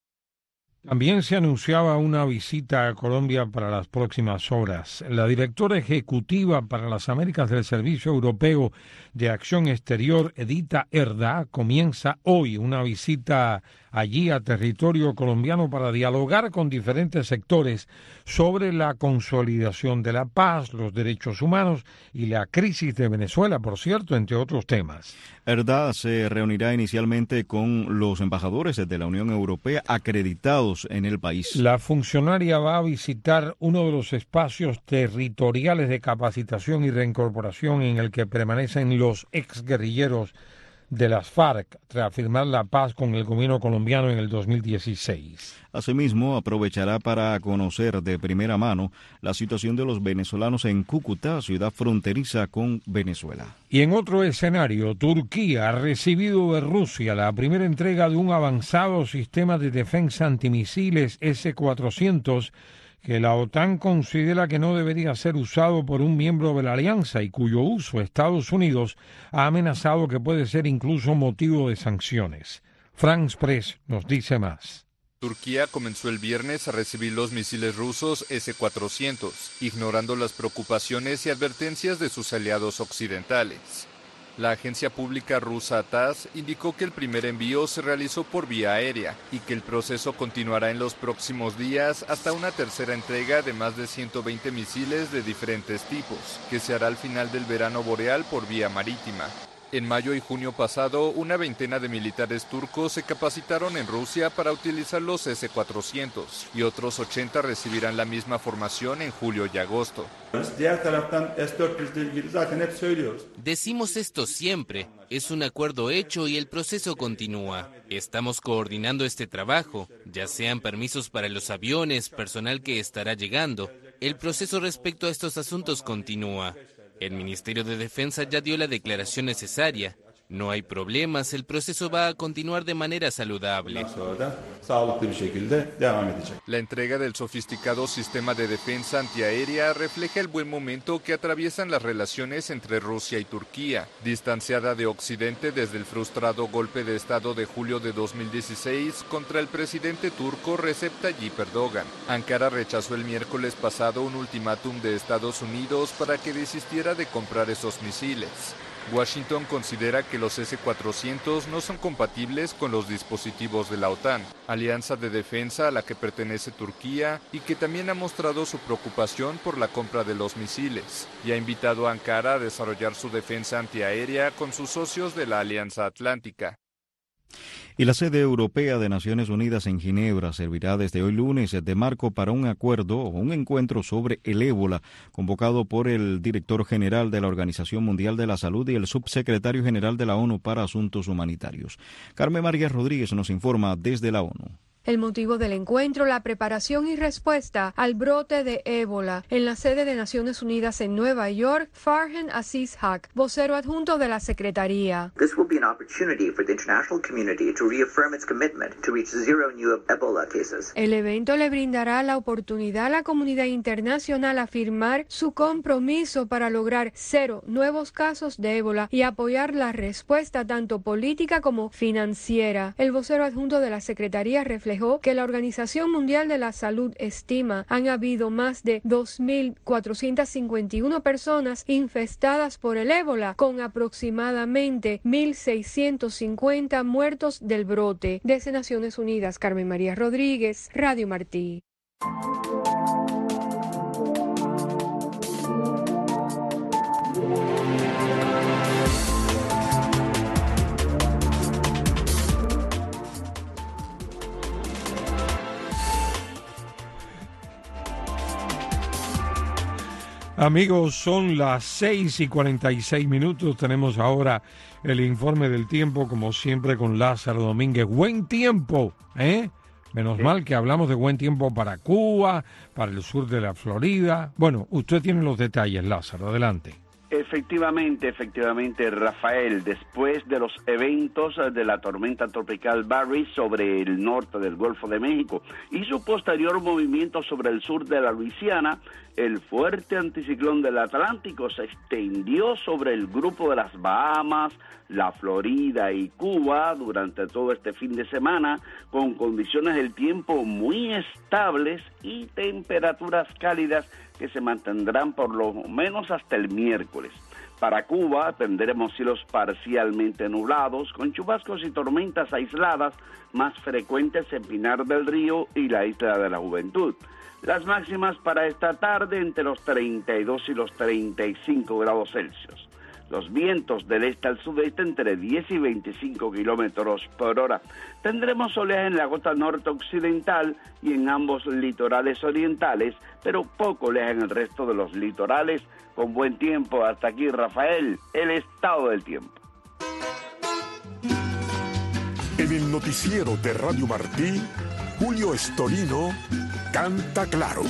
También se anunciaba una visita a Colombia para las próximas horas. La directora ejecutiva para las Américas del Servicio Europeo de Acción Exterior, Edita Erda, comienza hoy una visita allí a territorio colombiano para dialogar con diferentes sectores sobre la consolidación de la paz, los derechos humanos y la crisis de Venezuela, por cierto, entre otros temas. Erda se reunirá inicialmente con los embajadores de la Unión Europea acreditados en el país. La funcionaria va a visitar uno de los espacios territoriales de capacitación y reincorporación en el que permanecen los exguerrilleros de las FARC, tras firmar la paz con el gobierno colombiano en el 2016. Asimismo, aprovechará para conocer de primera mano la situación de los venezolanos en Cúcuta, ciudad fronteriza con Venezuela. Y en otro escenario, Turquía ha recibido de Rusia la primera entrega de un avanzado sistema de defensa antimisiles S-400 que la OTAN considera que no debería ser usado por un miembro de la alianza y cuyo uso Estados Unidos ha amenazado que puede ser incluso motivo de sanciones. France Press nos dice más. Turquía comenzó el viernes a recibir los misiles rusos S-400, ignorando las preocupaciones y advertencias de sus aliados occidentales. La agencia pública rusa TASS indicó que el primer envío se realizó por vía aérea y que el proceso continuará en los próximos días hasta una tercera entrega de más de 120 misiles de diferentes tipos, que se hará al final del verano boreal por vía marítima. En mayo y junio pasado, una veintena de militares turcos se capacitaron en Rusia para utilizar los S-400 y otros 80 recibirán la misma formación en julio y agosto. Decimos esto siempre, es un acuerdo hecho y el proceso continúa. Estamos coordinando este trabajo, ya sean permisos para los aviones, personal que estará llegando. El proceso respecto a estos asuntos continúa. El Ministerio de Defensa ya dio la declaración necesaria. No hay problemas, el proceso va a continuar de manera saludable. La entrega del sofisticado sistema de defensa antiaérea refleja el buen momento que atraviesan las relaciones entre Rusia y Turquía, distanciada de Occidente desde el frustrado golpe de Estado de julio de 2016 contra el presidente turco Recep Tayyip Erdogan. Ankara rechazó el miércoles pasado un ultimátum de Estados Unidos para que desistiera de comprar esos misiles. Washington considera que los S-400 no son compatibles con los dispositivos de la OTAN, alianza de defensa a la que pertenece Turquía y que también ha mostrado su preocupación por la compra de los misiles, y ha invitado a Ankara a desarrollar su defensa antiaérea con sus socios de la Alianza Atlántica. Y la sede europea de Naciones Unidas en Ginebra servirá desde hoy lunes de marco para un acuerdo o un encuentro sobre el ébola, convocado por el director general de la Organización Mundial de la Salud y el subsecretario general de la ONU para Asuntos Humanitarios. Carmen María Rodríguez nos informa desde la ONU. El motivo del encuentro, la preparación y respuesta al brote de ébola. En la sede de Naciones Unidas en Nueva York, Farhan Aziz Haq, vocero adjunto de la Secretaría. This will be an opportunity for the international community to reaffirm its commitment to reach zero new Ebola cases. El evento le brindará la oportunidad a la comunidad internacional a afirmar su compromiso para lograr 0 nuevos casos de ébola y apoyar la respuesta tanto política como financiera. El vocero adjunto de la Secretaría reflejó que la Organización Mundial de la Salud estima han habido más de 2.451 personas infestadas por el ébola, con aproximadamente 1.650 muertos del brote. Desde Naciones Unidas, Carmen María Rodríguez, Radio Martí. Amigos, son las 6:46. Tenemos ahora el informe del tiempo, como siempre, con Lázaro Domínguez. Buen tiempo, ¿eh? Menos mal que hablamos de buen tiempo para Cuba, para el sur de la Florida. Bueno, usted tiene los detalles, Lázaro, adelante. Efectivamente, Rafael, después de los eventos de la tormenta tropical Barry sobre el norte del Golfo de México y su posterior movimiento sobre el sur de la Luisiana, el fuerte anticiclón del Atlántico se extendió sobre el grupo de las Bahamas, la Florida y Cuba durante todo este fin de semana, con condiciones del tiempo muy estables y temperaturas cálidas que se mantendrán por lo menos hasta el miércoles. Para Cuba tendremos cielos parcialmente nublados, con chubascos y tormentas aisladas más frecuentes en Pinar del Río y la Isla de la Juventud. Las máximas para esta tarde entre los 32 y los 35 grados Celsius. Los vientos del este al sudeste entre 10 y 25 kilómetros por hora. Tendremos oleaje en la costa norte occidental y en ambos litorales orientales, pero poco oleaje en el resto de los litorales, con buen tiempo. Hasta aquí, Rafael, el estado del tiempo. En el noticiero de Radio Martí, Julio Estorino canta claro.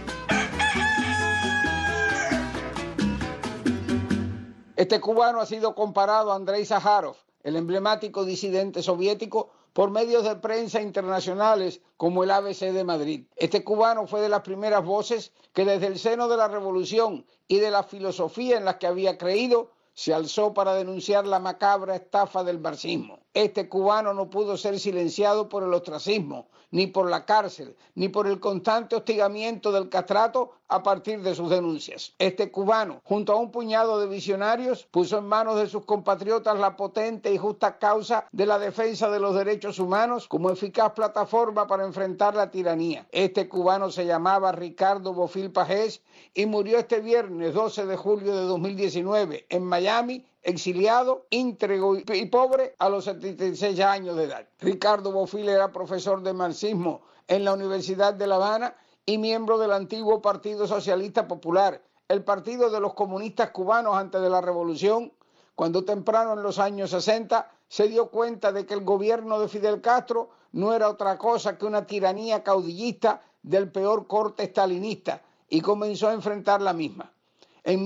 Este cubano ha sido comparado a Andrei Sájarov, el emblemático disidente soviético, por medios de prensa internacionales como el ABC de Madrid. Este cubano fue de las primeras voces que desde el seno de la revolución y de la filosofía en la que había creído, se alzó para denunciar la macabra estafa del marxismo. Este cubano no pudo ser silenciado por el ostracismo, ni por la cárcel, ni por el constante hostigamiento del castrato a partir de sus denuncias. Este cubano, junto a un puñado de visionarios, puso en manos de sus compatriotas la potente y justa causa de la defensa de los derechos humanos como eficaz plataforma para enfrentar la tiranía. Este cubano se llamaba Ricardo Bofill Pagés y murió este viernes 12 de julio de 2019 en Miami, exiliado, íntegro y pobre a los 76 años de edad. Ricardo Bofill era profesor de marxismo en la Universidad de La Habana y miembro del antiguo Partido Socialista Popular, el partido de los comunistas cubanos antes de la revolución, cuando temprano en los años 60 se dio cuenta de que el gobierno de Fidel Castro no era otra cosa que una tiranía caudillista del peor corte estalinista y comenzó a enfrentar la misma. En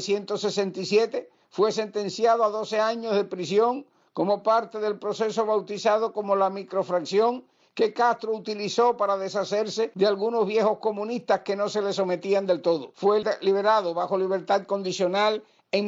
1967 fue sentenciado a 12 años de prisión como parte del proceso bautizado como la microfracción que Castro utilizó para deshacerse de algunos viejos comunistas que no se le sometían del todo. Fue liberado bajo libertad condicional en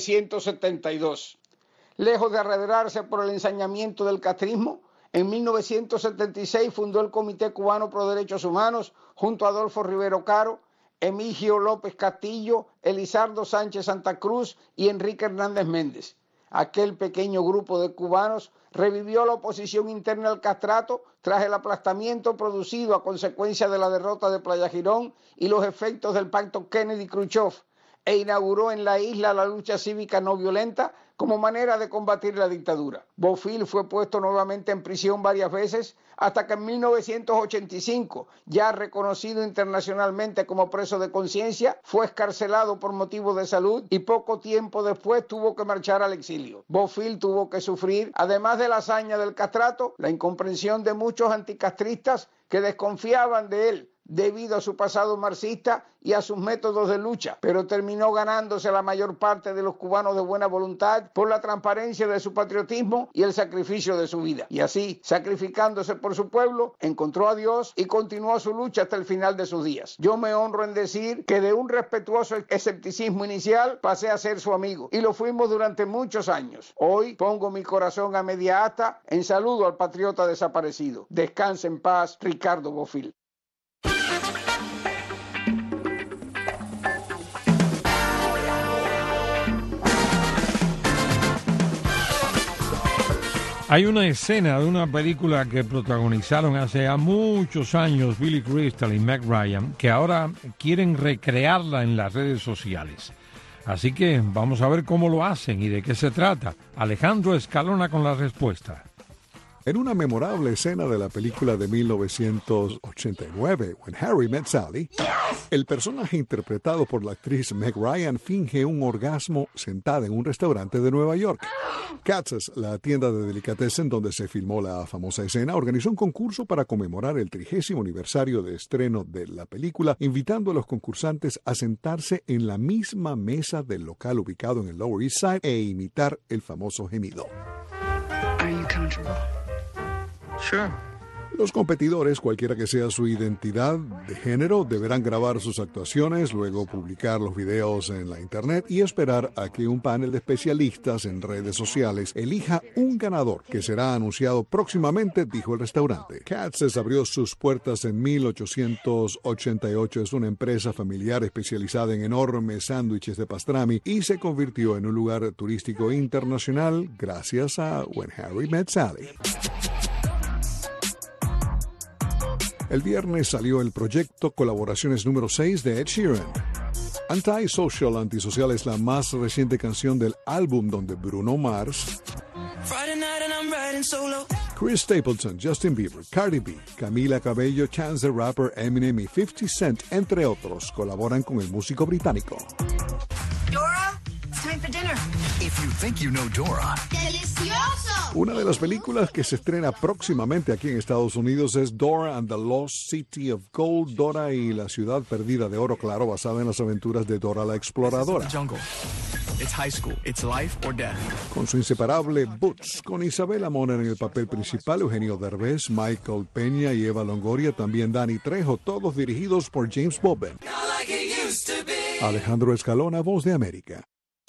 1972. Lejos de arredrarse por el ensañamiento del castrismo, en 1976 fundó el Comité Cubano Pro Derechos Humanos junto a Adolfo Rivero Caro, Emigio López Castillo, Elizardo Sánchez Santa Cruz y Enrique Hernández Méndez. Aquel pequeño grupo de cubanos revivió la oposición interna al castrato tras el aplastamiento producido a consecuencia de la derrota de Playa Girón y los efectos del pacto Kennedy-Khrushchev, e inauguró en la isla la lucha cívica no violenta como manera de combatir la dictadura. Bofill fue puesto nuevamente en prisión varias veces hasta que en 1985, ya reconocido internacionalmente como preso de conciencia, fue excarcelado por motivos de salud y poco tiempo después tuvo que marchar al exilio. Bofill tuvo que sufrir, además de la hazaña del castrato, la incomprensión de muchos anticastristas que desconfiaban de él debido a su pasado marxista y a sus métodos de lucha, pero terminó ganándose la mayor parte de los cubanos de buena voluntad por la transparencia de su patriotismo y el sacrificio de su vida. Y así, sacrificándose por su pueblo, encontró a Dios y continuó su lucha hasta el final de sus días. Yo me honro en decir que de un respetuoso escepticismo inicial pasé a ser su amigo, y lo fuimos durante muchos años. Hoy pongo mi corazón a media asta en saludo al patriota desaparecido. Descanse en paz, Ricardo Bofill. Hay una escena de una película que protagonizaron hace ya muchos años Billy Crystal y Meg Ryan, que ahora quieren recrearla en las redes sociales. Así que vamos a ver cómo lo hacen y de qué se trata. Alejandro Escalona con la respuesta. En una memorable escena de la película de 1989, When Harry Met Sally, el personaje interpretado por la actriz Meg Ryan finge un orgasmo sentada en un restaurante de Nueva York. Katz's, la tienda de delicatessen donde se filmó la famosa escena, organizó un concurso para conmemorar el 30º aniversario de estreno de la película, invitando a los concursantes a sentarse en la misma mesa del local ubicado en el Lower East Side e imitar el famoso gemido. Are you comfortable? Sure. Los competidores, cualquiera que sea su identidad de género, deberán grabar sus actuaciones, luego publicar los videos en la internet y esperar a que un panel de especialistas en redes sociales elija un ganador que será anunciado próximamente, dijo el restaurante. Katz's abrió sus puertas en 1888, es una empresa familiar especializada en enormes sándwiches de pastrami y se convirtió en un lugar turístico internacional gracias a When Harry Met Sally. El viernes salió el proyecto Colaboraciones número 6 de Ed Sheeran. Antisocial, Antisocial es la más reciente canción del álbum donde Bruno Mars, Chris Stapleton, Justin Bieber, Cardi B, Camila Cabello, Chance the Rapper, Eminem y 50 Cent, entre otros, colaboran con el músico británico. Dora, it's time for dinner. If you think you know Dora. ¡Delicioso! Una de las películas que se estrena próximamente aquí en Estados Unidos es Dora and the Lost City of Gold, Dora y la ciudad perdida de oro claro, basada en las aventuras de Dora la exploradora. It's high school. It's life or death. Con su inseparable Boots, con Isabela Moner en el papel principal, Eugenio Derbez, Michael Peña y Eva Longoria, también Dani Trejo, todos dirigidos por James Boben. Alejandro Escalona, Voz de América.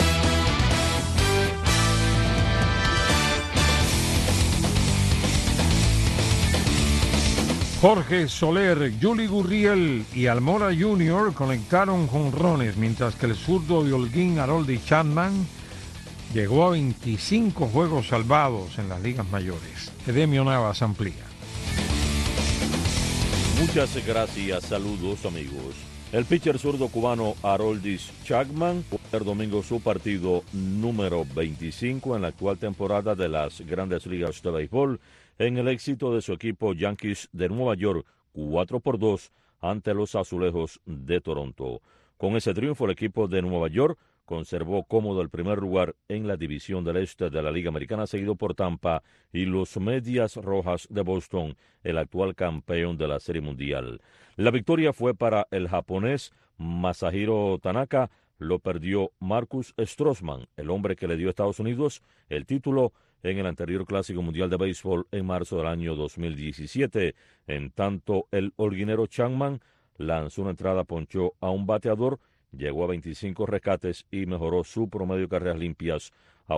Jorge Soler, Juli Gurriel y Almora Jr. conectaron jonrones, mientras que el zurdo de Holguín, Haroldi Chapman, llegó a 25 juegos salvados en las ligas mayores. Edemio Navas amplía. Muchas gracias, saludos amigos. El pitcher zurdo cubano Aroldis Chapman jugó el domingo su partido número 25 en la actual temporada de las Grandes Ligas de Béisbol en el éxito de su equipo Yankees de Nueva York 4-2 ante los Azulejos de Toronto. Con ese triunfo el equipo de Nueva York conservó cómodo el primer lugar en la división del este de la Liga Americana, seguido por Tampa y los Medias Rojas de Boston, el actual campeón de la Serie Mundial. La victoria fue para el japonés Masahiro Tanaka, lo perdió Marcus Stroman, el hombre que le dio a Estados Unidos el título en el anterior Clásico Mundial de Béisbol en marzo del año 2017. En tanto, el holguinero Chapman lanzó una entrada, ponchó a un bateador, llegó a 25 rescates y mejoró su promedio de carreras limpias a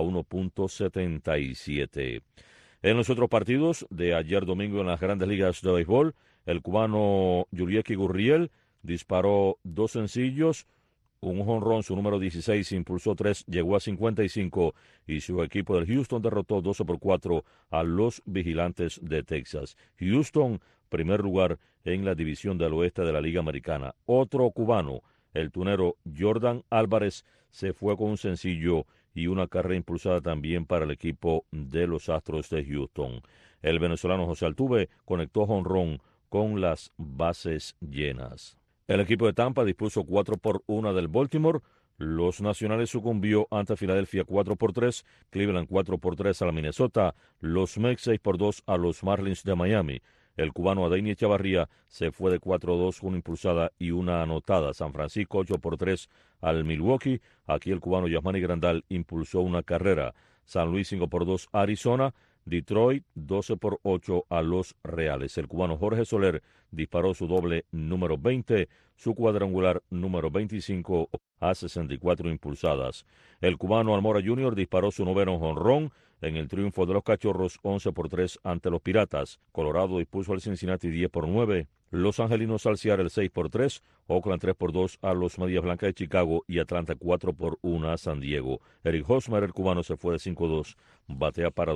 1.77. En los otros partidos de ayer domingo en las Grandes Ligas de Béisbol, el cubano Yurieki Gurriel disparó 2 sencillos, un jonrón, su número 16, impulsó 3, llegó a 55 y su equipo del Houston derrotó 12-4 a los Vigilantes de Texas. Houston, primer lugar en la división del oeste de la Liga Americana. Otro cubano, el tunero Jordan Álvarez, se fue con un sencillo y una carrera impulsada también para el equipo de los Astros de Houston. El venezolano José Altuve conectó jonrón con las bases llenas. El equipo de Tampa dispuso 4-1 del Baltimore. Los Nacionales sucumbió ante Filadelfia 4-3, Cleveland 4-3 a la Minnesota, los Mets 6-2 a los Marlins de Miami. El cubano Adeiny Echavarría se fue de 4-2, una impulsada y una anotada. San Francisco 8-3 al Milwaukee. Aquí el cubano Yasmani Grandal impulsó una carrera. San Luis 5-2 a Arizona. Detroit 12-8 a los Reales. El cubano Jorge Soler disparó su doble número 20, su cuadrangular número 25 a 64 impulsadas. El cubano Almora Jr. disparó su noveno jonrón en el triunfo de los Cachorros 11-3 ante los Piratas. Colorado dispuso al Cincinnati 10-9. Los Angelinos al Seattle 6-3, Oakland 3-2 a los Medias Blancas de Chicago y Atlanta 4-1 a San Diego. Eric Hosmer, el cubano, se fue de 5-2, batea para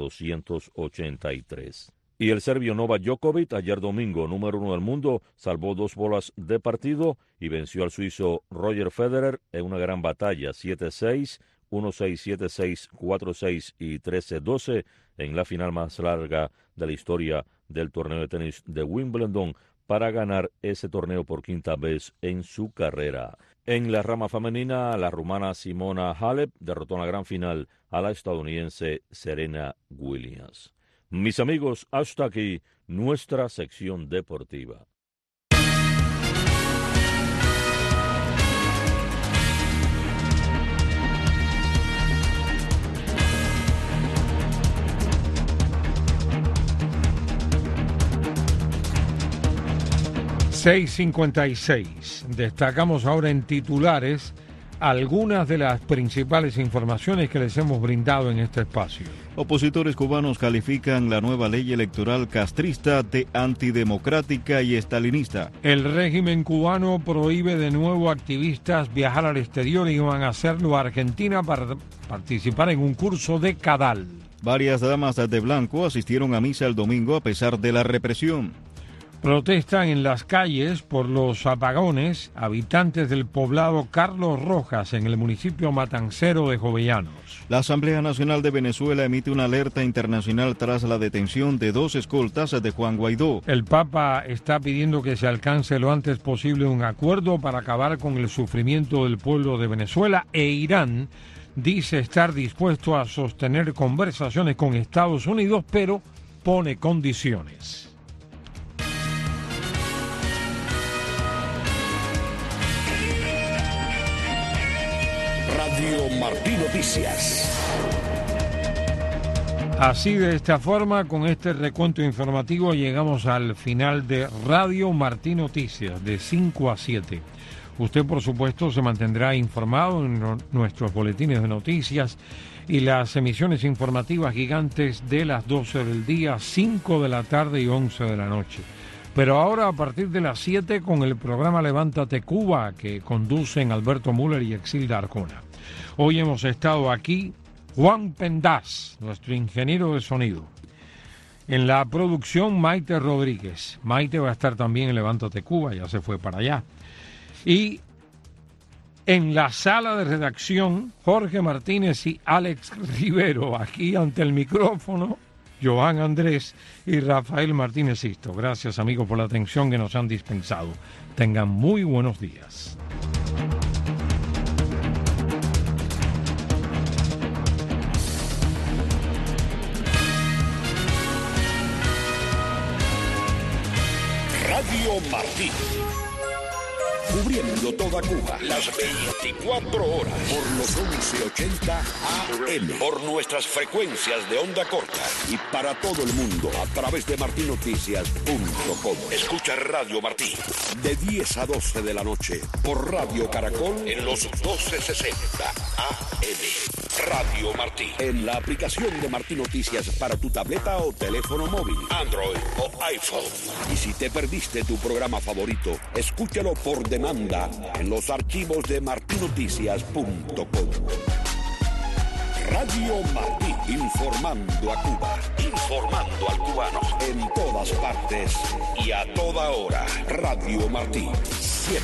283. Y el serbio Novak Djokovic, ayer domingo, número 1 del mundo, salvó 2 bolas de partido y venció al suizo Roger Federer en una gran batalla, 7-6, 1-6, 7-6, 4-6 y 13-12 en la final más larga de la historia del torneo de tenis de Wimbledon, para ganar ese torneo por 5ª vez en su carrera. En la rama femenina, la rumana Simona Halep derrotó en la gran final a la estadounidense Serena Williams. Mis amigos, hasta aquí nuestra sección deportiva. ...6:56. Destacamos ahora en titulares algunas de las principales informaciones que les hemos brindado en este espacio. Opositores cubanos califican la nueva ley electoral castrista de antidemocrática y estalinista. El régimen cubano prohíbe de nuevo a activistas viajar al exterior y van a hacerlo a Argentina para participar en un curso de Cadal. Varias damas de blanco asistieron a misa el domingo a pesar de la represión. Protestan en las calles por los apagones habitantes del poblado Carlos Rojas en el municipio matancero de Jovellanos. La Asamblea Nacional de Venezuela emite una alerta internacional tras la detención de 2 escoltas de Juan Guaidó. El Papa está pidiendo que se alcance lo antes posible un acuerdo para acabar con el sufrimiento del pueblo de Venezuela, e Irán dice estar dispuesto a sostener conversaciones con Estados Unidos, pero pone condiciones. Radio Martí Noticias. Así, de esta forma, con este recuento informativo, llegamos al final de Radio Martí Noticias, de 5 a 7. Usted, por supuesto, se mantendrá informado en nuestros boletines de noticias y las emisiones informativas gigantes de las 12 del día, 5 de la tarde y 11 de la noche. Pero ahora, a partir de las 7, con el programa Levántate Cuba, que conducen Alberto Müller y Exilda Arjona. Hoy hemos estado aquí Juan Pendaz, nuestro ingeniero de sonido. En la producción, Maite Rodríguez. Maite va a estar también en Levántate Cuba, ya se fue para allá. Y en la sala de redacción, Jorge Martínez y Alex Rivero, aquí ante el micrófono, Joan Andrés y Rafael Martínez Sisto. Gracias, amigos, por la atención que nos han dispensado. Tengan muy buenos días. Radio Martí. Cubriendo toda Cuba, las 24 horas, por los 1180 AM, por nuestras frecuencias de onda corta y para todo el mundo a través de martinoticias.com. Escucha Radio Martí de 10 a 12 de la noche por Radio Caracol en los 1260 AM. Radio Martí, en la aplicación de Martí Noticias para tu tableta o teléfono móvil, Android o iPhone. Y si te perdiste tu programa favorito, escúchalo por demanda en los archivos de martinoticias.com. Radio Martí, informando a Cuba, informando al cubano, en todas partes y a toda hora. Radio Martí.